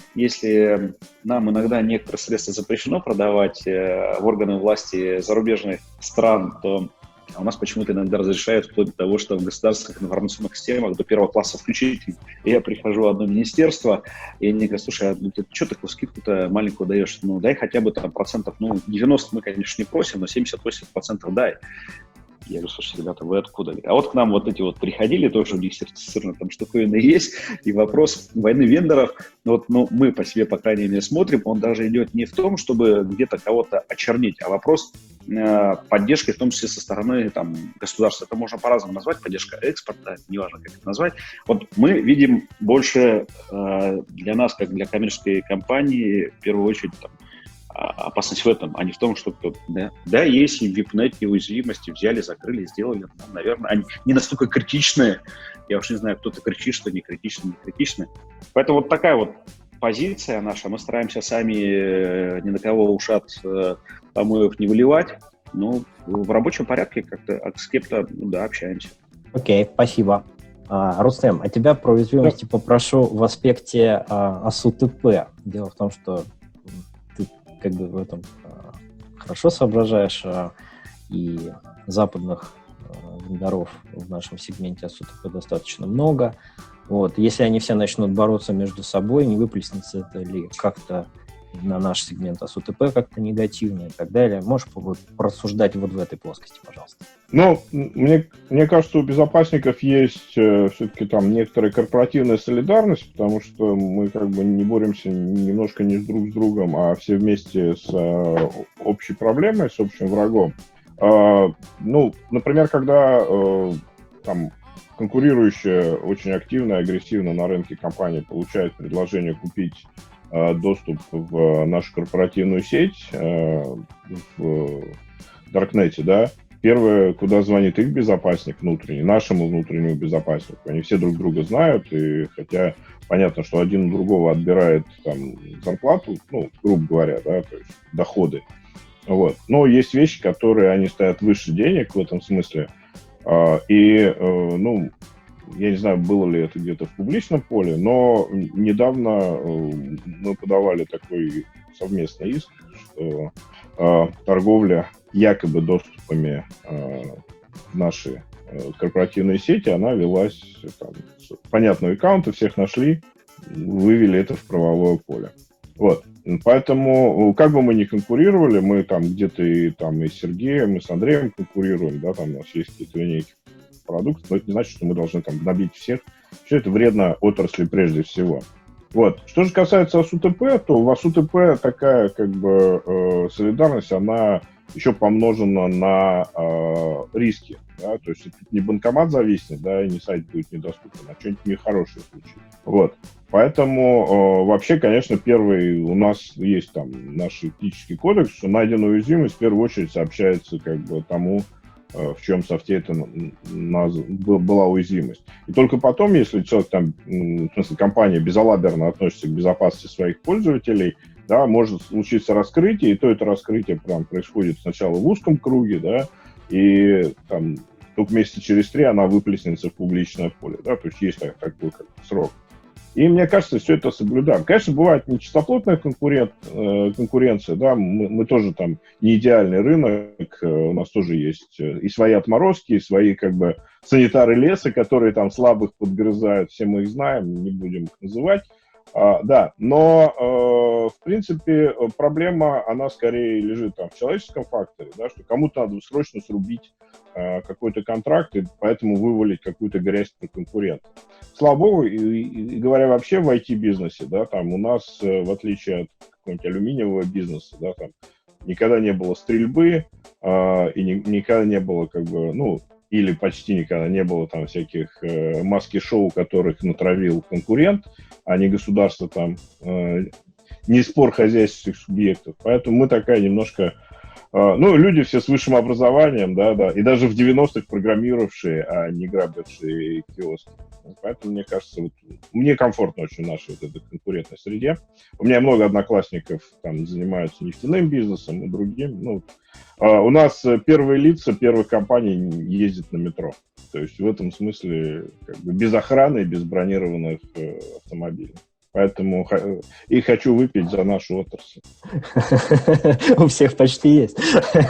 [SPEAKER 3] если нам иногда некоторые средства запрещено продавать в органы власти зарубежных стран, то у нас почему-то иногда разрешают вплоть до того, что в государственных информационных системах до первого класса включительно. Я прихожу в одно министерство, и они говорят: слушай, а ты что такую скидку-то маленькую даешь? Ну, дай хотя бы там процентов, 90 мы, конечно, не просим, но 70-80% дай. Я говорю: слушайте, ребята, вы откуда? А вот к нам вот эти вот приходили, тоже у них сертифицированные там штуковины есть, и вопрос войны вендоров, мы по себе, по крайней мере, смотрим, он даже идет не в том, чтобы где-то кого-то очернить, а вопрос поддержки, в том числе со стороны там, государства. Это можно по-разному назвать, поддержка экспорта, неважно, как это назвать. Вот мы видим больше для нас, как для коммерческой компании, в первую очередь, там, опасность в этом, а не в том, что кто-то... Да, есть и в VIPNet уязвимости, взяли, закрыли, сделали. Наверное, они не настолько критичные. Я уж не знаю, кто-то кричит, что не критичны, не критичны. Поэтому вот такая вот позиция наша. Мы стараемся сами ни на кого ушат помоев не выливать, но в рабочем порядке как-то с кем-то, общаемся.
[SPEAKER 1] Окей, спасибо. Рустем, а тебя про уязвимости попрошу в аспекте АСУТП. Дело в том, что ты как бы в этом хорошо соображаешь, и западных вендоров в нашем сегменте АСУТП достаточно много. Вот. Если они все начнут бороться между собой, не выплеснется это ли как-то на наш сегмент АСУТП как-то негативно и так далее. Можешь порассуждать вот в этой плоскости, пожалуйста?
[SPEAKER 2] Ну, мне кажется, у безопасников есть все-таки там некоторая корпоративная солидарность, потому что мы как бы не боремся немножко не друг с другом, а все вместе с общей проблемой, с общим врагом. Ну, например, когда там конкурирующая очень активно и агрессивно на рынке компания получает предложение купить доступ в нашу корпоративную сеть в Даркнете, да, первое, куда звонит их безопасник внутренний, нашему внутреннему безопаснику. Они все друг друга знают, и хотя понятно, что один у другого отбирает там зарплату, ну, грубо говоря, да, то есть доходы. Вот. Но есть вещи, которые они стоят выше денег в этом смысле. Ну, я не знаю, было ли это где-то в публичном поле, но недавно мы подавали такой совместный иск, что торговля якобы доступами в наши корпоративные сети, она велась, там, понятные аккаунты, всех нашли, вывели это в правовое поле. Вот. Поэтому, как бы мы ни конкурировали, мы там где-то и с Сергеем, и с Андреем конкурируем, да, там у нас есть какие-то линейки продуктов, но это не значит, что мы должны там набить всех. Все это вредно отрасли прежде всего. Вот. Что же касается АСУТП, то в АСУТП такая как бы солидарность, она еще помножена на риски. Да? То есть это не банкомат зависнет, да, и не сайт будет недоступен, а что-нибудь нехорошее случится. Вот. Поэтому вообще, конечно, первый у нас есть там наш этический кодекс, что найденная уязвимость в первую очередь сообщается как бы тому, в чем софте это была уязвимость. И только потом, если человек там, в смысле, компания безалаберно относится к безопасности своих пользователей, да, может случиться раскрытие, и то это раскрытие прям происходит сначала в узком круге, да, и там только месяца через 3 она выплеснется в публичное поле, да, то есть есть такой как срок. И мне кажется, все это соблюдаем. Конечно, бывает нечистоплотная конкуренция, да, мы тоже там не идеальный рынок, у нас тоже есть и свои отморозки, и свои как бы санитары леса, которые там слабых подгрызают, все мы их знаем, не будем их называть. Да, но, в принципе, проблема, она скорее лежит там в человеческом факторе, да, что кому-то надо срочно срубить какой-то контракт и поэтому вывалить какую-то грязь про конкурента. Слава богу, и говоря вообще в IT-бизнесе, да, там у нас, в отличие от какого-нибудь алюминиевого бизнеса, да, там никогда не было стрельбы, и никогда не было, как бы, ну, или почти никогда не было там всяких маски-шоу, которых натравил конкурент, а не государство там, не спор хозяйственных субъектов. Поэтому мы такая немножко... Ну, люди все с высшим образованием, да, и даже в 90-х программировавшие, а не грабившие киоски. Поэтому, мне кажется, вот, мне комфортно очень в нашей вот этой конкурентной среде. У меня много одноклассников там занимаются нефтяным бизнесом и другим. Ну, у нас первые лица первых компаний ездят на метро. То есть в этом смысле как бы без охраны и без бронированных автомобилей. Поэтому и хочу выпить за нашу отрасль.
[SPEAKER 1] У всех почти есть.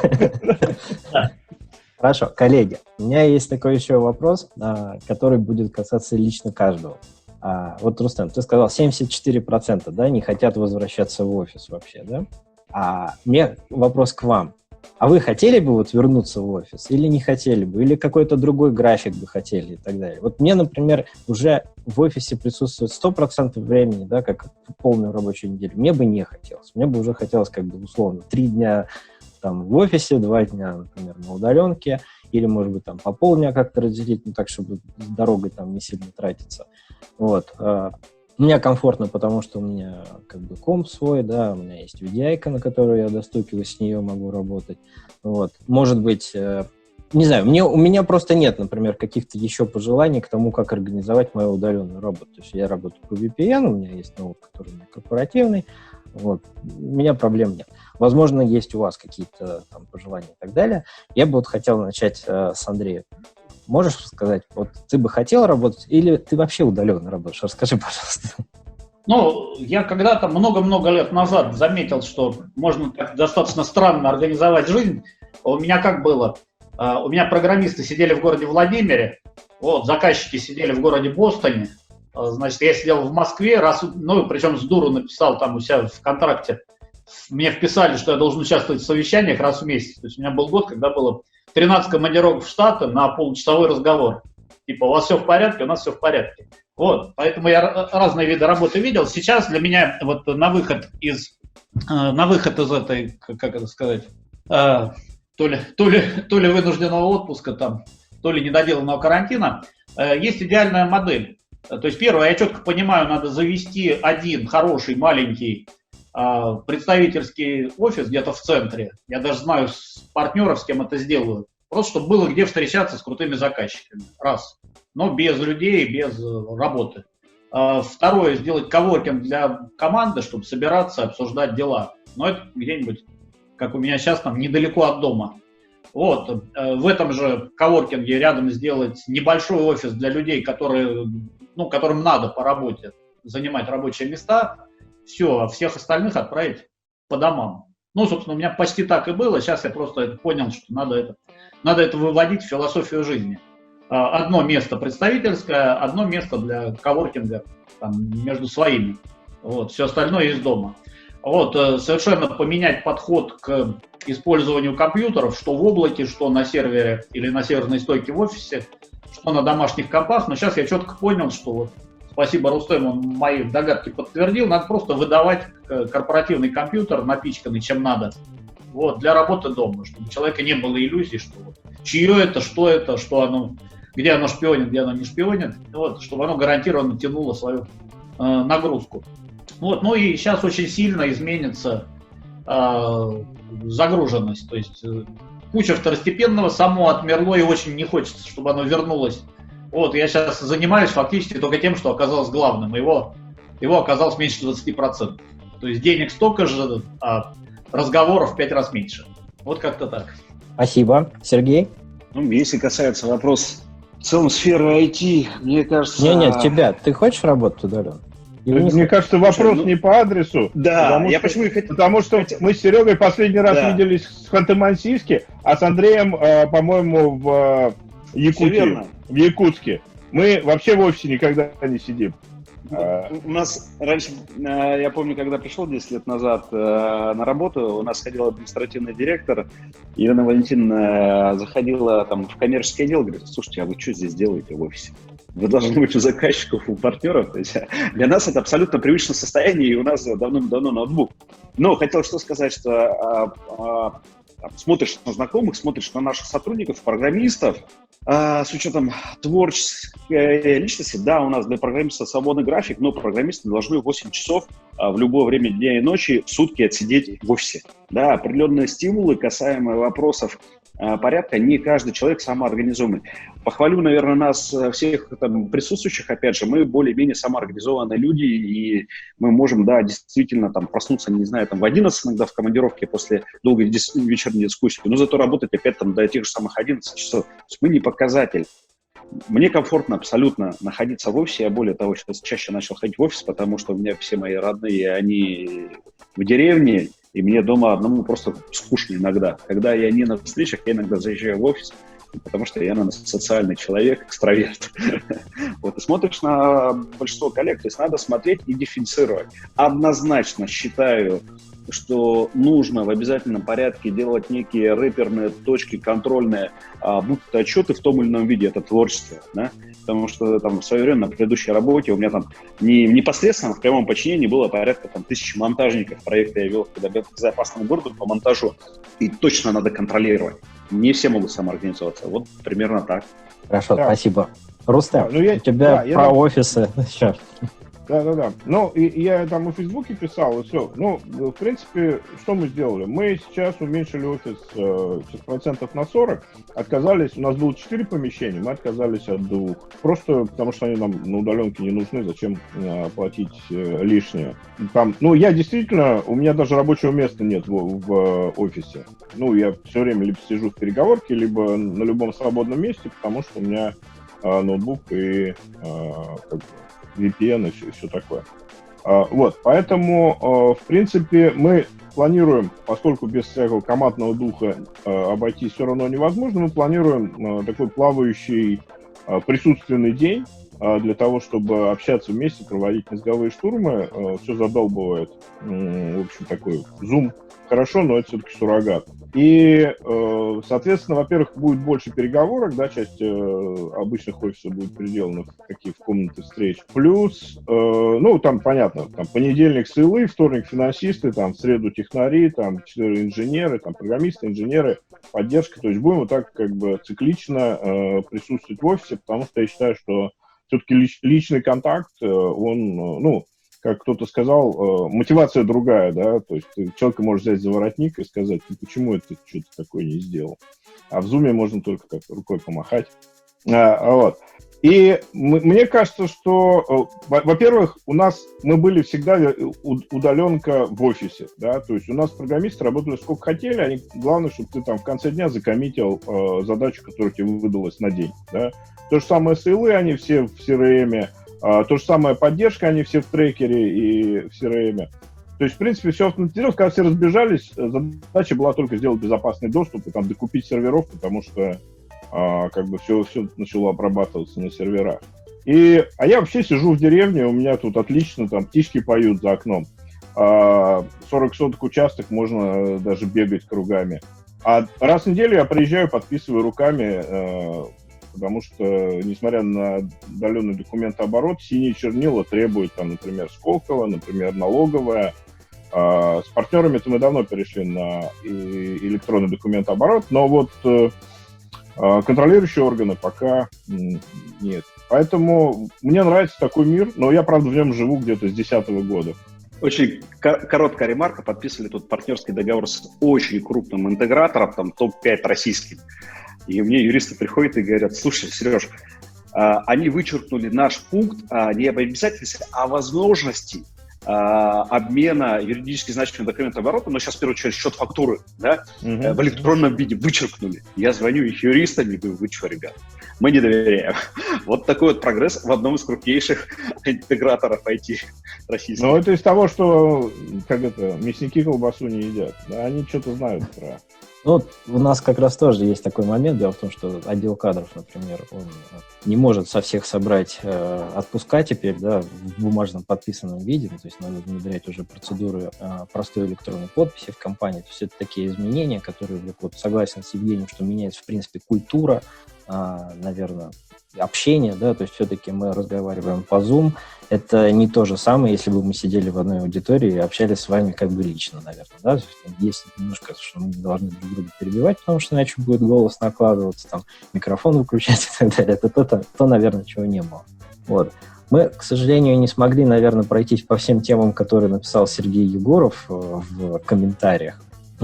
[SPEAKER 1] Хорошо, коллеги, у меня есть такой еще вопрос, который будет касаться лично каждого. Вот, Рустем, ты сказал, 74%, да, не хотят возвращаться в офис вообще, да? А мне вопрос к вам. А вы хотели бы вот вернуться в офис или не хотели бы? Или какой-то другой график бы хотели и так далее? Вот мне, например, уже в офисе присутствует 100% времени, да, как полную рабочую неделю. Мне бы не хотелось. Мне бы уже хотелось, как бы, условно, 3 дня там в офисе, 2 дня, например, на удаленке, или, может быть, там по полдня как-то разделить, ну, так, чтобы с дорогой там не сильно тратиться. Вот. Мне комфортно, потому что у меня как бы комп свой, да, у меня есть VDI-ка, на которую я достукиваюсь, с нее могу работать. Вот. Может быть, не знаю, у меня просто нет, например, каких-то еще пожеланий к тому, как организовать мою удаленную работу. То есть я работаю по VPN, у меня есть ноут, который у меня корпоративный, вот. У меня проблем нет. Возможно, есть у вас какие-то там пожелания и так далее. Я бы вот хотел начать с Андрея. Можешь сказать, вот ты бы хотел работать или ты вообще удаленно работаешь? Расскажи, пожалуйста.
[SPEAKER 4] Ну, я когда-то много-много лет назад заметил, что можно достаточно странно организовать жизнь. У меня как было? У меня программисты сидели в городе Владимире, вот, заказчики сидели в городе Бостоне. Значит, я сидел в Москве, причем с дуру написал там у себя в контракте. Мне вписали, что я должен участвовать в совещаниях раз в месяц. То есть у меня был год, когда было 13 командировок в Штаты на получасовой разговор. Типа, у вас все в порядке, у нас все в порядке. Вот, поэтому я разные виды работы видел. Сейчас для меня вот на выход из этой, как это сказать, то ли вынужденного отпуска, там, то ли недоделанного карантина, есть идеальная модель. То есть, первое, я четко понимаю, надо завести один хороший, маленький представительский офис где-то в центре. Я даже знаю партнеров, с кем это сделаю. Просто, чтобы было где встречаться с крутыми заказчиками. Раз. Но без людей, без работы. Второе, сделать коворкинг для команды, чтобы собираться, обсуждать дела. Но это где-нибудь, как у меня сейчас, там, недалеко от дома. Вот. В этом же коворкинге рядом сделать небольшой офис для людей, которым надо по работе занимать рабочие места. Все, а всех остальных отправить по домам. Ну, собственно, у меня почти так и было. Сейчас я просто понял, что надо это выводить в философию жизни. Одно место представительское, одно место для коворкинга там, между своими. Вот, все остальное из дома. Вот, совершенно поменять подход к использованию компьютеров, что в облаке, что на сервере или на серверной стойке в офисе, что на домашних компах. Но сейчас я четко понял, что вот, спасибо Рустему, он мои догадки подтвердил, надо просто выдавать корпоративный компьютер, напичканный чем надо, вот, для работы дома, чтобы у человека не было иллюзий, что вот, чье это, что оно, где оно шпионит, где оно не шпионит, вот, чтобы оно гарантированно тянуло свою нагрузку. Вот, ну и сейчас очень сильно изменится загруженность, то есть куча второстепенного само отмерло и очень не хочется, чтобы оно вернулось. Вот, я сейчас занимаюсь фактически только тем, что оказалось главным. Его оказалось меньше 20%. То есть денег столько же, а разговоров в 5 раз меньше. Вот как-то так.
[SPEAKER 1] Спасибо. Сергей?
[SPEAKER 3] Ну, если касается вопроса в целом сферы IT, мне кажется...
[SPEAKER 1] Нет, тебя. Ты хочешь работать удаленно?
[SPEAKER 2] Мне кажется, вопрос не по адресу.
[SPEAKER 3] Да,
[SPEAKER 2] потому что мы с Серегой последний раз виделись в Ханты-Мансийске, а с Андреем, по-моему, в Якутии. В Якутске. Мы вообще в офисе никогда не сидим.
[SPEAKER 3] У нас раньше, я помню, когда пришел 10 лет назад на работу, у нас ходил административный директор, Елена Валентиновна заходила там в коммерческий отдел, говорит: слушайте, а вы что здесь делаете в офисе? Вы должны быть у заказчиков, у партнеров. То есть для нас это абсолютно привычное состояние, и у нас давным-давно ноутбук. Но хотел что сказать, что смотришь на знакомых, смотришь на наших сотрудников, программистов, с учетом творческой личности, да, у нас для программиста свободный график, но программисты должны 8 часов в любое время дня и ночи в сутки отсидеть в офисе. Да, определенные стимулы, касаемые вопросов порядка, не каждый человек самоорганизованный. Похвалю, наверное, нас всех там присутствующих, опять же, мы более-менее самоорганизованные люди, и мы можем, да, действительно там проснуться, не знаю, там в 11 иногда в командировке после долгой вечерней дискуссии, но зато работать опять там до тех же самых 11 часов. То есть мы не показатель. Мне комфортно абсолютно находиться в офисе, я более того, сейчас чаще начал ходить в офис, потому что у меня все мои родные, они в деревне, и мне дома одному просто скучно иногда. Когда я не на встречах, я иногда заезжаю в офис, потому что я, наверное, социальный человек, экстраверт. Вот, и смотришь на большинство коллег, то есть надо смотреть и дифференцировать. Однозначно считаю, что нужно в обязательном порядке делать некие рэперные точки контрольные, будь то отчеты в том или ином виде, это творчество, да? Потому что там в свое время на предыдущей работе у меня там непосредственно в прямом подчинении было порядка там 1000 монтажников. Проекты я вел к безопасному городу по монтажу, и точно надо контролировать. Не все могут самоорганизоваться. Вот примерно так.
[SPEAKER 1] Хорошо, да. Спасибо. Рустем, у тебя про офисы. Сейчас.
[SPEAKER 2] Да. Ну, я там в Фейсбуке писал, и все. Ну, в принципе, что мы сделали? Мы сейчас уменьшили офис процентов на 40, отказались, у нас было 4 помещения, мы отказались от 2. Просто потому, что они нам на удаленке не нужны, зачем платить лишнее. Там, ну, я действительно, у меня даже рабочего места нет в офисе. Ну, я все время либо сижу в переговорке, либо на любом свободном месте, потому что у меня ноутбук и VPN и все такое. Вот, поэтому, в принципе, мы планируем, поскольку без всякого командного духа обойтись все равно невозможно, мы планируем такой плавающий присутственный день для того, чтобы общаться вместе, проводить мозговые штурмы. Все задолбывает. В общем, такой Zoom хорошо, но это все-таки суррогат. И, соответственно, во-первых, будет больше переговорок, да, часть обычных офисов будет переделана в комнаты встреч. Плюс, ну, там, понятно, там понедельник сейлы, вторник финансисты, там, в среду технари, там, 4 инженеры, там, программисты, инженеры, поддержка. То есть будем вот так, как бы, циклично присутствовать в офисе, потому что я считаю, что все-таки личный контакт, он, ну, как кто-то сказал, мотивация другая, да, то есть ты человека можешь взять за воротник и сказать, ну, почему это что-то такое не сделал. А в зуме можно только как рукой помахать. Вот. И мне кажется, что, во-первых, мы были всегда удаленка в офисе, да, то есть у нас программисты работали сколько хотели, главное, чтобы ты там в конце дня закоммитил задачу, которая тебе выдалась на день, да. То же самое сейлы, они все в CRM, то же самое поддержка, они все в трекере и в CRM. То есть, в принципе, все автоматизировалось. Когда все разбежались, задача была только сделать безопасный доступ и там докупить серверов, потому что как бы все начало обрабатываться на серверах. А я вообще сижу в деревне, у меня тут отлично, там птички поют за окном. 40 соток участок, можно даже бегать кругами. А раз в неделю я приезжаю, подписываю руками, потому что, несмотря на удаленный документооборот, синие чернила требуют, там, например, Сколково, например, налоговая. С партнерами-то мы давно перешли на электронный документооборот, но вот контролирующие органы пока нет. Поэтому мне нравится такой мир, но я, правда, в нем живу где-то с 2010 года.
[SPEAKER 3] Очень короткая ремарка. Подписывали тут партнерский договор с очень крупным интегратором, там топ-5 российских. И мне юристы приходят и говорят: слушай, Сереж, они вычеркнули наш пункт не об обязательстве, а о возможности обмена юридически значимым документооборотом, но сейчас, в первую очередь, счет фактуры, да, в электронном виде вычеркнули. Я звоню их юристам и говорю: вы что, ребят, мы не доверяем. Вот такой вот прогресс в одном из крупнейших интеграторов IT российских.
[SPEAKER 2] Ну, это из того, что, мясники колбасу не едят. Да, они что-то знают про...
[SPEAKER 1] Ну, у нас как раз тоже есть такой момент. Дело в том, что отдел кадров, например, он не может со всех собрать отпуска теперь, да, в бумажном подписанном виде. То есть надо внедрять уже процедуры простой электронной подписи в компании. То есть это такие изменения, которые, вот, согласен с Евгением, что меняется, в принципе, культура, наверное, общение, да, то есть все-таки мы разговариваем по Zoom. Это не то же самое, если бы мы сидели в одной аудитории и общались с вами как бы лично, наверное, да. Есть немножко, что мы не должны друг друга перебивать, потому что иначе будет голос накладываться, там, микрофон выключать и так далее. Это то, наверное, чего не было. Вот. Мы, к сожалению, не смогли, наверное, пройтись по всем темам, которые написал Сергей Егоров в комментариях.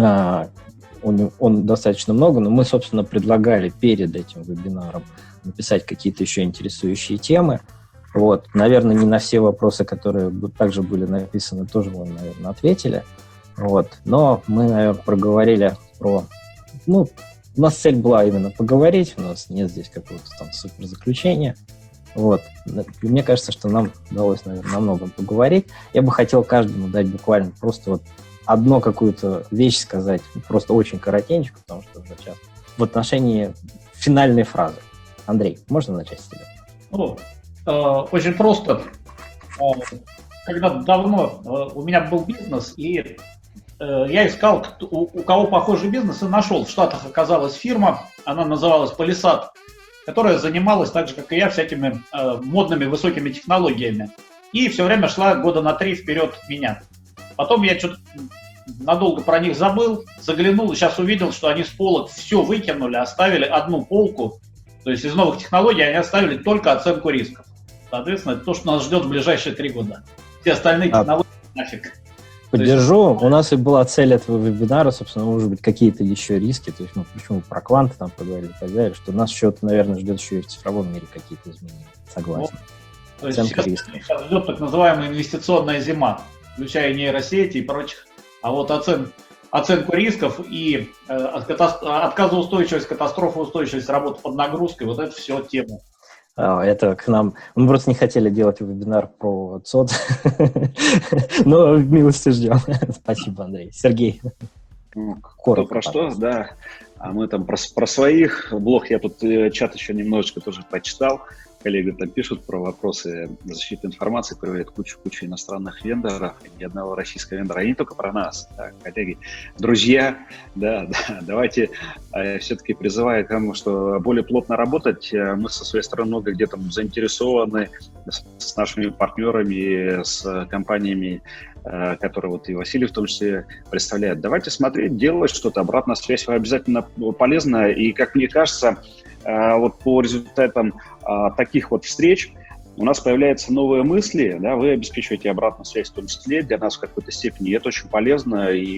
[SPEAKER 1] Он достаточно много, но мы, собственно, предлагали перед этим вебинаром написать какие-то еще интересующие темы. Вот. Наверное, не на все вопросы, которые также были написаны, тоже мы, наверное, ответили. Вот. Но мы, наверное, проговорили про... Ну, у нас цель была именно поговорить, у нас нет здесь какого-то там суперзаключения. Вот. И мне кажется, что нам удалось, наверное, на многом поговорить. Я бы хотел каждому дать буквально просто вот одну какую-то вещь сказать, просто очень коротенько, потому что уже час. В отношении финальной фразы. Андрей, можно начать с тебя?
[SPEAKER 4] Ну, очень просто. Когда давно у меня был бизнес, и я искал, у кого похожий бизнес, и нашел. В Штатах оказалась фирма, она называлась Palisade, которая занималась так же, как и я, всякими модными высокими технологиями. И все время шла года на 3 вперед меня. Потом я что-то надолго про них забыл, заглянул и сейчас увидел, что они с полок все выкинули, оставили одну полку. То есть из новых технологий они оставили только оценку рисков. Соответственно, это то, что нас ждет в ближайшие 3 года. Все остальные технологии нафиг.
[SPEAKER 1] Поддержу. У нас и была цель этого вебинара, собственно, может быть, какие-то еще риски. То есть, почему про кванты там поговорили и так далее, что нас что-то, наверное, ждет еще и в цифровом мире какие-то изменения. Согласен.
[SPEAKER 4] То есть сейчас ждет так называемая инвестиционная зима, включая нейросети и прочих. А вот оценку рисков и отказоустойчивость, катастрофоустойчивость, работа под нагрузкой, вот это все тема.
[SPEAKER 1] Это к нам... Мы просто не хотели делать вебинар про ЦОД, но в милости ждем. Спасибо, Андрей. Сергей.
[SPEAKER 3] Кто про что, да. А мы там про своих. Блог я тут чат еще немножечко тоже почитал. Коллеги там пишут про вопросы защиты информации, приводят кучу иностранных вендоров, ни одного российского вендора, и не только про нас, да, коллеги, друзья, да, давайте все-таки призываю к тому, что более плотно работать. Мы со своей стороны много где там заинтересованы с нашими партнерами, с компаниями, которые вот и Василий в том числе представляет. Давайте смотреть, делать что-то, обратная связь обязательно полезна, и, как мне кажется, вот по результатам таких вот встреч у нас появляются новые мысли, да, вы обеспечиваете обратную связь в том числе для нас в какой-то степени, и это очень полезно, и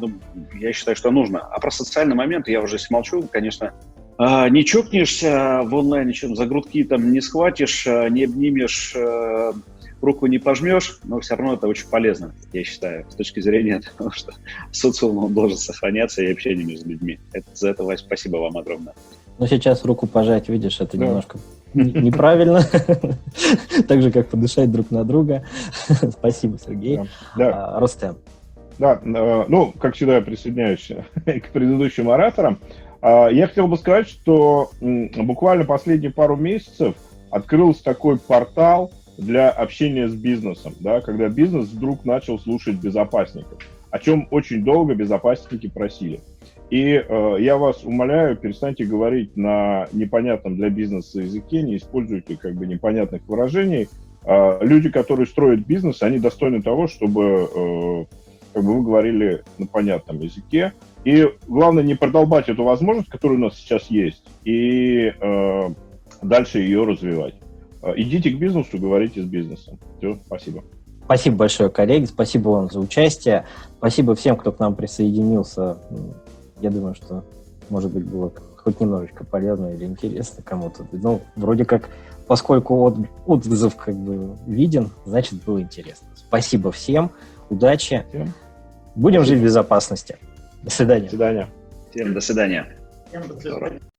[SPEAKER 3] я считаю, что нужно. А про социальный момент я уже смолчу, конечно, не чокнешься в онлайне, за грудки там не схватишь, не обнимешь, руку не пожмешь, но все равно это очень полезно, я считаю, с точки зрения того, что социум должен сохраняться и общение между людьми. За это, Вась, спасибо вам огромное.
[SPEAKER 1] Ну, сейчас руку пожать, видишь, это немножко неправильно. Так же, как подышать друг на друга. Спасибо, Сергей. Рустем.
[SPEAKER 2] Да, ну, как всегда, я присоединяюсь к предыдущим ораторам. Я хотел бы сказать, что буквально последние пару месяцев открылся такой портал для общения с бизнесом, да, когда бизнес вдруг начал слушать безопасников, о чем очень долго безопасники просили. И я вас умоляю, перестаньте говорить на непонятном для бизнеса языке, не используйте как бы непонятных выражений. Люди, которые строят бизнес, они достойны того, чтобы как бы вы говорили на понятном языке. И главное не продолбать эту возможность, которая у нас сейчас есть, и дальше ее развивать. Идите к бизнесу, говорите с бизнесом. Все, спасибо.
[SPEAKER 1] Спасибо большое, коллеги, спасибо вам за участие. Спасибо всем, кто к нам присоединился. Я думаю, что, может быть, было хоть немножечко полезно или интересно кому-то. Ну, вроде как, поскольку отзыв как бы виден, значит, было интересно. Спасибо всем, удачи. Будем жить в безопасности. До свидания.
[SPEAKER 2] До свидания.
[SPEAKER 3] Всем до свидания.
[SPEAKER 4] Всем до свидания.